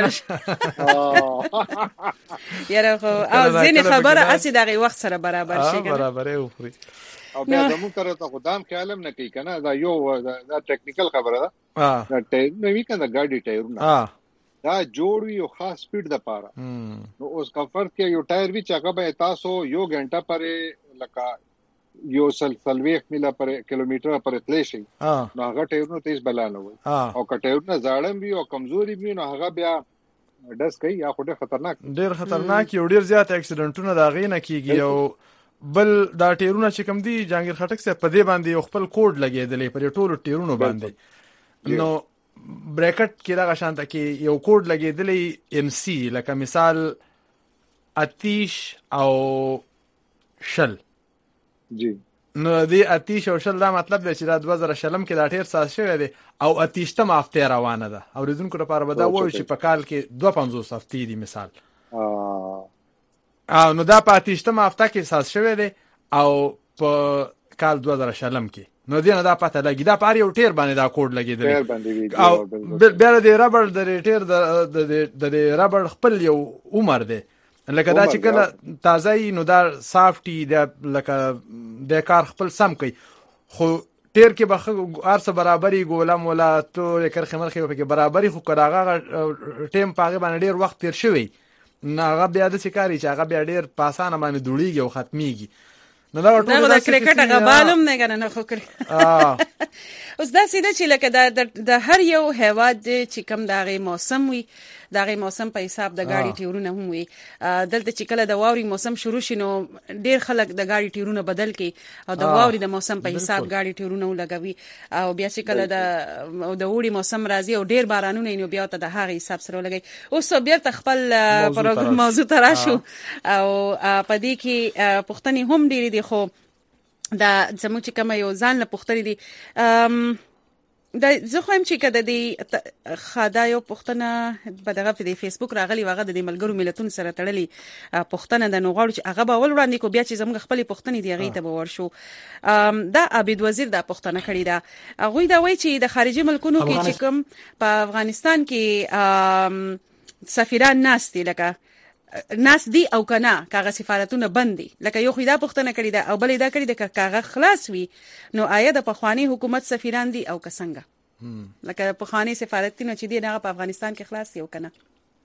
یاره خو او ځینې خبره اسی دغه وخت سره برابر شي برابر یې وخوري او بیا زموږ تر ته خدام خیالم نه کوي کنه دا یو دا ټیکنیکل خبره ده دا ټایر نو وی کنه ګاډي ټایرونه دا جوړ وی او خاص سپیډ د پاره نو اوس کمفورت کې یو ټایر وی چې هغه به تاسو یو غنټه پرې لکه یو سلويخ میله پر کیلومتر پر تلی شي نو هغه ټایرونو تیز بلانه وي او کټایرونه زاړم وي او کمزوري وي نو هغه بیا داس کوي یا خو ډېر خطرناک یو ډېر زیات اکسیډنټونه دا غینه کیږي او بل دا ټایرونه چې کم دي جهانگیر خټک صاحب په دې باندې خپل کوډ لګیدلې پر ټولو ټایرونو باندې نو بریکټ کې دا شانته کې یو کوډ لګیدلې ام سی لکه مثال آتیش او شل جی نو دی آتیش او شل دا مطلب دی چې دا 2000 شلم کې دا ټیر ساز شوی دی او آتیش ته مافته روانه ده او ریزونکو لپاره به دا وایي چې په کال کې 250 هفتې دي مثال نو دا په آتیش ته مافته کې ساز شوی دی او په کال 2000 شلم کې نو دی نه دا پته لګي دا په یو ټیر باندې دا کوډ لګیدل او بیا د ربړ د ټیر د ربړ خپل یو عمر دی لکه دا چې کله تازه نو دا سافټي د لکه د کار خپل سم کوي خو ټیر کې به ارسه برابرۍ ګولم ولا تو کرخه مرخه په کې برابرۍ خو کراغه ټیم پاغه باندې ډیر وخت تیر شوی نه هغه بیا د سکاري چې هغه بیا ډیر پاسانه باندې دوړيږي او ختميږي نو دا ټول د کرکټ هغه بالم نه کنه خو کړی اوس دا سیده چې لکه د هر یو هیواد چې کم دغه موسم وي دغه موسم په حساب د گاډي ټیرونه هم وي دلته چې کله د واوري موسم شروع شینو ډیر خلک د گاډي ټیرونه بدل کړي او د واوري د موسم په حساب گاډي ټیرونه لګوي او بیا چې کله د وړي موسم راځي او ډیر بارانونه نو بیا ته د هغه حساب سره لګي اوس بیا خپل پروګرام موضوع تراشو او پدې کې پښتني هم ډیر دي خو دا زموږ چې کوم یو ځان له پښتني دي دا زه خو هم چې کده دی خدایو پښتنه په دغه په فیسبوک راغلی واغه د ملګرو ملتونو سره تړلې پښتنه د نوغاړو چې هغه به ول وړاندې کو بیا چې زموږ خپل پښتني دی هغه ته به ورشو دا عبید وزیر د پښتنه کړی دا هغه دا وایي چې د خارجي ملکونو کې چې کوم په افغانستان کې سفیران ناستي لکه ناس دی او کنه کاغه سفارتونه بندي لکه یو خیدا پښتنه کړی دا او بلې دا کړی د کاغه خلاص وي نو آیا د پخوانی حکومت سفیران دي او کسنګه لکه پخوانی سفارتونه چې دی نه په افغانستان کې خلاص یو کنه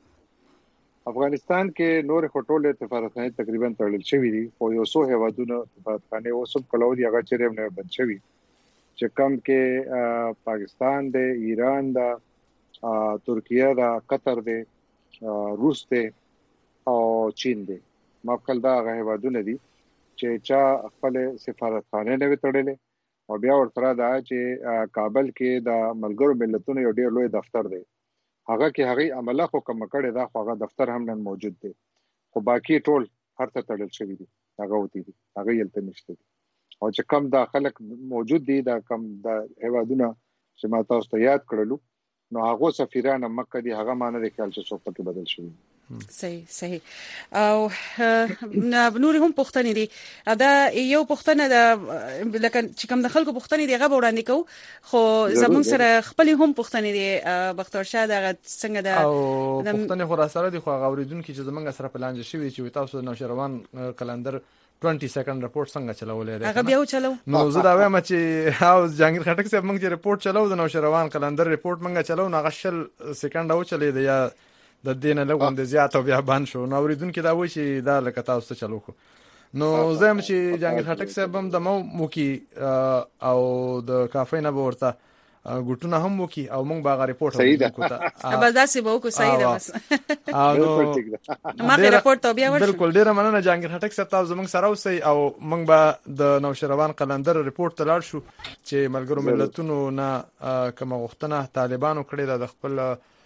افغانستان کې نور خټول سفارتخانه تقریبا تړل شوی دي او یو څو هیوادونو سفارتخانه اوسم کلو دي هغه چیرې نه بند شوی چې کم کې پاکستان دی ایران دا ترکیه دا قطر دی روس دی او چین دی مخکل دا هیوادونه دي چې چا خپل سفارتخانه نه وتړلې او بیا ورته دا چې کابل کې د ملګرو ملتونو یو ډیر لوی دفتر دی هغه کې هغه عمله خو کوم کړي دا خو هغه دفتر هم نن موجود دی خو باقی ټول هرته تړل شوی دي هغه وتی دي هغه یلته نشته او چې کم دا خلک موجود دي دا کم د هیوادونه چې ما تاسو ته یاد کړلو نو هغه سفیران مکه دي هغه معنی د خیال څخه په بدل شوی صحیح او نور هم پښتني دي دا یو پښتنه د لکه چې کوم د خلکو پښتني دی غو وړاندې کو خو زمون سره خپل هم پښتني دي بختور شاه د څنګه د پښتني خو را سره دي خو غوړیدون کې چې زمونږ سره پلان شوی چې تاسو نو شروان کلندر 20 سیکنډ رپورټ څنګه چلولې ده هغه بیا چلو نو زه دا وایم چې هاو جهانگیر خټک صاحب موږ چې رپورټ چلو د نو شروان کلندر رپورټ موږ چلو نو غشل سیکنډ او چلې دی یا د دینه لګون د زیات او بیا بان شو نو اوریدون کې دا وایي چې دا لکه تاسو چلو کو نو زم چې جهانگیر خټک صاحب هم د مو کې او د کافې نه ورته ګټونه هم وکي او موږ باغ رپورټ وکړو بس داسې به وکړو صحیح ده بس ما رپورټ ته بیا ورشو بالکل ډیره مننه جهانگیر خټک صاحب تاسو موږ سره اوسئ او موږ به د نوشروان قلندر رپورټ ته لاړ شو چې ملګرو ملتونو نه کوم غوښتنه طالبانو کړې ده د خپل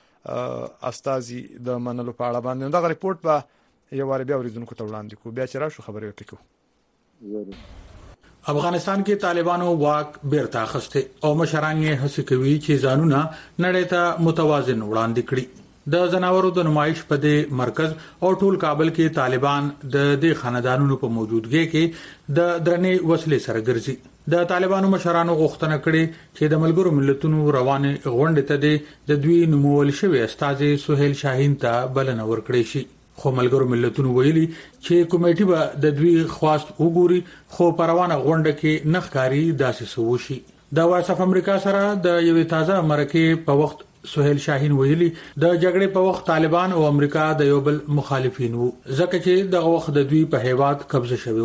استازي د منلو په اړه باندې دا رپورټ به یو واره بیا ورېدونکو ته وړاندې کو بیا چې راشو خبرې وکړو افغانستان کې طالبانو واک بیرته اخیسته او مشران یې هڅه کوي چې ځانونه نړۍ ته متوازن وړاندې کړي د زناورو د نمایش په دې مرکز او ټول کابل کې طالبان د دې خاندانونو په موجودګۍ کې د درنې وسلې سره ګرځي د طالبانو مشرانو غوښتنه کړې چې د ملګرو ملتونو روانه غونډه ته د دوی نومول شوی استاد سہیل شاهین ته بلنه ورکړې شي خو ملګرو ملتونو ویلي چې کمیټه به د دوی خواست وګوري خو پروانه غونډه کې نخکاری داسې سوشي د وایس اف امریکا سره د یوې تازه مرکه په وخت سہیل شاهین ویلي د جګړې په وخت طالبان او امریکا د یو بل مخالفین وو ځکه چې د وخت د دوی په هیواد قبضه شوی و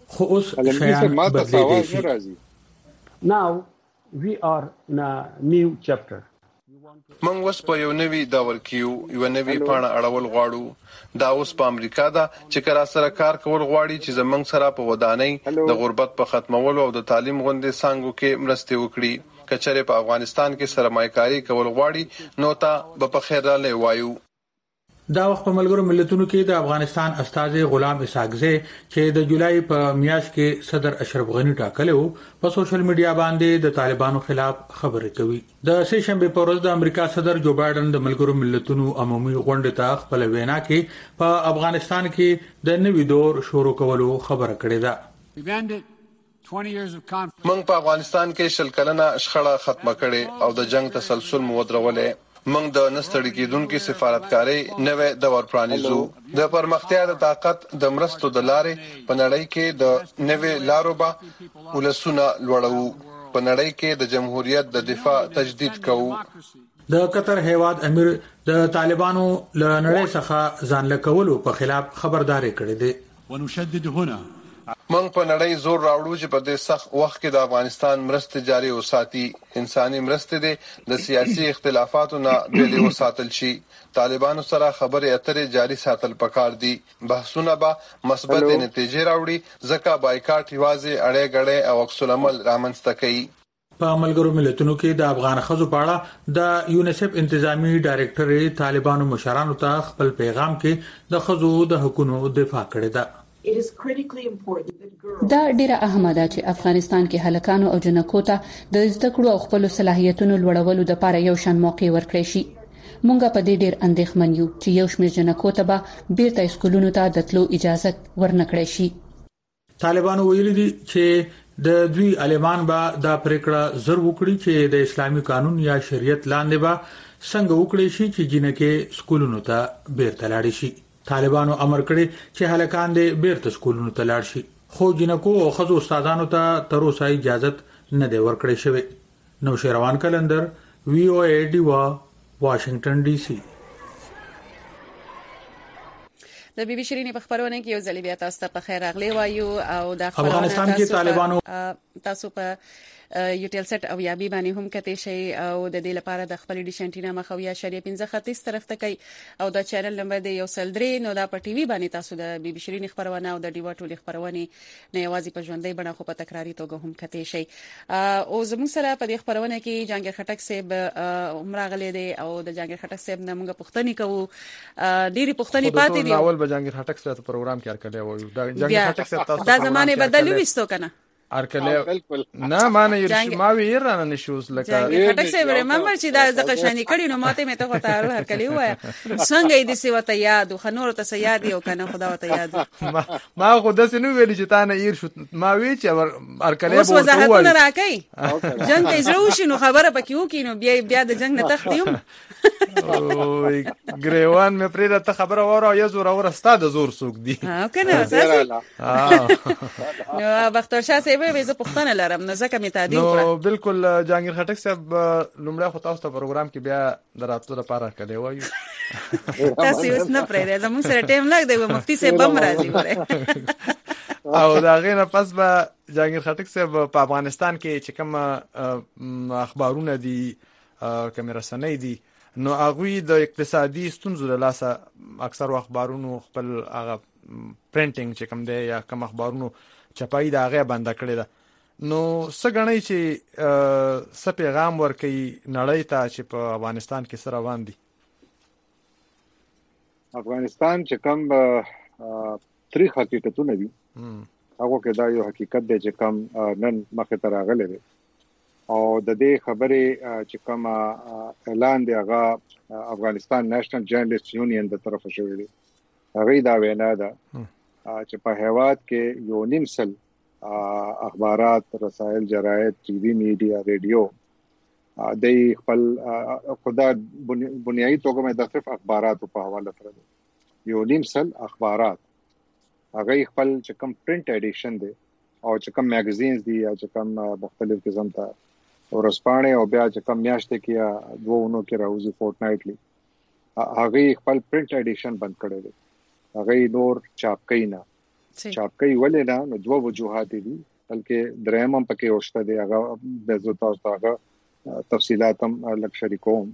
خو اوس شیان بدلیږي. Now we are in a new chapter. موږ اوس په یو نوي دور کې یو نوي پاڼه اړول غواړو. دا اوس په امریکا ده چې کرا سره کار کول غواړي چې زمنګ سره په ودانۍ د غربت په ختمولو او د تعلیم غونډې څنګه کې مرسته وکړي. کچره په افغانستان کې سرمایه‌کاري کول غواړي نو ته په خیر را لوایو. دا وخت په ملګرو ملتونو کې د افغانستان استاذ غلام اسحاقزی چې د جولای په میاشت کې صدر اشرف غنی ټاکلی وو په سوشل میډیا باندې د طالبانو خلاف خبرې کوي. د سه شنبه په ورځ د امریکا صدر جو بایدن د ملګرو ملتونو عمومي غونډې ته خپل وینا کې په افغانستان کې د نوي دور شروع کولو خبره کړې ده. موږ په افغانستان کې شل کلنه شخړه ختمه کړې او د جنگ تسلسل مو ودرولې. موږ د نستړي کېدونکو سفارتکاري نوې دور پرانیزو. د پرمختیا د طاقت د مرستو د لارې په نړۍ کې د نوې لارو به ولسونه لوړو. په نړۍ کې د جمهوریت د دفاع تجدید کوو. د قطر هیواد امیر د طالبانو له نړۍ څخه ځان لکولو په خلاف خبرداري کړې ده. ونشدد هنا موږ په نړۍ زور راوړو چې په دې سخت وخت کې د افغانستان مرسته جاري وساتي. انساني مرسته دي د سیاسي اختلافاتو نه بیلې وساتل شي. طالبانو سره خبرې اترې جاري ساتل پکار دي. بحثونه به مثبت نتیجې راوړي ځکه بایکاټ یوازې اړې غړې او عکس العمل رامنځته کوي. په ملګرو ملتونو کې د افغان ښځو په اړه د یونیسف انتظامی ډایریکټر طالبانو مشرانو ته خپل پیغام کې د ښځو د حقوقو دفاع کړې ده. دا ډیره اهمه ده چې افغانستان کې هلکانو او جنکو ته د زده کړو او خپل صلاحیتونو لوړولو لپاره یو شان موقع ورکړي شي. مونږ په دې ډیر اندېښمن یو چې یو شمېر جنکو ته به بیرته سکولونو ته د تلو اجازه ورنکړي شي. طالبانو ویلي دي چې د دوی عالمان به دا پریکړه زر وکړي چې د اسلامي قانون یا شریعت لاندې به څنګه وکړي شي چې جنکه سکولونو ته بیرته لاړ شي. طالبانو امر کړی چې هلکان دې بیرته سکولونو ته لاړ شي. خو جنکو او ښځو استادانو ته تر اوسه اجازه نه دی ورکړی شوی. نو شیروان کلندر وی او ای ډیوا واشنگټن ډي سي. د بي بي شيرين په خبرونه کې یو ځل بیا تاسو ته په خیر راغلی وایو او د افغانستان کې طالبانو تاسو په یوټیل سټ او یابي باندې هم کته شي او د دې لپاره د خپل ډیشنټینا مخویا شریعه 15 خطیس طرف ته کوي او د چینل نمبر دی یو سلدري نو دا په ټي وي باندې تاسو د بي بي شيرين خبرونه او د ډیوا ټولي خبرونه نه یوازې په ژوندۍ بڼه خو په تکراری توګه هم کته شي. او زموږ سره په دې خبرونه کې جهانگیر خټک صاحب عمرغلی دی او د جهانگیر خټک صاحب نه موږ پوښتنه کوو. ډيري پوښتنې پاتې دي. اول به جهانگیر خټک صاحب پروګرام کې ارکلې وایو. دا جهانگیر خټک صاحب تاسو دا زمانه بدلوي ستو کنه ارکلې نه مانه یې ما وی رانه نشوز لکه خټک صاحب رممبر چې دا د قشانی کړي نو ماته مې ته وتاړو هرکلې وای څنګه دې سی وته یاد خو نور ته یاد یو کنه خدا وته یاد ما خو د سينو ویل چې تا نه ایر شو ما وی چې ارکلې اوس وضاحتونه راکې جنگ ته زرو شنو خبره پکې وکي نو بیا د جنگ نه تختیم او ګریوان مې پرې ته خبره وره یا زور اور استاد زور سوق دی ها کنه نو بختور شاه به زه پښتنه لرم نو ځکه می تعدیل کړم. نو بالکل جهانگیر خټک صاحب لومړی خو تاسو ته پروګرام کې بیا دراتو لپاره کړی وایو. تاسو اوس نه پرې زموږ سره ټیم لګ دی مفتي صاحب هم راځي او دا غینه پس به جهانگیر خټک صاحب په افغانستان کې چې کوم اخبارونه دي کیمرا سنې دي نو هغه د اقتصادي ستونزو له لاسه اکثر اخبارونو خپل هغه پرینټینګ چې کوم دی یا کوم اخبارونو چپای دا هغه بند کړی ده. نو څنګه چې څه پیغام ورکړي نړۍ ته چې په افغانستان کې سره روان دي. افغانستان چې کوم تاریخ حقیقتونه دي هغه کې دا یو حقیقت دی چې کوم نن مخه تر راغلی دی او د دې خبرې چې کوم اعلان دی هغه افغانستان نېشنل جرنالست یونین د طرفه شوی دی. هغه دا وینا ده چې په هیواد کې یو نیم سل اخبارات رسائل جراید ټي وي میډیا ریډیو د خپل خدا بنیادی توګه مې د صرف اخبارات په حواله سره یو نیم سل اخبارات هغه خپل چې کوم پرنٹ ایډیشن دی او چې کوم میگزینز دي یا چې کوم مختلف قسم ته ورسپانه او بیا چې کوم میاشتې کې یا دوونو کې راوځي فورتنایټلی هغه خپل پرنٹ ایډیشن بند کړی دی. هغه نور چاپ کینا چاپ کوي ولې نه نو دوه وجوهات دي بلکې دریم هم پکې وشته دی هغه د زوتا هغه تفصيلات هم لک شریکوم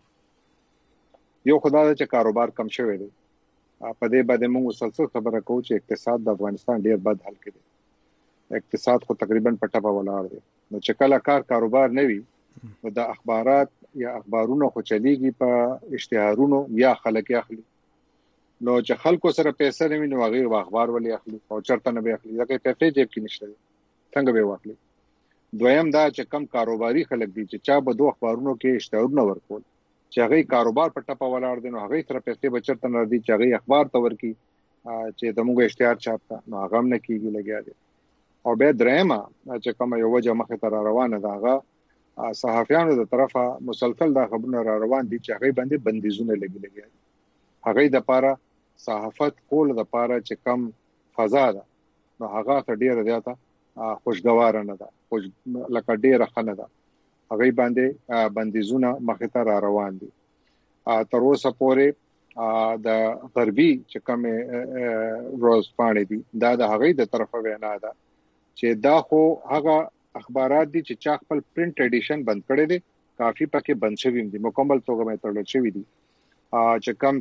یو خدای چې کاروبار کم شوی دی په دې باندې موږ مسلسل خبره کوو چې اقتصاد د افغانستان ډیر بد حال کې دی اقتصاد خو تقریبا په ټپه ولاړ دی نو چې کله کاروبار نه وي نو د اخبارات یا اخبارونو خو چلیږي په اشتهارونو یا خلک اخلي نو چې خلکو سره پیسې نه وي نو هغه اخبار ولې اخلي او چرته نه به اخلي ځکه پیسې جیب کې نشته څنګه به واخلي دویم دا چې کم کاروباري خلک دي چې چا به دوه اخبارونو کې اشتهارونه ورکول چې هغه کاروبار په ټپه ولاړ دي نو هغه سره پیسې بچرته نه دي چې هغه اخبار تور کی چې دموږ اشتهار چاپتا نو هغه هم نه کیږي لګیا دي او به درېما چې کوم یو وجه مخه تر روانه ده هغه صحافیانو د طرفه مسلسل دا خبرونه را روان دي چې هغه باندې بندیزونه لګي هغه د لپاره صحافت کول د لپاره چې کم فضا ده نو هغه ته ډیره زیاته خوشگوار نه ده خوش لکه ډیره خنه ده هغه باندې بندیزونه مخه ته را روان دي تر اوسه پورې د غربي چې کوم روزپاڼې دي دا د هغه د طرفه وینا ده چې دا خو هغه اخبارات دي چې چا خپل پرنٹ ایډیشن بند کړي دي کافي پکې بند شوی دي مکمل توګه مې تړل شوی دي چې کم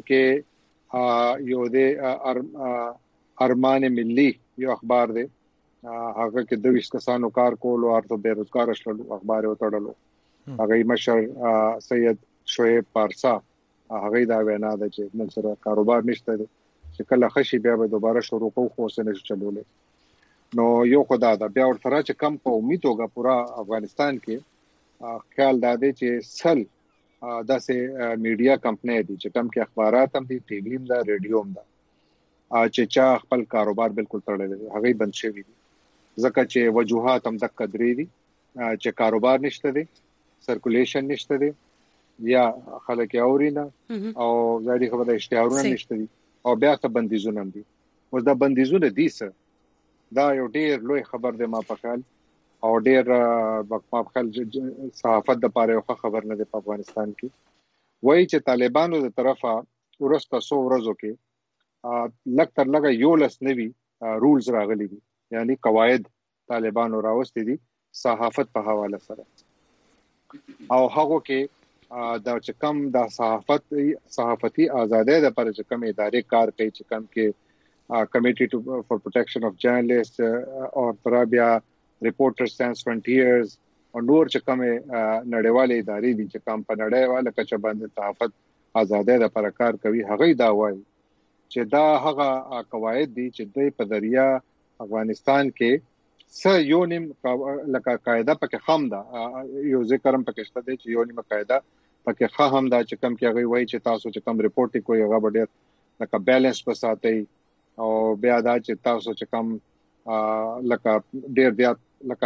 کې یو د ارمان ملي یو اخبار دی هغه کې 22 کسانو کار کول او ارته بیروزګار شول اخبار یې تړلو هغه مشر سید شعیب پارسا هغه دا وینا ده چې موږ سره کاروبار نشته چې کله خشي بیا به دوباره شروع کوو خو څه نشو چلولې نو یو خدای دا بیا ورته چې کم په امید وګه پورا افغانستان کې خیال داده چې سل داسې میډیا کمپنۍ دي چې کم کې اخبارات هم دي ټي وی هم ده ریډیو هم ده چې چا خپل کاروبار بالکل تړلی دی هغه بند شوی دي ځکه چې وجوهات هم د قدرې دي چې کاروبار نشته دي سرکولیشن نشته دي یا خلک اورینه او ځای خبره اشتهارونه نشته دي او بیا ته بندیزونه دي اوس دا بندیزونه دي څه دا یو ډیر لوی خبر دی ما پکال او ډیر ما پکال صحافت د پاره یو خبر نه دی په افغانستان کې وایي چې طالبانو د طرفه ورسته 100 ورځو کې لک تر لګه یو لس نوي رولز راغلي دي یعنی قواعد طالبانو راوستي دي صحافت په حواله سره او هغه کې دا چې کم د صحافتي ازادۍ د پر چې کم ادارې کار کوي چې کم کې Committee for Protection of Journalists or Tarabia Reporters Sans Frontiers او نور چې کوم نړیوالې ادارې دي چې کوم په نړیواله کچه باندې صحافت ازادۍ د پر کار کوي هغه دا وایي چې دا هغه قواعد دي چې د په ذریعہ افغانستان کې څه یو نیم لکه قاعده پکې خام ده یو ذکرم پکې شته دي چې یو نیم قاعده پکې خام ده چې کوم کې هغه وایي چې تاسو چې کوم ریپورت کوي هغه ډېر لکه بیلانس پساتئ او بیا دا چې تاسو چې کوم لکه ډیر زیات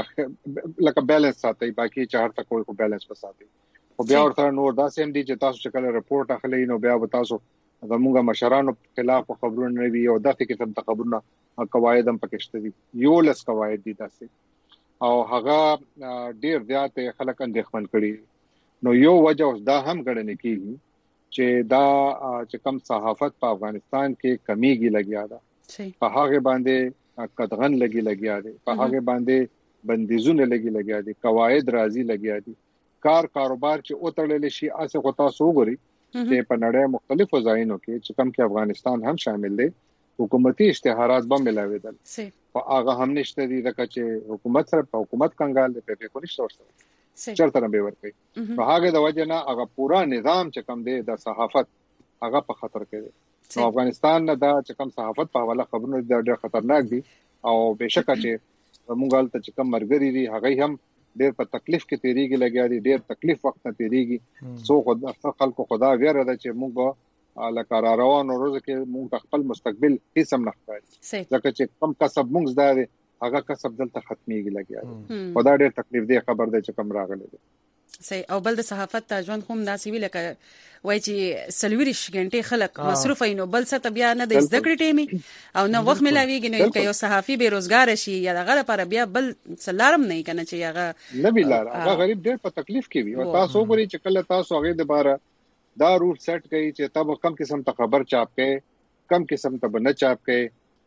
لکه بیلانس ساتي باقي چهار تک کوئی بیلانس پساتي او بیا ورته نور دا سیم دي چې تاسو چې کله رپورت اخلي نو بیا تاسو زموږه مشرانو خلاف خبرونه نه وي او دغه قسم ته خبرونه قواعد هم پکې شته دي یو لس قواعد دي تاسو او هغه ډیر زیات خلک اندېښمن کړي نو یو وجه دا هم غړنه کیږي چې دا چې کم صحافت په افغانستان کې کمیږي لګیا ده په هغه باندې قدغن لګیا دي په هغه باندې بندیزونه لګیا دي قواعد راضي لګیا دي کاروبار چې او تړل شي اسه خو تاسو وګورئ چې په نړۍ مختلفو ځایونو کې چې کم کې افغانستان هم شامل دی حکومتي اشتهارات به ملاویدل او هغه هم نشته دي ځکه چې حکومت سره په حکومت کنګال دی په کوم څه چرته نه به ورکړي په هغه د وجه نه هغه پورا نظام چې کم دی د صحافت هغه په خطر کې دی نو افغانستان نه دا چې کم صحافت په حواله خبرونه ډېر خطرناک دي او بهشکه چې موږ ته چې کم مرګري دي هغه هم ډېر په تکلیف کې تیریږي لګیا دي ډېر تکلیف وخت نه تیریږي سو خلکو خدا ویره ده چې موږ لکه را روانو روز کې موږ خپل مستقبل هیڅ هم نه ښکاري ځکه چې کم کسب موږ زده هغه کسب دلته ختميږي لګیا خدا ډېر تکلیف دی خبر ده چې کم راغلی دی صحیح او بل د صحافت ژوند هم داسې ویل ک وای چې سلويرش غنټه خلک مصروف اينو بل څه بیا نه د ذکر ټیمي او نو وخت ملاويږي نو که یو صحافي بیروزګار شي یا دغه لپاره بیا بل سلارم نه کنه چې هغه نه ویلار هغه غریب ډېر په تکلیف کې وي او تاسو وګورئ چې کله تاسو هغه د بار دا رول سیټ کړئ چې تاسو کم قسم ته خبر چاپ کړئ کم قسم ته نه چاپ کړئ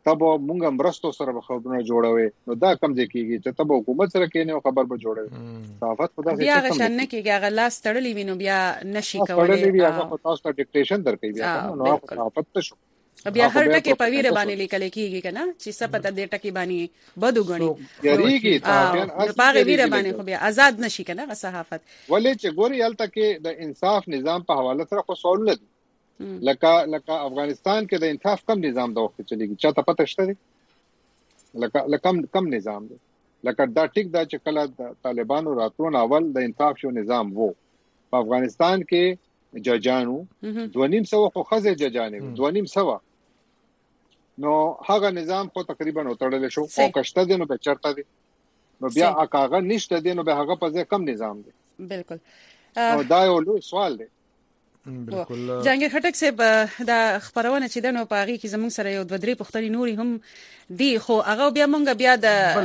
تبو مونږ مرستو سره خبرونه جوړوي نو دا کم ځای کیږي چې تبو حکومت سره کینې خبر به جوړوي صحافت خدا بیا غشن نه کیږي هغه لاس تړلې وینو بیا نشي کولای تړلې بیا هغه تاسو ته ډیکټیشن درکوي بیا نو صحافت ته شو بیا هر ټکی په ویره باندې لیکل کیږي کنه چې سپته دې ټکی باندې بدو غني یریږي تاسو په ویره باندې خو بیا آزاد نشي کنه صحافت ولې چې ګوري الته کې د انصاف نظام په حواله سره خو سوال نه لکه افغانستان کې د انصاف کم نظام د وخت چلیږي چا ته پته شته لکه کم نظام دی لکه دا ټیک دا چې کله د طالبانو راتلون اول د انصاف شو نظام وو په افغانستان کې ججانو 2.5 خو خزه ججانې 2.5 نو هغه نظام خو تقریبا وتړل شو او کشته دي نو به چرته دي نو بیا هغه نشته دي نو به هغه په ځای کم نظام دی بالکل نو دا یو لوی سوال دی بالکل جهانگیر خټک صاحب دا خبرونه چې دنو په هغه کې زموږ سره یو 2-3 پوښتنې نوري هم دی خو هغه بیا مونږ بیا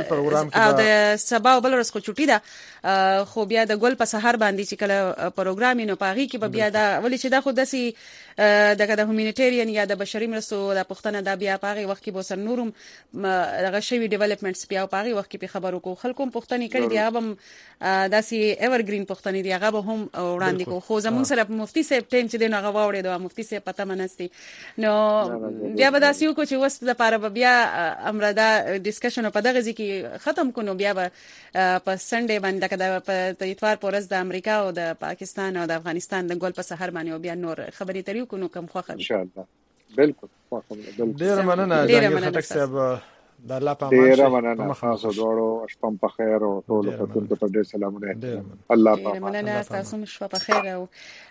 د سبا بل ورځ خو چټي ده خو بیا د ګل په سحر باندې چې کله پروګرام نو په هغه کې بیا دا ولې چې دا خو دسي دغه د هومانیټیرین یا د بشري مرستو د پښتنه دا بیا په هغه وخت کې بوسر نورم دغه شوی ډیولپمنټس بیا په هغه وخت کې په خبرو کو خلکو پښتني کړي دی هغه داسي ایورګرین پښتني دی هغه هم وړاندې کو خو زموږ سره مفتي صاحب ټیم چې دغه واوړې د مفتي صاحب پته منستي نو بیا به داسي کو چې وس د لپاره بیا امردا ډیسکشن په دغه ځکه ختم کونو بیا په سنډي باندې کده په اتوار پورز د امریکا او د پاکستان او د افغانستان د ګول په سحر باندې بیا نور خبرې تریو کونو کم خوخه ان شاء الله بالکل خوخه ډیر مننه جهانگیر خټک صاحب د الله په امان ډیر مننه تاسو دوړو شپم په خیر او ټول ته ډیر سلامونه الله په امان مننه تاسو شپه په خیر او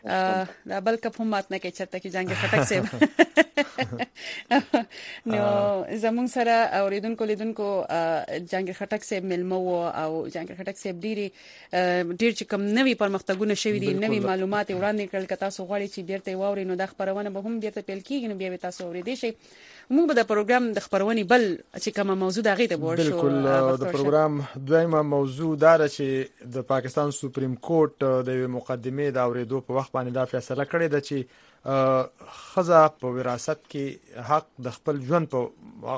دا بل کپ هم مات نه کې چرته کې جهانگیر خټک صاحب نو زمون سره اوریدونکو لیدونکو جهانگیر خټک صاحب ملمو او جهانگیر خټک صاحب ډیر چې کوم نوي پرمختګونه شوي دي نوي معلومات وړاندې کړل کته تاسو غواړئ چې بیرته واوري نو د خبرونه به هم بیرته پیل کیږي نو بیا تاسو اوریدئ شي موږ به د پروګرام د خبرونې بل چې کومه موضوع دا غي ته ور شو بالکل د پروګرام دویمه موضوع دا چې د پاکستان سپریم کورټ د مقدمه د اوریدو په وخت باندې دا فیصله کړې ده چې خزه په وراثت کې حق د خپل ژوند په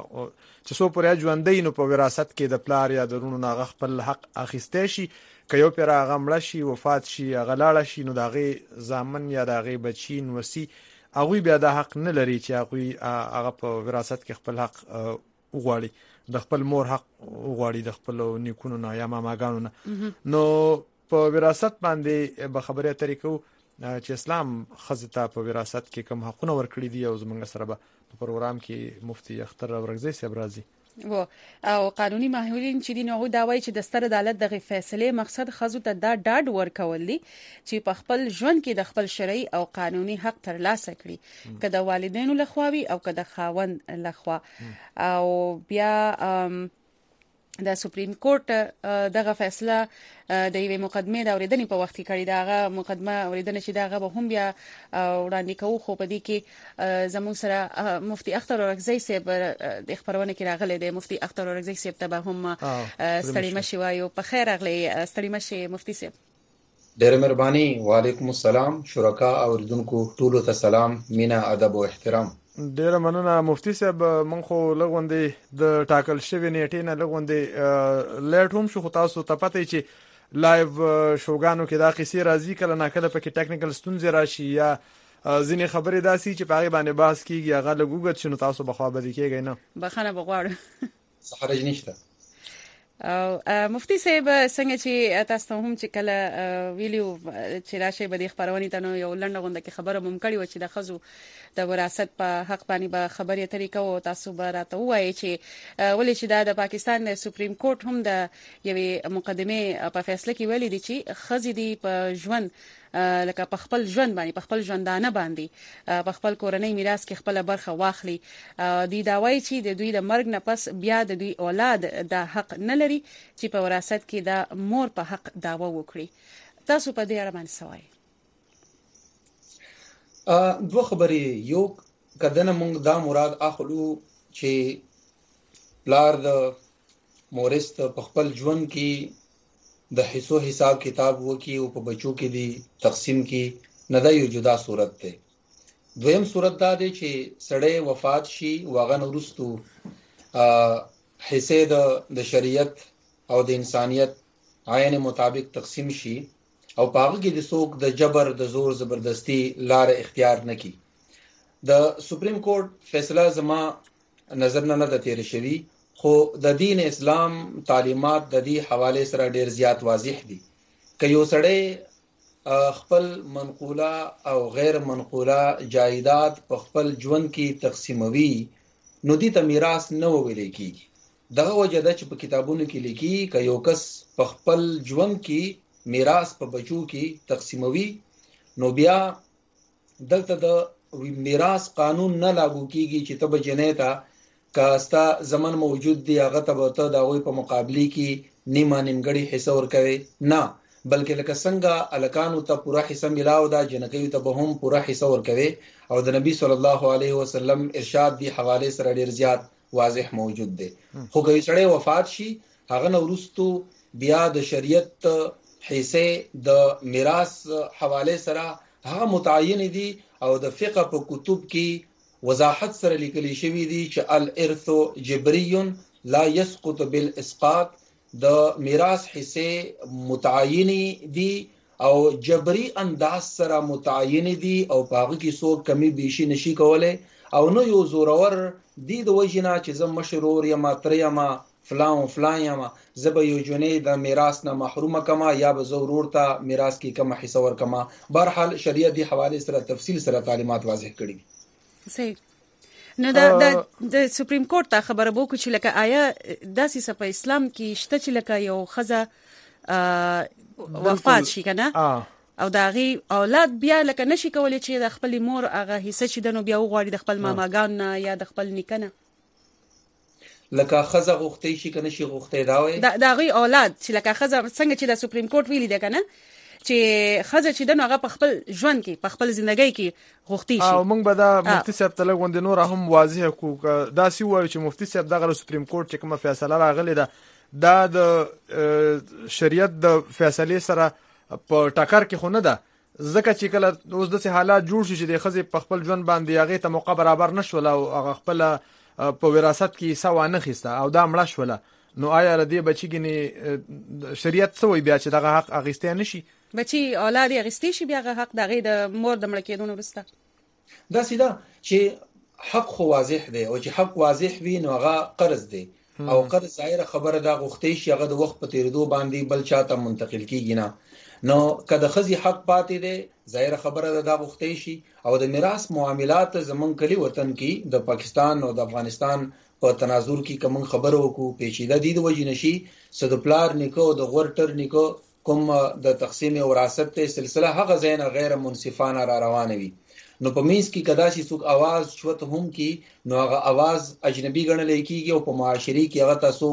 چې سو پرې ژوندۍ نو په وراثت کې د پلار یا درونو نه خپل حق اخیستې شي که یو پر هغه مړ شي وفات شي هغه لاړ شي نو دغه ځامن یا دغه بچین وسی هغه بیا د حق نه لري چې هغه په وراثت کې خپل حق وغواړي د خپل مور حق وغواړي د خپل نیکونو نه یا ماماګانو نه نو په وراثت باندې به خبره طریقو چې اسلام خزته په وراثت کې کوم حقونه ورکړي دي او زمونږ سره به په پروګرام کې مفتي اختر ورغزي صاحب راځي او قانوني محلولین چې دي نو دا وایي چې د ستر عدالت دغه فیصله مقصد خزو ته دا ډاډ ورکول دي چې په خپل ژوند کې د خپل شرعي او قانوني حق ترلاسه کړي کله والدینو لخواوي او کله خاوند لخوا او بیا د سپریم کورټ دغه فیصله د یوې مقدمه د اوریدنې په وخت کې کړې دغه مقدمه اوریدنه چې دغه به هم بیا وړاندې کوو خو په دې کې زموږ سره مفتي اختر اورغزي صاحب د خبرونه کې راغلي دی مفتي اختر اورغزي صاحب ته به هم ستړي مشي وایو په خیر راغلي ستړي مشي مفتي صاحب ډېر مهرباني وعلیکم السلام شرکا اوریدونکو ټولو ته سلام مینا ادب او احترام ډیر مننه مفتي صاحب مونږ خو لغوندې د ټاکل شوی نیټې نه لغوندې لیټ هم شو تاسو ته پته چې لایو شوګانو کې دا قصې راځي کله نه کله پکې ټیکنیکل ستونزې راشي یا ځینې خبرې داسي چې په هغه باندې بحث کیږي هغه لګوګت شنو تاسو بخوا به کېږي نه بخنه بغواړم سحرج نشته او مفتي صاحب څنګه چې تاسو هم چې کله ویلیو چې راشه به د خبرونې ته نو یو لنډه غونډه کې خبره ممکن و چې د خزو د وراثت په حق باندې به خبرې طریقه او تاسو به راته وایي چې ولې چې د پاکستان د سپریم کورټ هم د یوې مقدمه په فیصله کې ویلي دي چې خزې دي په ژوند لکه په خپل ژوند باندې په خپل ژوندانه باندې په خپل کورنۍ میراث کې خپل برخه واخلي دوی دا وایي چې د دوی د مرګ نه پس بیا د دوی اولاد د حق نه لري چې په وراثت کې د مور په حق دعوه وکړي تاسو په دې اړه باندې څه وایي دوه خبرې یو کدنه موږ دا مراد اخلو چې پلار د مورث په خپل ژوند کې د حصو حساب کتاب وکي او په بچو کې دی تقسیم کې نه دا یو جدا صورت ده دویم صورت دا دی چې سړی وفات شي واغه نورستو حصے د شریعت او د انسانیت عین مطابق تقسیم شي او پاغه کې د څوک د جبر د زور زبردستی لار اختیار نکي. د سپریم کورټ فیصله زما نظر نه د تیر شوی، خو د دین اسلام تعلیمات د دې حواله سره ډیر زیات واضح دي. که یو سړی خپل منقوله او غیر منقوله جایداد په خپل ژوند کې تقسیموي نو دې ته میراث نه ویل کیږي. دغه وجه ده چې په کتابونو کې لیکي که یو کس په خپل ژوند کې میراث په بچو کې تقسیموي نو بیا دلته د میراث قانون نه لاګو کیږي چې ته به جنې ته کاستا زمن موجود دی هغه ته ته د غوي په مقابله کې نیمه نیمګړی حصہ ورکوي نه، بلکې لکه څنګه الکانو ته پورا حصہ ملاو دا جنکوي ته به هم پورا حصہ ورکوي. او د نبی صلی الله علیه وسلم ارشاد دی حواله سره ډیر زیات واضح موجود دی. خو که سړی وفات شي هغه نو وروستو بیا د شریعت حصے د میراث حواله سره هغه متعین دي او د فقه په کتب کې وضاحت سره لیکل شوی دي چې الارث جبری لا يسقط بالاسقاط. د میراث حصے متعین دي او جبری انداز سره متعین دي او پاغه کې څوک کمی بیشي نشي کولای او نو یو زورور دی د وجنا چې زم مشرور یا ماتریما فلان فلان یا زب یو جنې د میراث نه محروم کما یا به ضرور ته میراث کې کم حصہ ور کما. بهرحال شریعت دی حواله سره تفصیل سره تعلیمات واضح کړي. صحیح. نو د سپریم کورټ ته خبره وکړو چې لکه آیا داسې څه په اسلام کې شته چې لکه یو خزه وفات شي کنه او داغي اولاد بیا لکه نشي کولای چې د خپل مور هغه حصہ چې دنو بیا وغواړي د خپل ماماګان نه یا د خپل نیکنه لکه خزه غوښتي شي کنه شي غوښتي دا وي داغي اولاد چې لکه خزه څنګه چې د سپریم کورټ ویلي ده کنه چې خزه چې دنو هغه په خپل ژوند کې په خپل ژوندۍ کې غوښتي شي. او موږ به دا مفتي صاحب ته لګوند نور هم واضح کو دا سی وایي چې مفتي صاحب دغه سپریم کورټ چې کومه فیصله راغلی ده دا د شریعت د فیصله سره په ټاکر کې خو نه ده، ځکه چې کله اوس د حالات جوړ شي چې د خزه په خپل ژوند باندې هغه ته موقع برابر نشول او هغه خپل په وراثت کې سوا نه خسته او دا مړه شول، نو آیا ردی بچیګنی شریعت سوې بیا چې دغه حق اغستې نشي بچي اولاد اغستې شي بیا حق دغه د مور د مړ کېدون ورسته؟ دا سیده چې حق خو واضح دی او چې حق واضح وي نو هغه قرض دی او قرض ظاهر خبره دا غوښتي شي هغه د وخت په تیریدو باندې بل چاته منتقل کیږي نه، نو کله خزي حق پاتې دی ظاهر خبره دا غوښتي شي. او د میراث معاملات زمون کلی وطن کې د پاکستان او د افغانستان په تناظر کې کوم خبرو کو پیچیده دي د وجې نشي صد پلار نیکو د غورټر نیکو کوم د تقسیم وراثت ته سلسله هغه زین غیر منصفانه را روانه وي. نو په مینس کې کدا شي څوک आवाज شوت هم کې نو هغه आवाज اجنبي ګڼل کېږي او په معاشري کې هغه تاسو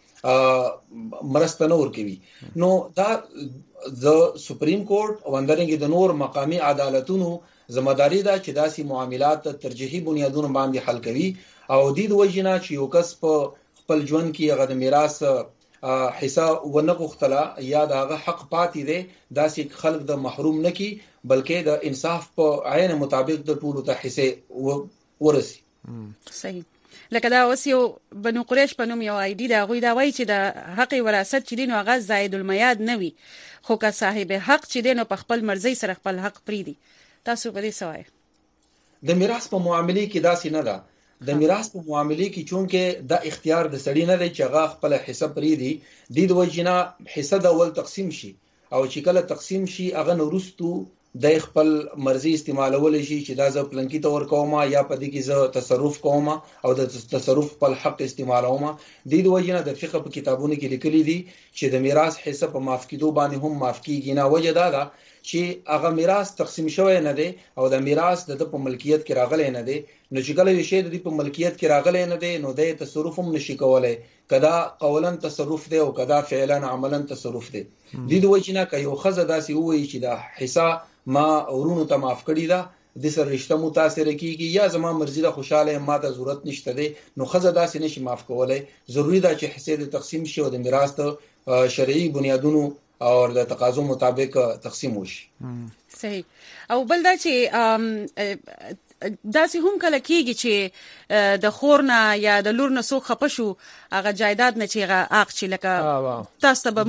کو مرسته نور کوي. نو دا د سپریم کورټ او اندرنګ د نور مقامی عدالتونو ذمہداري ده چې داسې معاملات ترجیحي بنیادونو باندې حل کوي او د وجینا چې یو کس په خپل ژوند کې هغه د میراث حصہ ونغختلا یا دغه حق پاتې دی داسې خلق د محروم نکي بلکې د انصاف په عین مطابق د ټولو ته حصے ورسي. صحیح. لکه دا اوس یو بنو قریش په نوم یو آیډي دا غوي دا وایي چې د حق وراثت چې دین هغه زائد المیاد نه وي خو که صاحب حق چې دین په خپل مرزي سره خپل حق پریدي. تاسو په دې سوای د میراث په معاملې کې داسې نه ده. د میراث په معاملې کې چونکه د اختیار د سړی نه دی چې هغه خپل حصہ پریدي د وجینا حصہ د اول تقسیم شي او چې کله تقسیم شي هغه نورستو د خپل مرزي استعمالول شي چې دا ز پلنکی تور کومه یا پدې کې ز تصرف کومه او د تصرف په حق استعمالوم د وجینا د فقه په کتابونو کې لیکلي دي چې د میراث حصہ په معاف کېدو باندې هم معاف کیږي نه. وجه دا ده چې هغه میراث تقسیم شوی نه دی او د میراث د په ملکیت کې راغلی نه دی، نو چې کله یو شی د په ملکیت کې راغلی نه دی نو د تصرف هم نشي کولای، کدا قولا تصرف دی او کدا فعلا عملا تصرف دی. د وجینا که یو خزه داسې وایي چې د حصہ ما ورونو ته معاف کړی دا د سر رشتہ متاثر کیږي یا زما مرزي له خوشاله ما ته ضرورت نشته دی، نو خزه داسې نشي معاف کولای. ضروری ده چې حصے د تقسیم شي او د میراث ته شرعي بنیادونو او د تقاضو مطابق تقسیم وشي. صحیح. او بل دا چې داسې هم کله کېږي چې د خور نه یا د لور نه څوک خپه شو هغه جایداد نه چې هغه حق چې لکه تاسو ته به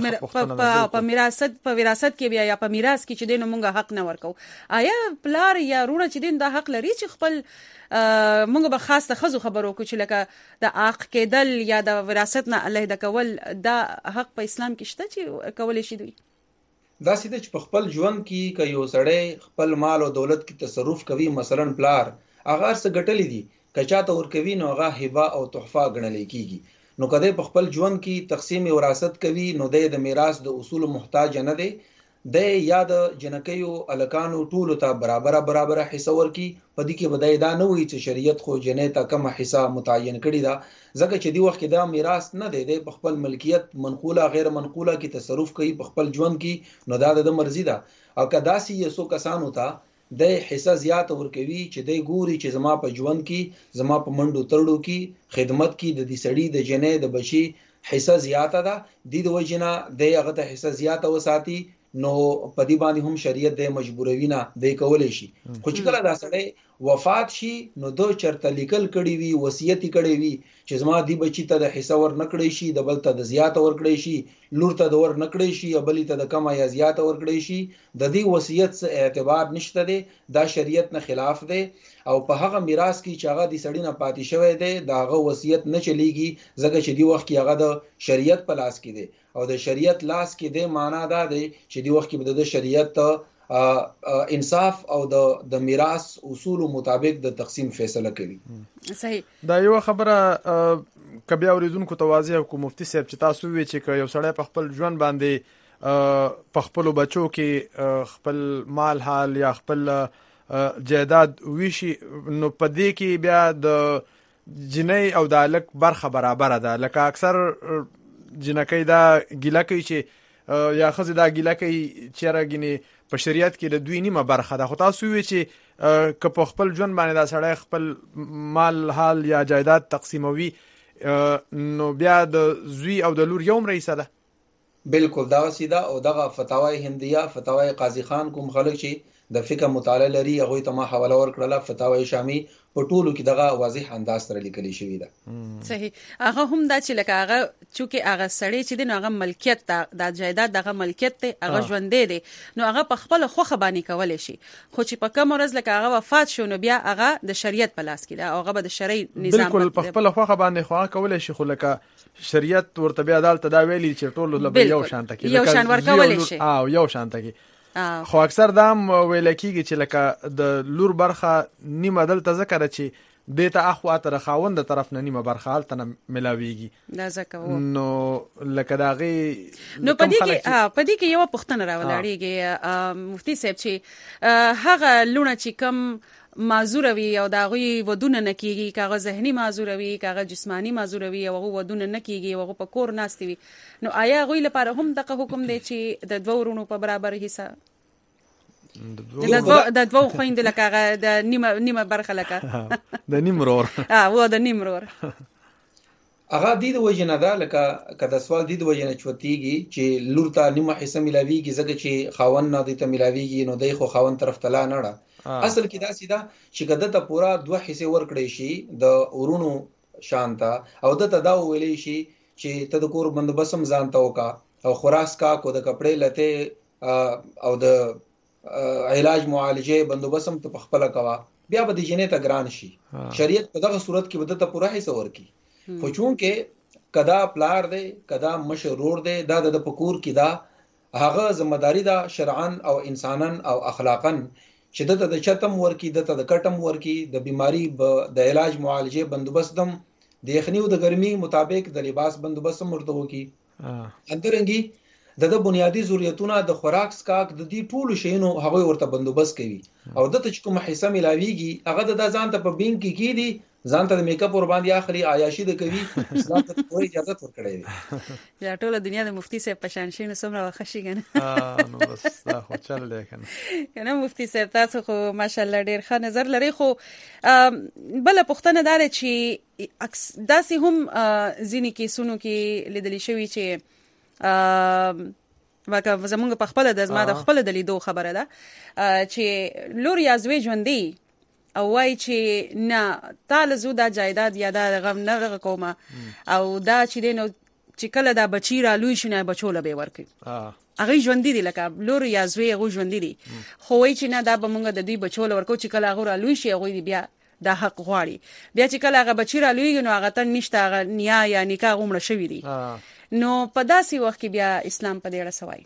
موږ په وراثت کې بیا یا په میراث کې چې دین موږ حق نه ورکو. آیا پلار یا رونه چې دین دا حق لري چې خپل موږ به خاص ته خزو خبرو کو چې لکه د حق کېدل یا د وراثت نه علیحده کول دا حق په اسلام کې شته چې کولای شي دوی؟ دا سیده چې په خپل ژوند کې که یو سړی خپل مال او دولت کې تصرف کوي، مثلا پلار هغه څه ګټلې دي که چاته ورکوي نو هغه هبه او تحفه ګڼل کېږي. نو کله په خپل ژوند کې تقسیم وراثت کوي نو د میراث د اصول محتاج نه دی، د یا د جنکیو الکانو ټولو ته برابر حصہ ورکي. په دې کې بدای دا نه وي چې شریعت خو جنې ته کم حصہ متعین کړی دا، ځکه چې دی وخت کې دا میراث نه دی، د خپل ملکیت منقوله غیر منقوله کې تصرف کوي په خپل ژوند کې، نو دا د مرزي ده. او کدا سي یسو کسانو ته د حصہ زیات ورکوي چې دی ګوري چې زما په ژوند کې زما په منډو ترړو کې خدمت کې د دې سړی د جنې د بچي حصہ زیاته ده، د وجنه د هغه ته حصہ زیاته وساتي، نو په دې باندې هم شریعت د مجبوروي نه د کولای شي. خو چې کله دا سړی وفات شي نو دو چرته لیکل کړي وي، وصیت کړي وي چې زما دی بچی ته د حصہ ور نکړي شي، د بل ته د زیات ور کړي شي، لور ته د ور نکړي شي، بل ته د کم یا زیات ور کړي شي، د دې وصیت څخه اعتبار نشته دی، دا شریعت نه خلاف دی. او په هغه میراث کې چې هغه د سړی نه پاتې شوی دی دا هغه وصیت نه چلیږي، ځکه چې دی وخت کې هغه د شریعت په لاس کې دی، او د شریعت لاس کې دی معنا دا دی چې دی وخت کې د شریعت انصاف او د میراث اصول مطابق د تقسیم فیصله کوي. صحیح. دا یو خبره کبي اوریدونکو توازی کو مفتی صاحب چې تاسو وی چې یو سړی په خپل ژوند باندې په خپل بچو کې خپل مال حال یا خپل جائیداد ویشي، نو په دې کې بیا د جنۍ او د الک برخه برابر ده. لکه اکثر جنکۍ دا ګیله کوي چې یا خزه دا ګیله کوي چې راګنی په شریعت کې د دوی نیمه برخه ده. خو تاسو وی چې که په خپل ژوند باندې دا سړی خپل مال حال یا جایداد تقسیموي نو بیا د زوی او د لور یوم رئیسه ده. بالکل دا سیده. او دغه فتاوی هندیه، فتاوی قاضی خان کوم خلک چې د فقه مطالعه لري هغه ته ما حواله ورکړله، فتاوی شامی په ټولو کې دغه واضح انداز سره لیکل شوی ده. صحیح. هغه هم دا چې لکه هغه چې هغه سړی چې د هغه ملکیت د جایداد دغه ملکیت ته هغه ژوندې دی نو هغه په خپل خوخه باندې کولای شي، خو چې په کوم ورځ لکه هغه وفات شو نو بیا هغه د شریعت په لاس کې ده او هغه به د شرعي نظام بالکل په خپل خوخه باندې خو کولای شي، خو لکه شریعت ورته بیا عدالت دا ویلي چې ټول له یو شان تکي یو شان ورکول شي او یو شان تکي. خو اکثر دا ویل کېږي چې لکه د لور برخه نیمه دلته ذکر چې دیتا اخوا تر خاوند طرف نه نیمه برخه حالت نه ملاويږي دا ځکه نو لکه داغي نو پدې کې یو پښتنه راولاړيږي مفتی صاحب چې هغه لونه چې کم معذوروي او داغوی ودونه نکېږي، کاغه ذهني معذوروي، کاغه جسمانی معذوروي او ودونه نکېږي او په کور ناستي وي، نو آیا غوی لپاره هم دغه حکم دی چې د دوه ورونو په برابر حصہ د دوه خويند لکه د نیمه برخه لکه د نیمرور و د نیمرور هغه د وجنه ده، لکه کدا سوال د وجنه چوتیږي چې لور ته نیمه حصہ ملاويږي ځکه چې خاوند نه د ته ملاويږي نو د خو خاوند طرف ته لا نه اصل کې دا سیده چې کده ته پورا دوه حصے ورکړي شي د ورونو شانتا او د تدا ویلې شي چې ته د کور بندوبسم ځانته وکا او خوراک کا کو د کپڑے لته او د علاج معالجه بندوبسم ته خپل کوا، بیا به د جنې ته ګران شي. شریعت په دغه صورت کې بده ته پورا حصہ ورکي، خو چون کې کدا پلار دی کدا مشرور دی دا د پکور کې دا هغه ذمہ داری دا شرعاً او انساناً او اخلاقاً چې د چتم ورکی د کټم ورکی د بیماری د علاج معالجه بندوبست دم د یخنی او د ګرمي مطابق د لباس بندوبست مرتبو کی اندرنګي د بنیادی ضرورتونه د خوراک سکاک د دې ټولو شینو هغه ورته بندوبست کوي او د ته کوم حصہ ملاويږي هغه د ځان ته په بینک کې کیدی ځان ته د میک اپ ور باندې اخري عیاشي د کوي ځان ته کوئی اجازه ورکړي دي یا ټول دنیا د مفتی صاحب په شان شینو سمره وخشي کنه نو بس دا خو چل دی کنه مفتی صاحب تاسو خو ماشاءالله ډیر ښه نظر لري، خو بل پښتنه دار چې داسې هم ځینې کیسونو کې لیدل شوی چې واکه زمونږ په خپل د زما د خپل د لیدو خبره ده چې لور یا زوی ژوندۍ او وای چې نه تعالی زو دا جایداد یا دا غم نه کومه او دا چې دینو چې کله دا بچی را لوي شنه بچوله به ورکي هغه ژوند دي لکه لور یا زوی هغه ژوند دي خو وای چې نه دا به مونږ د دوی بچوله ورکو چې کله هغه را لوي شي هغه بیا دا حق غواړي بیا چې کله هغه بچی را لوي نو هغه ته نشته هغه نیا یا نکاح غومړه شوی دي نو په داسې وخت کې بیا اسلام په دې اړه سوای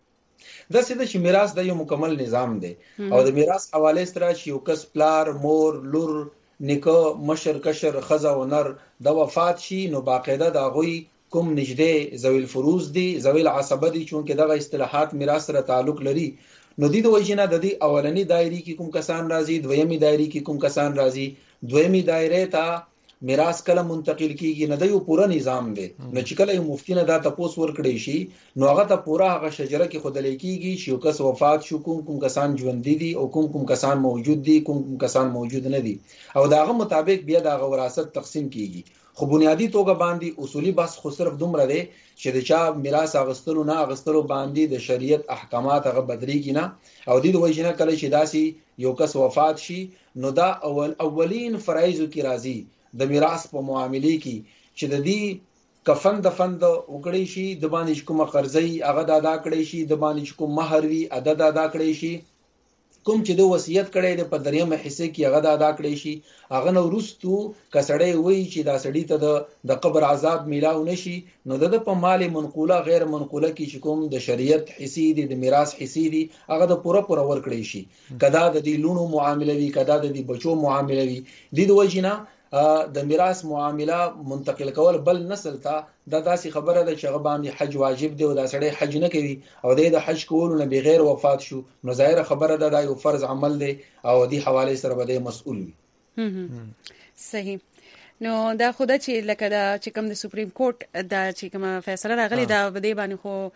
دا سیده چې میراث د یو مکمل نظام دی او د میراث حواله سره چې یو کس پلار مور لور نیکه مشر کشر خزه او نر د وفات شي نو باقاعده دا غوي کوم نږدې ذوی الفروض دي ذوی العصبه دي چې دغه اصطلاحات میراث سره تعلق لري نو د دې وجنه د دې اولنی دایره کې کوم کسان راځي دویمي دایره کې کوم کسان راځي دویمي دایره ته میراث کله منتقل کیږي نه د یو پوره نظام دی نو چې کله یو مفتی نه دا تاسو ورکړی شي نو هغه ته پوره هغه شجره کې خود لیکيږي چې یو کس وفات شو کوم کسان ژوند دي او کوم کسان موجود دي کوم کسان موجود نه دي او داغه مطابق بیا دغه وراثت تقسیم کیږي خو بنیادی توګه باندې اصولي بس خو صرف دومره دی چې د چا میراث اغستلو نه اغستلو باندې د شریعت احکامات هغه بدريږي نه او د دې وجنه کله چې داسي یو کس وفات شي نو دا اولین فرایض کې راځي د میراث په معاملې کې چې د دې کفن دفن د وکړې شي د باندې کومه قرضې هغه ادا کړې شي د باندې کوم مہر وی ادا کړې شي کوم چې د وصیت کړي د په دریمه حصے کې هغه ادا کړی شي هغه نو وروستو کسړې وای چې دا سړی ته د قبر عذاب میلاو نشي نو د په مال منقوله غیر منقوله کې چې کوم د شریعت حصے دي د میراث حصے دي هغه د پوره ور کړی شي کدا د دې لونو معاملې وی کدا د دې بچو معاملې وی د وجینا د میراث معامله منتقل کول بل نسل ته دا داسې خبره ده چې هغه باندې حج واجب دی او دا سړی حج نه کوي او د حج کولو نه بغیر وفات شو نو ظاهر خبره ده دا یو فرض عمل دی او د حواله سره به مسؤل وي صحیح نو دا خوده چې لکه دا چې کوم د سپریم کورټ دا چې کوم فیصله راغلی دا بده باندې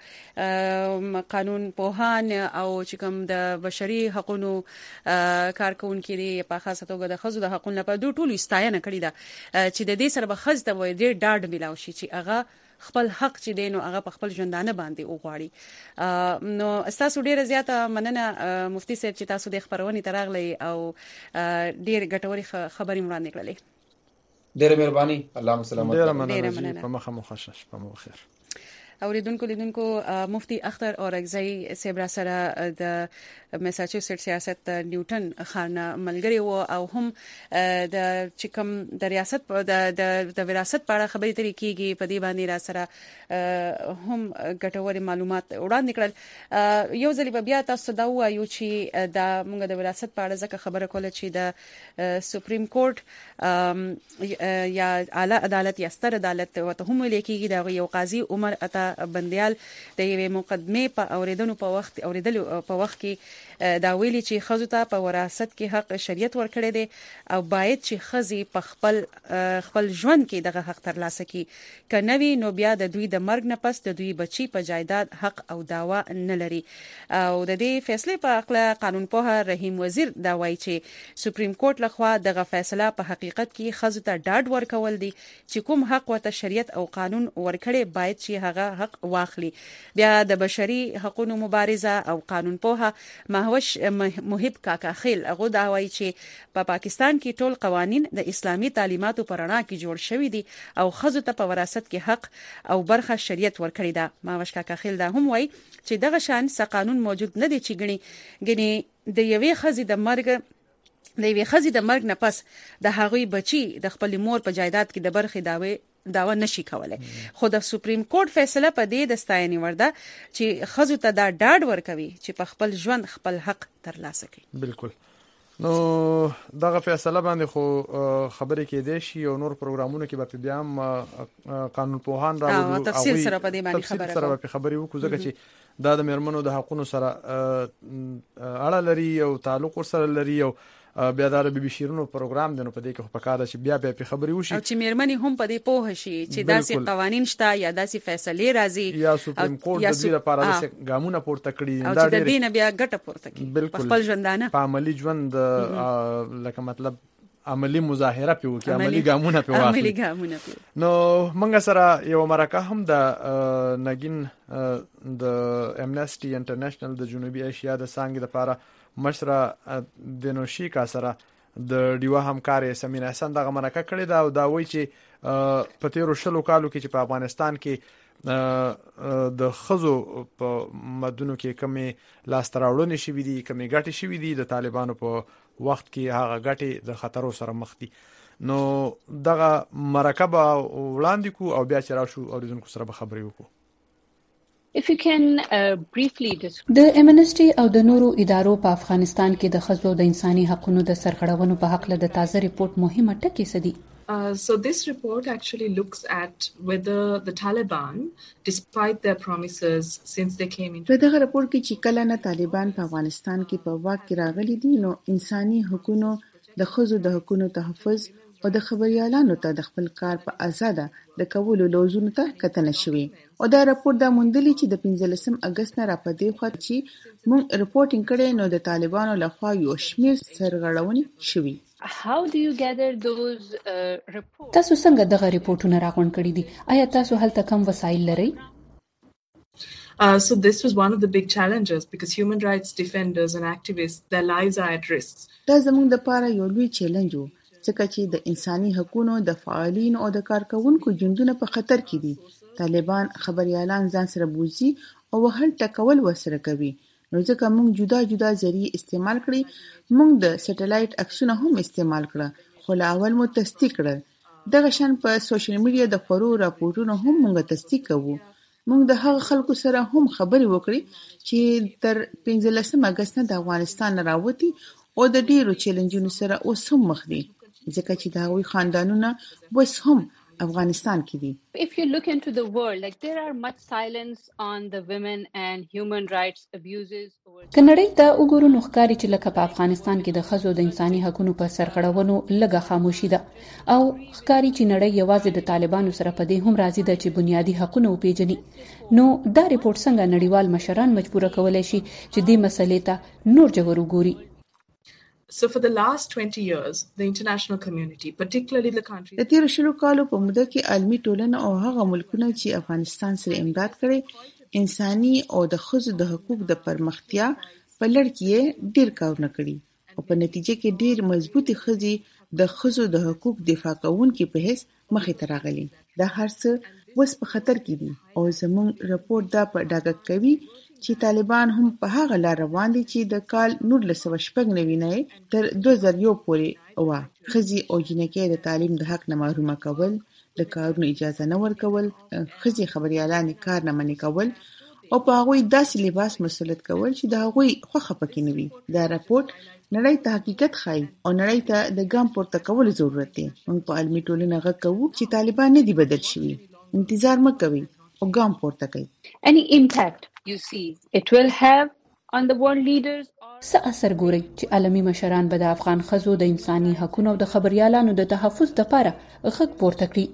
خو قانون پوهان او چې کوم د بشري حقوقو کارکونکو دي په خاصه توګه د خزو د حقوقو په دوه ټولو استاینه کړی دا چې د دې سره به خزته وي ډېر ډاډ ملاوي شي چې هغه خپل حق چې دینو هغه په خپل ژوندانه باندې وغواړي نو تاسو ډیره زیاته مننه مفتي صاحب چې تاسو د خبرونې تراغلي او ډیر ګټوري خبرې وړاندې کړلې ډیره مهرباني الله سلامت ډیره مننه په مخه مخشش په مو خیر اوریدونکو مفتی اختر اورگزئی صاحب سره د میساچوسټ سیاست نیوټن خانه ملګری وو او هم د چکم د ریاست د وراثت په اړه خبرې ترې کیږي په دې باندې را سره هم ګټور معلومات وړاندې کړل یو ځل بیا تاسو دا وایو چې د موږ د وراثت په اړه ځکه خبره کوله چې د سپریم کورټ یا اعلی عدالت یا ستر عدالت ته هم لیکيږي دا یو قاضي عمر عطا بندیال د یوې مقدمه په اوریدلو په وخت کې دا ویلي چې خزو ته په وراثت کې حق شریعت ورکړي دي او باید چې خزي په خپل ژوند کې دغه حق ترلاسه کړي کنوي نو بیا د دوی د مرګ نه پس د دوی بچي په جایداد حق او داوا نه لري او د دې فیصله په اړه قانون پوه رحیم وزیر دا وایي چې سپریم کورټ لخوا دغه فیصله په حقیقت کې خزو ته ډاډ ورکول دي چې کوم حق ورته شریعت او قانون ورکړي باید چې هغه حق واخلي بیا د بشري حقوقو مبارزه او قانون پوه مهوش محب کاکا خیل هغه دا وایي چې په پاکستان کې ټول قوانين د اسلامي تعلیماتو پر رڼا کې جوړ شوی دي او خزو ته په وراثت کې حق او برخه شریعت ورکړي دا مهوش کاکا خیل دا هم وایي چې دغه شان څه قانون موجود نه دی چې غني د یوې خزي د مرګ نه پس د هغوی بچي د خپل مور په جایداد کې د برخه داوا نشي کولای خو د سپریم کورټ فیصله په دې د ستاینې ورده چې خزو ته دا ډاډ ورکوي چې په خپل ژوند خپل حق ترلاسه کړي بالکل نو دغه فیصله باندې خو خبرې کې دي شي او نور پروګرامونو کې به بیا هم قانون پوهان راوړو او تفصیل سره په دې باندې خبرې وکړو ځکه چې دا د مرمنو د حقوقو سره اړه لري او تعلق سره لري او بیا دا د بي بي شیرونو پروګرام دی نو په دې کې په کار چې بیا په خبري وشي او چې میرمنې هم په دې پوه شي چې داسې قوانين شته یا داسې فیصله راځي یا سپریم کورټ د دې لپاره د ګامونه پورته کړي دا د دې نه بیا ګټه پورته کړي په خپل ژوندانه په عملی ژوند لکه مطلب عملی مظاهره پیو کې عملی ګامونه پیو عملی ګامونه پیو نو موږ سره یو مرکه هم د نګین د امنسټي انټرنیشنل د جنوبي ایشیا د څنګه لپاره مشره د نوشي کا سره د ډیوا همکار سمینه حسن دغه مرکه کړې ده او دا وایي چې په تیرو 20 کالو کې چې په افغانستان کې د خزو په مدونو کې کمی لاستراوړنې شوې دي، کمی ګټې شوې دي، د طالبانو په وخت کې هغه ګټې د خطرو سره مخ دي. نو دغه مرکه به وړاندې کو او بیا چې راشو اوریدونکو سره به خبرې وکړو. If you can briefly describe د امنسټي او د نورو ادارو په افغانستان کې د ښځو د انساني حقوقو د سرغړونو په حق له د تازه ریپورت مهمه ټکي څه دي؟ So this report actually looks at whether the Taliban, despite their promises since they came into. په دغه راپور کې چې کله نه طالبان په افغانستان کې په واک کې راغلي دي نو انساني حقوقو د ښځو د حقوقو تحفظ او د خبريالانو ته د خپل کار په آزاده د کولو لوزونو ته کتنه شوې او دا راپور دا موندلي چې د 15 اگست نه راپدې خو چې مونږ ریپورتینګ کړي نو د طالبانو لخوا یو شمیر سرغړونې شوې. How do you gather those reports? تاسو څنګه دغه ریپورتونه راغونډ کړي دي؟ آیا تاسو هلته کوم وسایل لرئ؟ So this was one of the big challenges because human rights defenders and activists, their lives are at risk. دا زموږ لپاره یو لوی چیلنج و ځکه چې د انساني حقوقو د فعالین او د کارکونکو ژوندونه په خطر کې دي. طالبان خبريالان ځان سره بوزي او وهل ټکول وسره کوي. نو ځکه موږ جدا جدا ذریعہ استعمال کړی، موږ د سټلایټ عکسونه هم استعمال کړه خو لا اول مو تصدیق کړل. دغه شان په سوشل میډیا د خبرو راپورونو هم موږ تصدیق کوو. موږ د هغه خلکو سره هم خبرې وکړې چې تر 15 اگست نه د افغانستان راوتی او د ډیرو چیلنجونو سره اوس هم مخ دي ځکه چې دا وی خاندانونه وس هم افغانستان کې دي. If you look into the world, like there are much silence on the women and human rights abuses. کنړی ته وګورو نو ښکاري چې لکه په افغانستان کې د ښځو د انساني حقوقو په سرغړونو لږه خاموشي ده او ښکاري چې نړۍ یوازې د طالبانو سره په دې هم راضي ده چې بنیادی حقوقونه وپیژني. نو دا ریپورت څنګه نړیوال مشران مجبور کولای شي چې دې مسلې ته نور جوړ وګوري؟ So for the last 20 years, the international community, particularly the countries... د تیر شلو کالو په موده کې عالمي ټولنه او هغه ملکونه چې افغانستان سره امداد کړي انساني او د ښځو د حقوقو د پرمختیا په لړ کې ډیر کارونه کړي او په نتیجه کې ډیر مضبوطی ښځې د ښځو د حقوقو دفاع کوونکي په هیڅ مخې ته راغلي. دا هر څه اوس په خطر کې دي او زموږ راپور دا په ډاګه کوي چې طالبان هم په هغه لار روان دي چې د کال 1996 نه تر 2001 پورې وا خزي او جنکې د تعلیم د حق نه محروم کول، د کارونو اجازه نه ورکول، خزي خبريالان کار نه منې کول او په هغه داسې لباس مسلط کول چې د هغه خوخه پکې نه وي. دا راپورټ نړۍ ته حقیقت ښایي او نړۍ ته د ګام پورته کول ضرورت دی. موږ په عالمي ټولنه غږ کوو چې طالبان نه دي بدل شوي، انتظار مکوئ او ګام پورته کوي. Any impact you see it will have on the world leaders? څه اثر ګوري چې عالمي مشران به د افغان ښځو د انساني حقوقو او د خبريالانو د تحفظ لپاره غږ پورته کړي؟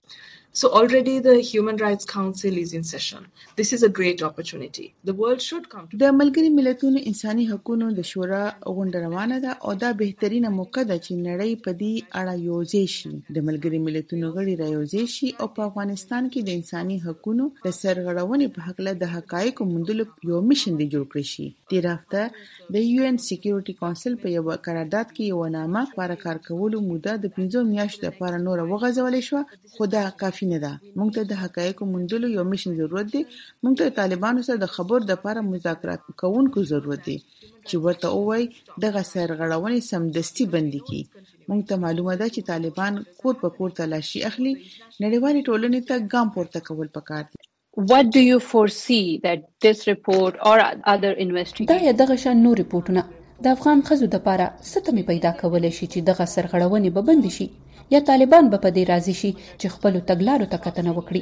So already the Human Rights Council is in session. This is a great opportunity. The world should come to... د ملګری ملتونو انساني حقوقو د شورا غونډه روانه ده او دا بهترینه موقع ده چې نړۍ په دې اړه یوځای شي. د ملګری ملتونو غړي رايوځای شي او په افغانستان کې د انساني حقوقو د سرغړونې په حق له د حقایقو موندلو یو میشن دی جوړ کړی شي. تیر هفته د UN Security Council په یو قرارداد کې یو نامه لپاره کار کولو موده د 15 میاشتو لپاره نور وغځولې شو خو دا کافي نه ده. موږ ته د حقایقو موندلو یو میشن ضرورت دی. موږ ته طالبانو سره د خبرو لپاره مذاکرات کوونکو ضرورت دی چې ورته وایي دغه سرغړونې سمدستي بندي کړي. موږ ته معلومه ده چې طالبان کور په کور تلاشي اخلي. نړیوالې ټولنې ته ګام پورته کول پکار دي. What do you foresee that this report or other investigations... دا یا دغه شان نور ریپورتونه د افغان ښځو لپاره څه تمې پیدا کولای شي چې دغه سرغړونې به بند شي یا طالبان به په دې راضي شي چې خپل تګلارو ته کتنه وکړي؟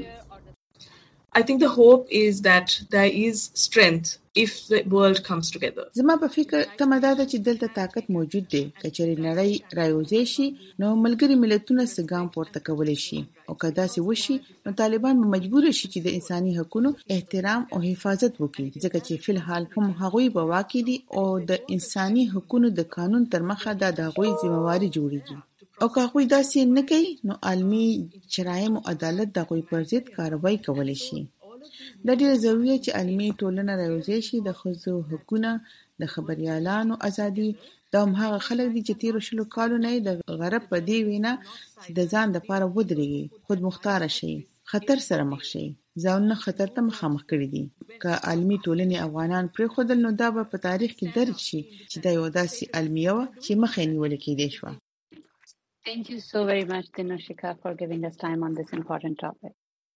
I think the hope is that there is strength if the world comes together. زما په فکر تمدا ده چې دلته طاقت موجود دی. کچېرې نړۍ رايوځای شي نو ملګری ملتونه څنګه پورته کولای شي او کدا سي وشي نو طالبان مجبور شي چې د انساني حقوقو احترام او حفاظت وکړي ځکه چې فل حال هم هغوی به واقع دي او د انساني حقوقو د قانون تر مخه د هغوی ذمہواری جوړیږي او که هغوی داسې نه کوي نو عالمي جرایم او عدالت د هغوی پر ضد کاروایی کولی شي. دا ډېر ضروري چې عالمي ټولنه راوځي شي د ښځو حقوقونه، د خبريالانو ازادي، دا هم هغه خلک دي چې تیرو 20 کالو نه د غرب په دې وینا چې د ځان لپاره ودرېږي، خود مختار شي، خطر سره مخ شي، ځانونه خطر ته مخامخ کړي دي. که عالمي ټولنې افغانان پرېښودل نو دا به په تاریخ کې درج شي چې دا یو داسې المیه وه چې مخه یې نیول کېدی شوه. Thank you so very much, Dinushika, for giving us time on this important topic.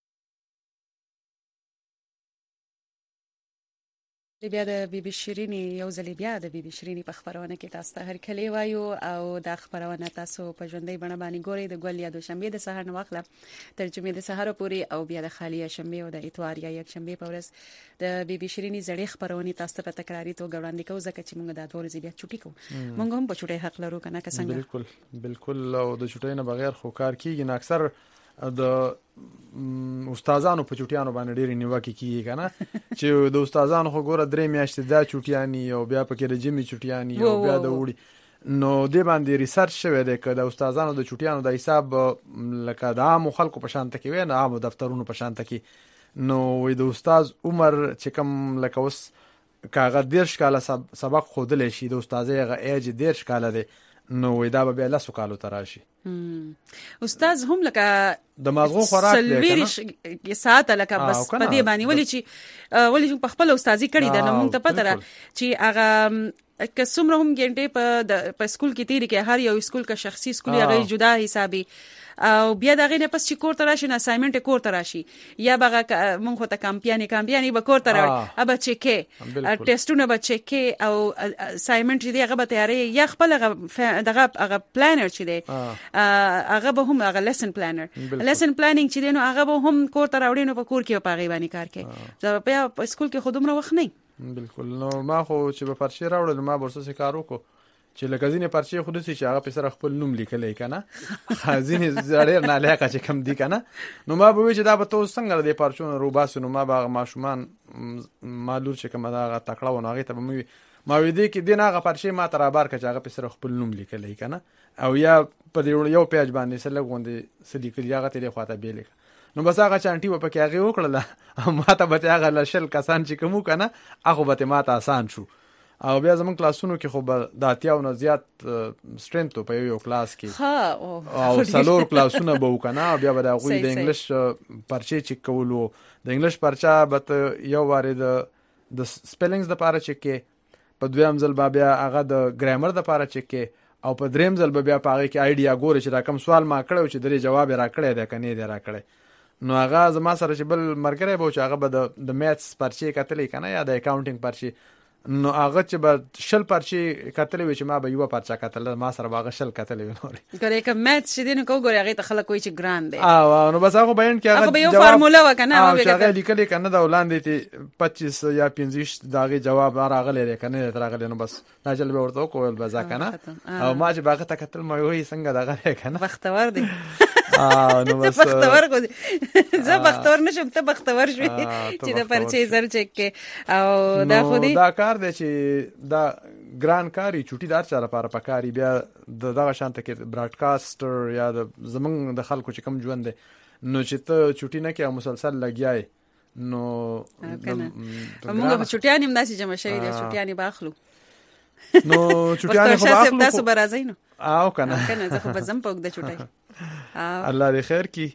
بیا د بیبي شیرینی یو ځل بیا د بیبي شیرینی په خبرونه کې تاسو ته هر کلی وایو او د خبرونه تاسو په ژوندۍ بڼه باندې ګورئ د ګل یا د شنبه د سهار نه واخله تر جمعې د سهار پورې او بیا د خالی شنبه او د اتوار یا یک شنبه په ورځ د بیبي شیرینی زړې خبرونه تاسو ته په تکراری توګه وړاندې کوو ځکه چې موږ د دوه ورځې بیا چټي کوو. موږ هم په چټي حق لرو کنه که څنګه؟ بالکل او د چټي نه بغیر خو کار کیږي نه. اکثر د استادانو په چټیانو باندې ډېری نیوکه کیږي کنه چې د استادانو خو ګوره 3 میاشتې دا چټیانی او بیا پکې د جمی چټیانی او بیا د وړي نو د باندې ریسرچ شوی دی چې د استادانو د چټیانو د حساب لکه د عام خلکو په شان تکي نه عام دفترونو په شان تکي نو وې د استاد عمر چې کم لکه اوس کاغه 10 کاله سبق خودل شي د استادې غ ایج 10 کاله دی نو وې دا به له سوکالو تراشي. استاد هم لکه د ماغو خوراک دی کنه ساعت لکه بس په دې باندې ولې په خپل استادي کړی دا موږ ته پته را چې هغه که څومره هم ګنټه په سکول کې تیری کې هر یو سکول کا شخصي سکول هغه جدا حسابي او بیا دغه نه پس چې کور ته راشي نه اسایمنت کور ته راشي یا بغه مونږ ته کمپیانی به کور ته راوړي ابا چکه ټیسټونه به چکه او اسایمنت دې هغه به تیاری یا خپل دغه پلانر چې دی هغه به هم هغه لیسن پلانر لیسن پلانینګ چې دی نو هغه به هم کور ته راوړي نو په کور کې په غي باندې کار کوي دا په سکول کې خودمره وخت نه. بالکل نو ما خو چې په پرچې راوړل ما ورسره کار وکړو چې لکه ځینې پرچې خود سي چې هغه په سره خپل نوم لیکلې کنه خازینې زړې نه لکه چې کم دی کنه نو ما به چې دا به تاسو څنګه د پرچون روباسو نو ما به ماشومان مالور چې کوم دا تکړه ونه هغه ته به ما وې دي کې دینه هغه پرچې ما تر بار کچ هغه په سره خپل نوم لیکلې کنه او یا په یو پیج باندې سره غوندې سدي کلی هغه ته خواته بیل نو بس هغه چانټي په کې هغه وکړه ما ته به هغه لشل کسان چې کوم کنه هغه به ما ته آسان شو او بیا زمون کلاسونو کې خو د اتیاو نه زیات سترنث په یو کلاس کې او څلور کلاسونه به وکنه بیا به د غوی د انګلیش پرچې چې کولو د انګلیش پرچا به یو واره د سپیلینګز د پاره چې کې په دویم ځل بیا هغه د ګرامر د پاره چې کې او په دریم ځل بیا په هغه کې آیډیا ګوري چې دا کوم سوال ما کړو چې درې جواب را کړی دی کني دی را کړی نو هغه زما سره چې بل مرګره به چې هغه به د میثس پرچې کتلې کنه یا د اکاونټینګ پرچې نو هغه چې به شل پرچې کتلې وي چې ما به یو پرچا کتل ما سره هغه شل کتلې ونوري ګورې کوم میث چې دین کو ګورې هغه ته خلک کوئی چې ګران دی نو بس هغه بیان کې هغه یو فارمولا وکنه هغه هغه لیکل کنه دا ولاندې ته 25 یا 15 دغه جواب راغلی کنه راغلی نو بس دا چل به ورته کوول بزا کنه او ما چې باغه ته کتل ما وې څنګه دغه کنه بختور دی نو بس بختور کو زه بختور نشم ته بختور شوې چې د پرچې زر چک کې او دا خو دې دا کار دی چې دا ګران کاری چوټي دار چاره لپاره پکاري بیا دغه شانته کې براډکاسټر یا د زمنګ د خلکو چې کم ژوند دي نو چې ته چوټي نه کې مسلسل لګیای نو موږ چوټیانی هم داسې جمع شوی دي چوټیانی باخلو نو چوټیانی خو باخلو تاسو برازای نو او کنه زه خو بزم پوک د چوټای الله دې خیر کی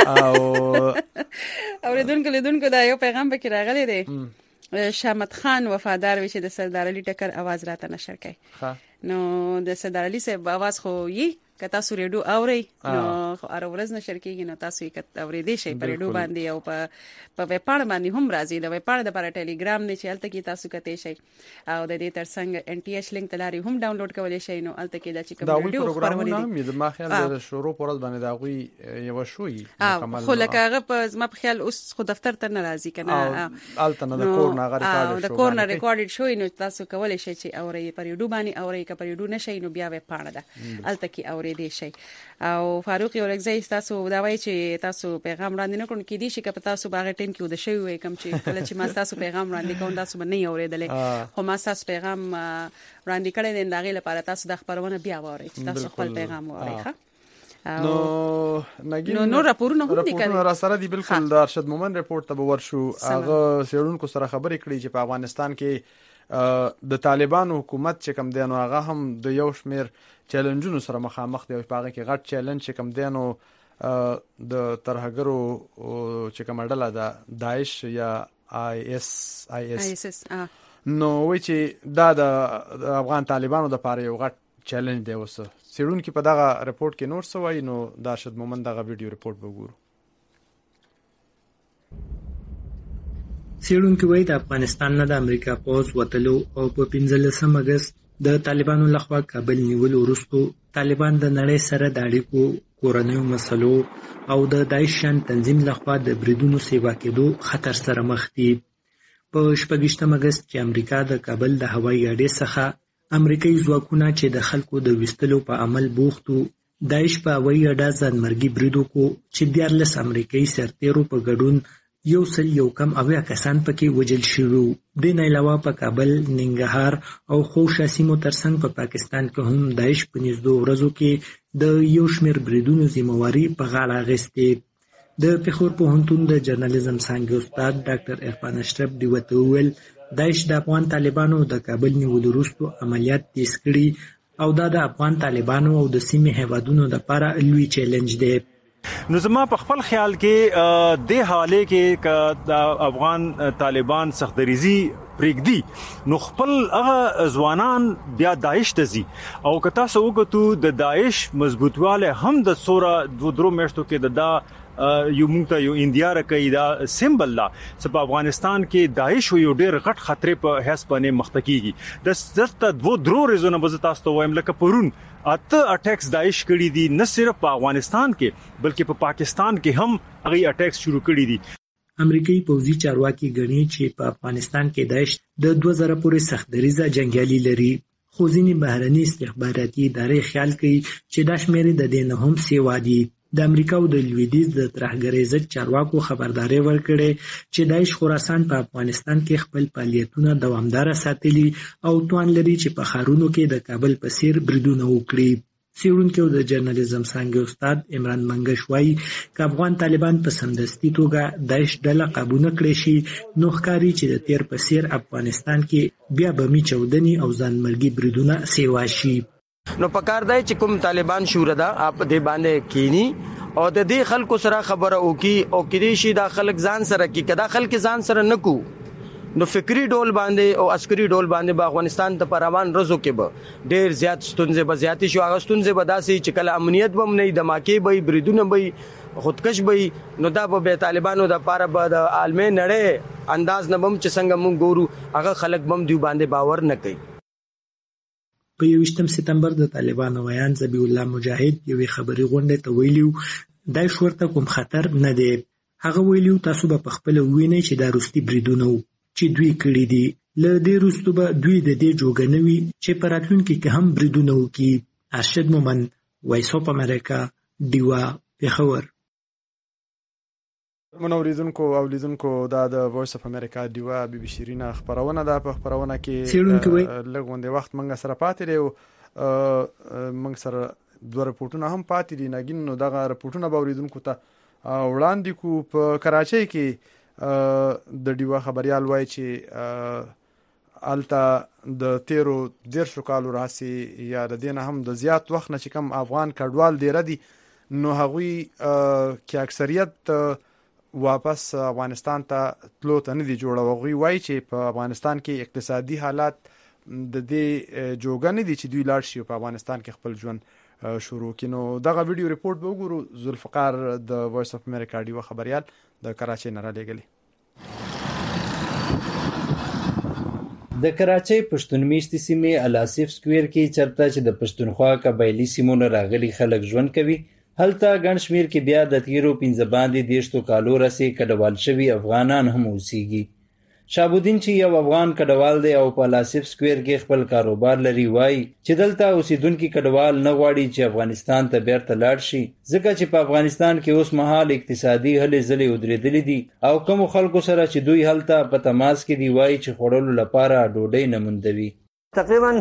او اوریدونکو دا یو پیغام به کې راغلی دی شامت خان وفادار وي چې د سردار علي ټکر आवाज راته نشر کوي نو د سردار علي صاحب आवाज خو یي که تاسو ریډیو اورئ نو هر ورځ نشر کیږي نو تاسو یې اورېدئ شئ په ریډیو باندې او په ویبپاڼه باندې هم راځي د ویبپاڼه لپاره ټیلیګرام دی چې هلته کې تاسو کتئ شئ او د دې ترڅنګ ان ټي ایچ لینک ته لارې هم ډاونلوډ کولی شئ نو هلته کې دا چې کوم ریډیو خبرونه دي ما خیال د شروع پرز باندې دا غوي یو شوي مکمل خو لکه هغه په زما په خیال اوس خو دفتر ته نه راځي کنه هلته نه د کور نه ریکارډ د کور نه ریکارډ شوی نو تاسو کولی شئ چې اورئ په ریډیو باندې اورئ که په ریډیو نشئ نو بیا ویبپاڼه ده هلته کې اورېدئ شئ او فاروق یو لږ تاسو دا وایي چې تاسو پیغام وړاندې نه کړو کې دي چې په تاسو باغ ټیم کې ود شوی وي کوم چې کله چې ما تاسو پیغام وړاندې کوم تاسو باندې نه اورېدلې خو ما تاسو پیغام وړاندې کړی دی دغه لپاره تاسو د خبرونه بیا وورئ چې تاسو خپل پیغام وورئ ښه نو نګین نو راپورونه هم دي کړي را سره دي بالکل د ارشد مومن ریپورت ته ورشو هغه سیرونکو سره خبرې کړې چې په افغانستان کې د طالبانو حکومت چې کوم دی نو هغه هم د یو شمیر چیلنجونو سره مخامخ دی. په هغه کې غټ چیلنج چې کوم دی نو د ترهګرو چې کوم ډله د داعش یا ISIS نو وی چې دا د افغان طالبانو د پاره یو غټ چیلنج دی. اوس سیړونکو په دغه رپورت کې نور څه وایي نو دا شد مومن دغه ویډیو رپورت وګورو. سیړونکو وایي د افغانستان نه د امریکا پوز وتلو او په 15 اگست د طالبانو لخوا کابل نیول وروسته طالبان د نړۍ سره د اړیکو کورنیو مسلو او د داعش شان تنظیم لخوا د بریدونو سیوا کېدو خطر سره مخ دي. په 28 اگست کې امریکا د کابل د هوایي اډې څخه امریکایي ځواکونه چې د خلکو د وستلو په عمل بوختو داعش په هوایي اډه ځانمرګي برید وکړو چې 14 امریکایي سرتیرو په ګډون 190 کسان پکې وژل شوي. د نه علاوه په کابل، ننګرهار او خوشا سیمو ترڅنګ په پاکستان کې هم داعش په نږدې ورځو کې د یو شمېر بریدونو ذمہواری په غاړه اخیستې. د پېښور پوهنتون د جرنالیزم څانګې استاد ډاکټر عرفان اشرف دیوته وویل داعش د افغان طالبانو د کابل نیولو وروسته عملیات تیز کړي او دا د افغان طالبانو او د سیمې هیوادونو لپاره لوی چیلنج دی. نو زما په خپل خیال کې د حواله کې د افغان طالبان سختدریزي پرېږدي نو خپل هغه ځوانان بیا داعش ته ځي او که تاسو وګورئ د داعش مضبوطواله هم د سوره 2 میاشتو کې د یو مونږ ته یو انډیا راکې دا سیمبل لا چې په افغانستان کې داعش یو ډېر غټ خطر په هیڅ باندې مختکیږي. د ستاسو 2 ریزونه به تاسو ته وایم لکه پرون اټیکس داعش کړي دي نه صرف په افغانستان کې بلکې په پاکستان کې هم هغه اټیکس شروع کړي دي. امریکایي پوځي چارواکي ګڼي چې په افغانستان کې داعش د 2000 پورې سختدریزه جنگیالي لري. خو ځینې بهرني استخباراتي ادارې خیال کوي چې دا شمېر د دې نه هم سیوا دي. د امریکا او د لویدیځ د ترهګرۍ ضد چارواکو خبرداري ورکړې چې داعش خراسان په افغانستان کې خپل فعالیتونه دوامدار ساتلي او توان لري چې په ښارونو کې د کابل په څیر بریدونه وکړي. څېړونکی د جرنالیزم څانګې استاد عمران منګش وایي که افغان طالبان په سمدستي توګه داعش ډله قابو نه کړی شي نو ښکاري چې د تیر په څیر افغانستان کې بیا بمي چاودنې او ځانمرګي بریدونه سیوا شي. نو پکار دی چې کوم طالبان شوره ده اپ دې باندې کینی او د دې خلکو سره خبره وکي او کړي شي دا خلک ځان سره کی کدا خلک ځان سره نکو نو فکری ډول باندې او عسکري ډول باندې په افغانستان ته پروان رزو کې به ډېر زیات ستونزې به زیاتی شو. هغه ستونزې به داسې چې کله امنیت بم نه دماکې به بریدونه به خودکش به نو دا به طالبانو د پاره به د عالمي نړۍ انداز نه بم چې څنګه مونږ ګورو هغه خلک بم دی باندې باور نه کوي. په 21 سپتمبر د طالبانو ویان ذبیح الله مجاهد یوې خبري غونډې ته ویلو داعش ورته کوم خطر نه دی. هغه ویلو تاسو به خپل وینئ چې دا روسي بریدونه چې دوی کړی دي له دې وروسته به دوی د دې جوګنوي چې په راتلونکي کې هم بریدونه وکړي. ارشد مومن، وایس اف امریکا، دیوا، پېښور. منوریدونکو او لیدونکو دا د وایس اف امریکا دیوا بي بي شیرینه خبرونه ده. په خبرونه کې لږوندې وخت منګه سره پاتې دی او منګ سره 2 رپورټونه هم پاتې دي. نګین نو دغه رپورټونه به اوریدونکو ته وړاندې کو. په کراچۍ کې د دیوا خبريال وایي چې الته د 13 کالو راسي یا د دینه هم د زیات وخت نه چې کم افغان کډوال دی ردي نو هغوی کې اکثریت واپس افغانستان ته تلو ته نه دی جوړه. وغوی وایي چې په افغانستان کې اقتصادي حالات د دې جوګه نه دي چې دوی لاړ شي په افغانستان کې خپل ژوند شروع کړي. نو دغه ویډیو ریپورت به وګورو. ذوالفقار د وایس اف امریکا ډیو خبريال د کراچۍ نه را لېږلی. د کراچۍ پښتون میشتي سیمې الاسف سکوير کې چرته چې د پښتونخوا قبایلی سیمونو راغلي خلک ژوند کوي هلته ګڼ شمیر کې بیا د تیرو 15 باندې 10 کالو رسي کډوال شوي افغانان هم اوسېږي. شابودین چې یو افغان کډوال دی او په الاسف سکوير کې خپل کاروبار لري وایي چې دلته اوسیدونکي کډوال نه غواړي چې افغانستان ته بیرته لاړ شي ځکه چې په افغانستان کې اوس مهال اقتصادي هلې ځلې ودرېدلې دي او کوم خلکو سره چې دوی هلته په تماس کې دی وایي چې خوړلو لپاره ډوډۍ نه موندوي. تقریبا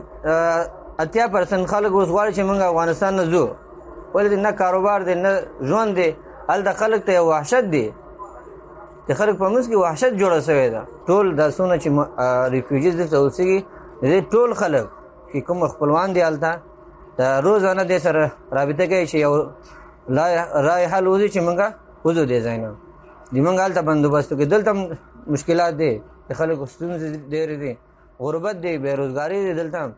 80% خلک اوس غواړي چې موږ افغانستان نه ځو ولې نه کاروبار دی نه ژوند دی. هلته خلک ته وحشت دی د خلک په منځ کې وحشت جوړه شوې ده. ټول د سونه چې ریفیوجیز دلته اوسېږي د ټول خلک چې کوم خپلوان دي هلته د روزانه د سره رابطه کوي چې یو رای حل وځي چې موږ وځو دې ځای نه. د موږ هلته بندوبست وکړي. دلته مشکلات دي، د خلکو ستونزې ډېرې دي، غربت دی، بېروزګاري دی.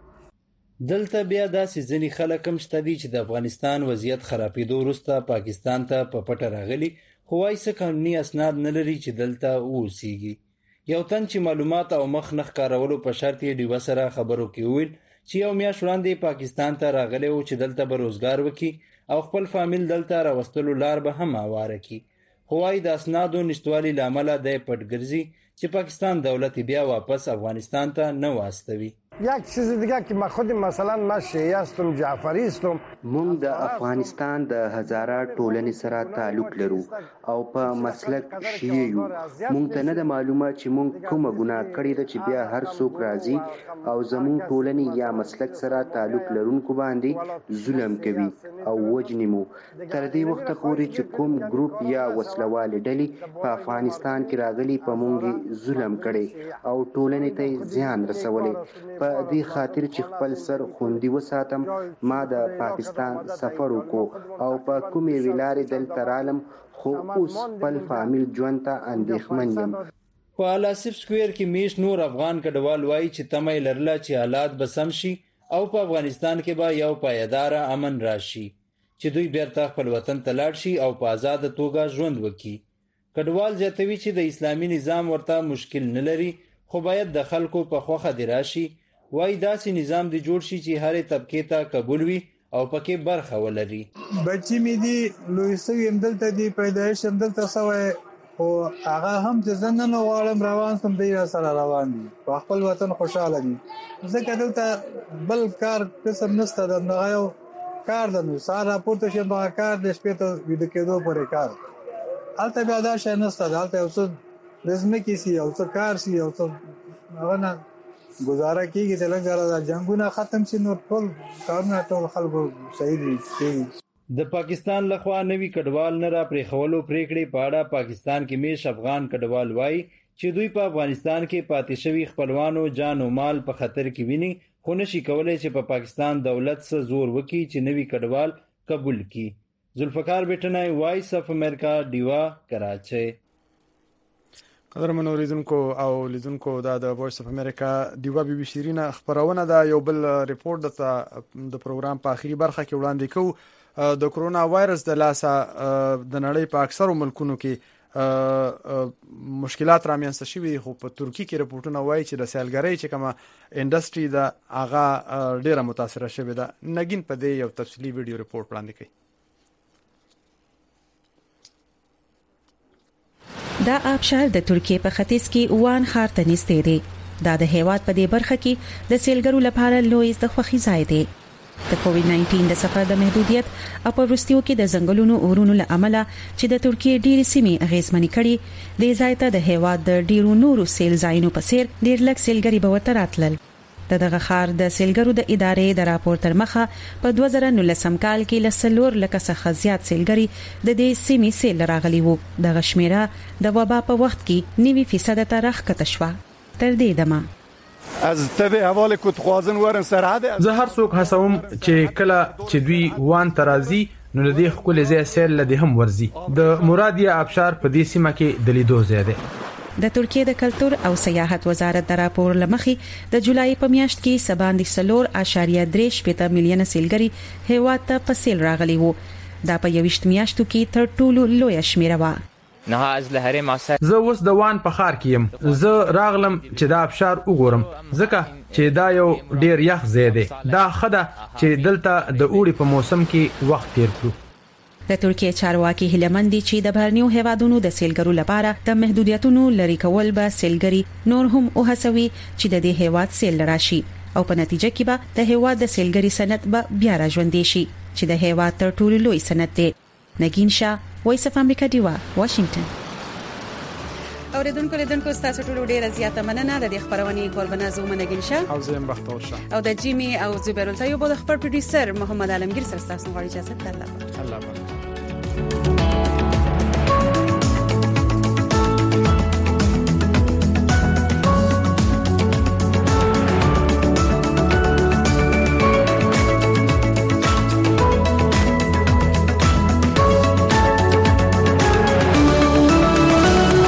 دلته بیا داسې ځینې خلک هم شته دي چې د افغانستان وضعیت خرابېدو وروسته پاکستان ته په پټه راغلي، خو وایي څه قانوني اسناد نه لري چې دلته واوسېږي. یو تن چې معلومات او مخ نه ښکارولو په شرط یې ډیوه سره خبرو کې وویل چې یو میاشت وړاندې پاکستان ته راغلی و چې دلته به روزګار وکړي او خپل فامیل دلته راوستلو لار به هم هواره کړي، خو وایي د اسنادو نشتوالي له امله دی پټ ګرځي چې پاکستان دولت بیا واپس افغانستان ته نه واستوي. یک چیز دیگه که من خود مثلا من شیعه هستم، جعفری هستم. مونږ د افغانستان د هزاره ټولنې سره تعلق لرو او په مسلک شیعه یو. مونږ ته نه د معلومه چې مونږ کومه ګناه کړې ده چې بیا هر څوک راځي او زمونږ ټولنې یا مسلک سره تعلق لرونکو باندې ظلم کوي او وجنې مو. تر دې وخته پورې چې کوم ګروپ یا وسلوالې ډلې په افغانستان کې راغلي په مونږ ظلم کړي او ټولنې ته زیان رسولي. په دې خاطر چې خپل سر خوندي وساتم ما د پاکستان سفر وکړو او په کومې ویلارې دلته رالم، خو اوس خپل فامیل ژوند ته اندېښمن یم. په الاسف سکویر کې میش نور افغان کډوال وایي چې تمه یې لرله چې حالات به سم شي او په افغانستان کې به یو پایداره امن راشي چې دوی بیرته خپل وطن ته لاړ شي او په آزاده توګه ژوند وکړي. کډوال زیاتوي چې د اسلامي نظام ورته مشکل نه لري، خو باید د خلکو په خوښه دې راشي. وایي داسې نظام دې جوړ شي چې هرې طبقې ته قبول وي او پکې برخه ولري. بچی مې دي لوی سوي هم دلته دي، پیدایش هم دلته سوی، خو هغه هم چې زه نن غواړم روان سم دی را سره روان دي، په خپل وطن خوشحاله دي. ځکه دلته بل کار قسم نشته، دغه یو کار ده، نو سهار راپورته شم دغه کار د شپې ته ویده کېدو پورې کار. هلته بیا دا شی نشته، هلته یو څه د ځمکې سي، یو څه کار سي، یو څه هغه نه گزاره کیږي. د لږه جنگونه ختم شي نو ټول کارونه ټول خلکو صحیح دي. د پاکستان لخوا نوي کډوال نه را پرېښولو پریکړې په اړه پاکستان کې میش افغان کډوال وایي چې دوی په افغانستان کې پاتې شوي خپلوانو جان او مال په خطر کې ویني، خو نشي کولی چې په پاکستان دولت څه زور وکړي چې نوي کډوال قبول کړي. ذوالفقار بیٹنای، وایس اف امریکا، ډیوا، کراچۍ. قدرمن اوریدونکو او لیدونکو دا د وایس اف امریکا دیوا بي بي شیرینه خبرونه دا یو بل ریپورت د پروګرام په اخیری برخه کې وړاندې کوو. د کرونا وایرس د لاسه د نړۍ په اکثرو ملکونو کې مشکلات رامنځته شوي، خو په ترکیه کې رپورټونه وایي چې د سیلګرۍ چې کومه انډستری ده هغه ډیره متاثره شوې ده. نګین په دې یو تفصیلی ویډیو ریپورت وړاندې کوي. دا آبشار د ترکیه په ختیځ کې وان ښار ته نږدې دی. دا د هیواد په دې برخه کې د سیلګرو لپاره لوی د خوښۍ ځای دی. د کووډ 19 د سفر د محدودیت او په وروستیو کې د ځنګلونو اورونو له امله چې د ترکیه ډېرې سیمې اغیزمنې کړي، د ځای ته د هیواد د ډیرو نورو سیل ځایونو په څیر ډېر لږ سیلګري به ورته راتلل. دغه ښار د سیلګرو د ادارې د راپور تر مخه په 2019 کال کې ل 4 لک څخه زیات سیلګري د دې سیمې سیل راغلي وو. دغه شمیره د وبا په وخت کې 90% ته راښکته شوه. تر دې دمه از تبع حواله کو خوازن ورن سرحد زه هر څوک هڅوم چې کله چې دوی وان ترازی نو د دې خپل ځای سیل لدی هم ورزي. د مرادیه آبشار په دې سیمه کې د لیدو ځای دی. د ترکیه د کلتور او سیاحت وزارت د راپور لمخې د جولای په میاشت کې 7.3 میلیون سیلګري هیواد ته په سیل راغلي وو. دا په 20 میاشتو کې تر ټولو لوی شمیره و. نه از لهره ماسه زه اوس د وان په ښار کې يم. زه راغلم چې دا آبشار وګورم ځکه چې دا یو ډیر یخ ځای دی. دا خده چې دلته د اوړي په موسم کې وخت تیر کړو. د ترکیه چارواکي هیلمن دي چې د بهرنیو هیوادونو د سیلګرو لپاره د محدودیتونو لري کول به سیلګري نور هم وهڅوي چې د دې هیواد سیل راشي او په نتیجه کې به د هیواد د سیلګري صنعت به بیا راژوندې شي چې د هیواد تر ټولو لوی صنعت دی. نگین شاه، وایس اف امریکا، دیوا، واشنگټن. اوریدونکو لیدونکو تاسو ټول ډیره زیاته مننه د دې خبرونې کوربنه زوم نگین شاه او زم بختور شاه او د جیمی او زبیر الطیب د خبر پروډوسر محمد عالمگیر سره تاسو غواړي اجازه الله